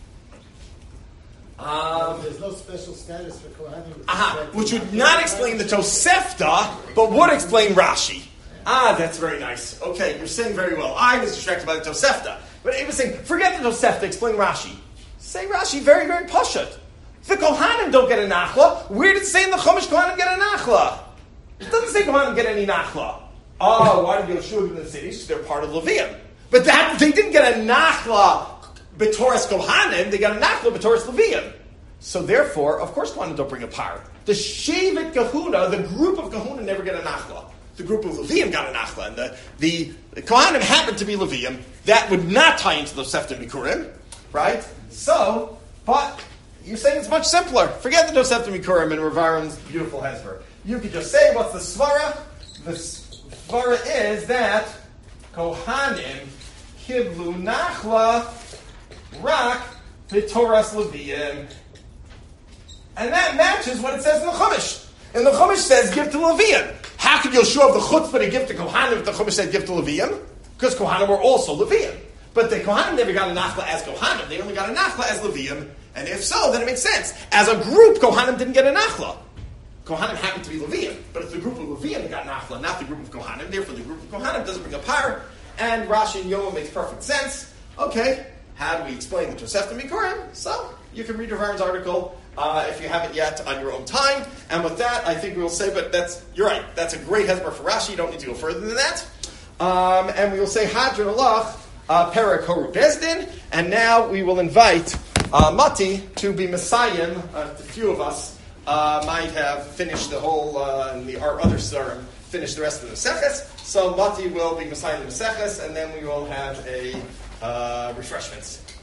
Um, There's no special status for Kohanim. aha, which would not explain the Tosefta, but would explain Rashi. Ah, that's very nice. Okay, you're saying very well. I was distracted by the Tosefta. But he was saying, forget the Tosefta, explain Rashi. Say Rashi, very, very pashut. The Kohanim don't get a Nachla. Where did it say in the Chumash Kohanim get a Nachla? It doesn't say Kohanim get any Nachla. Oh, why did Yeshua give them the cities? They're part of Levium. But that they didn't get a Nachla B'Toras Kohanim, they got a Nachla B'Toras Levium. So therefore, of course Kohanim don't bring a par. The Shevet Kahuna, the group of Kahuna never get a Nachla. The group of Levium got a Nachla. And the, the, the Kohanim happened to be Levium. That would not tie into the Tosefta Bikurim. Right? So, but you're saying it's much simpler. Forget the Tosefta Bikurim and Rav Aharon's beautiful Hezbollah. You could just say, what's the Svara? The Svara is that Kohanim Kiblu Nachla Rak B'Toras Levium. And that matches what it says in the Chumash. And the Chumash says, give to Levium. How could Yeshua have the chutzpah to give to Kohanim if the Chumash said, give to Levium? Because Kohanim were also Levium. But the Kohanim never got a Nachla as Kohanim. They only got a Nachla as Levium. And if so, then it makes sense. As a group, Kohanim didn't get a Nachla. Kohanim happened to be Levium. But it's the group of Levium that got Nachla, not the group of Kohanim. Therefore, the group of Kohanim doesn't bring a par. And Rashi and Yoma makes perfect sense. Okay, how do we explain the Tosefta Bikurim? So, you can read Rav Aharon's article uh, if you haven't yet, on your own time. And with that, I think we will say, but that's, you're right, that's a great hezbollah for Rashi. You don't need to go further than that. Um, and we will say Hadron Alach, uh, Perek Horu Bezdin. And now we will invite uh, Mati to be Messiah. Uh, a few of us uh, might have finished the whole, uh, and the, our other Surim, finished the rest of the Maseches. So Mati will be Messiah the Maseches, and then we will have a uh, refreshments.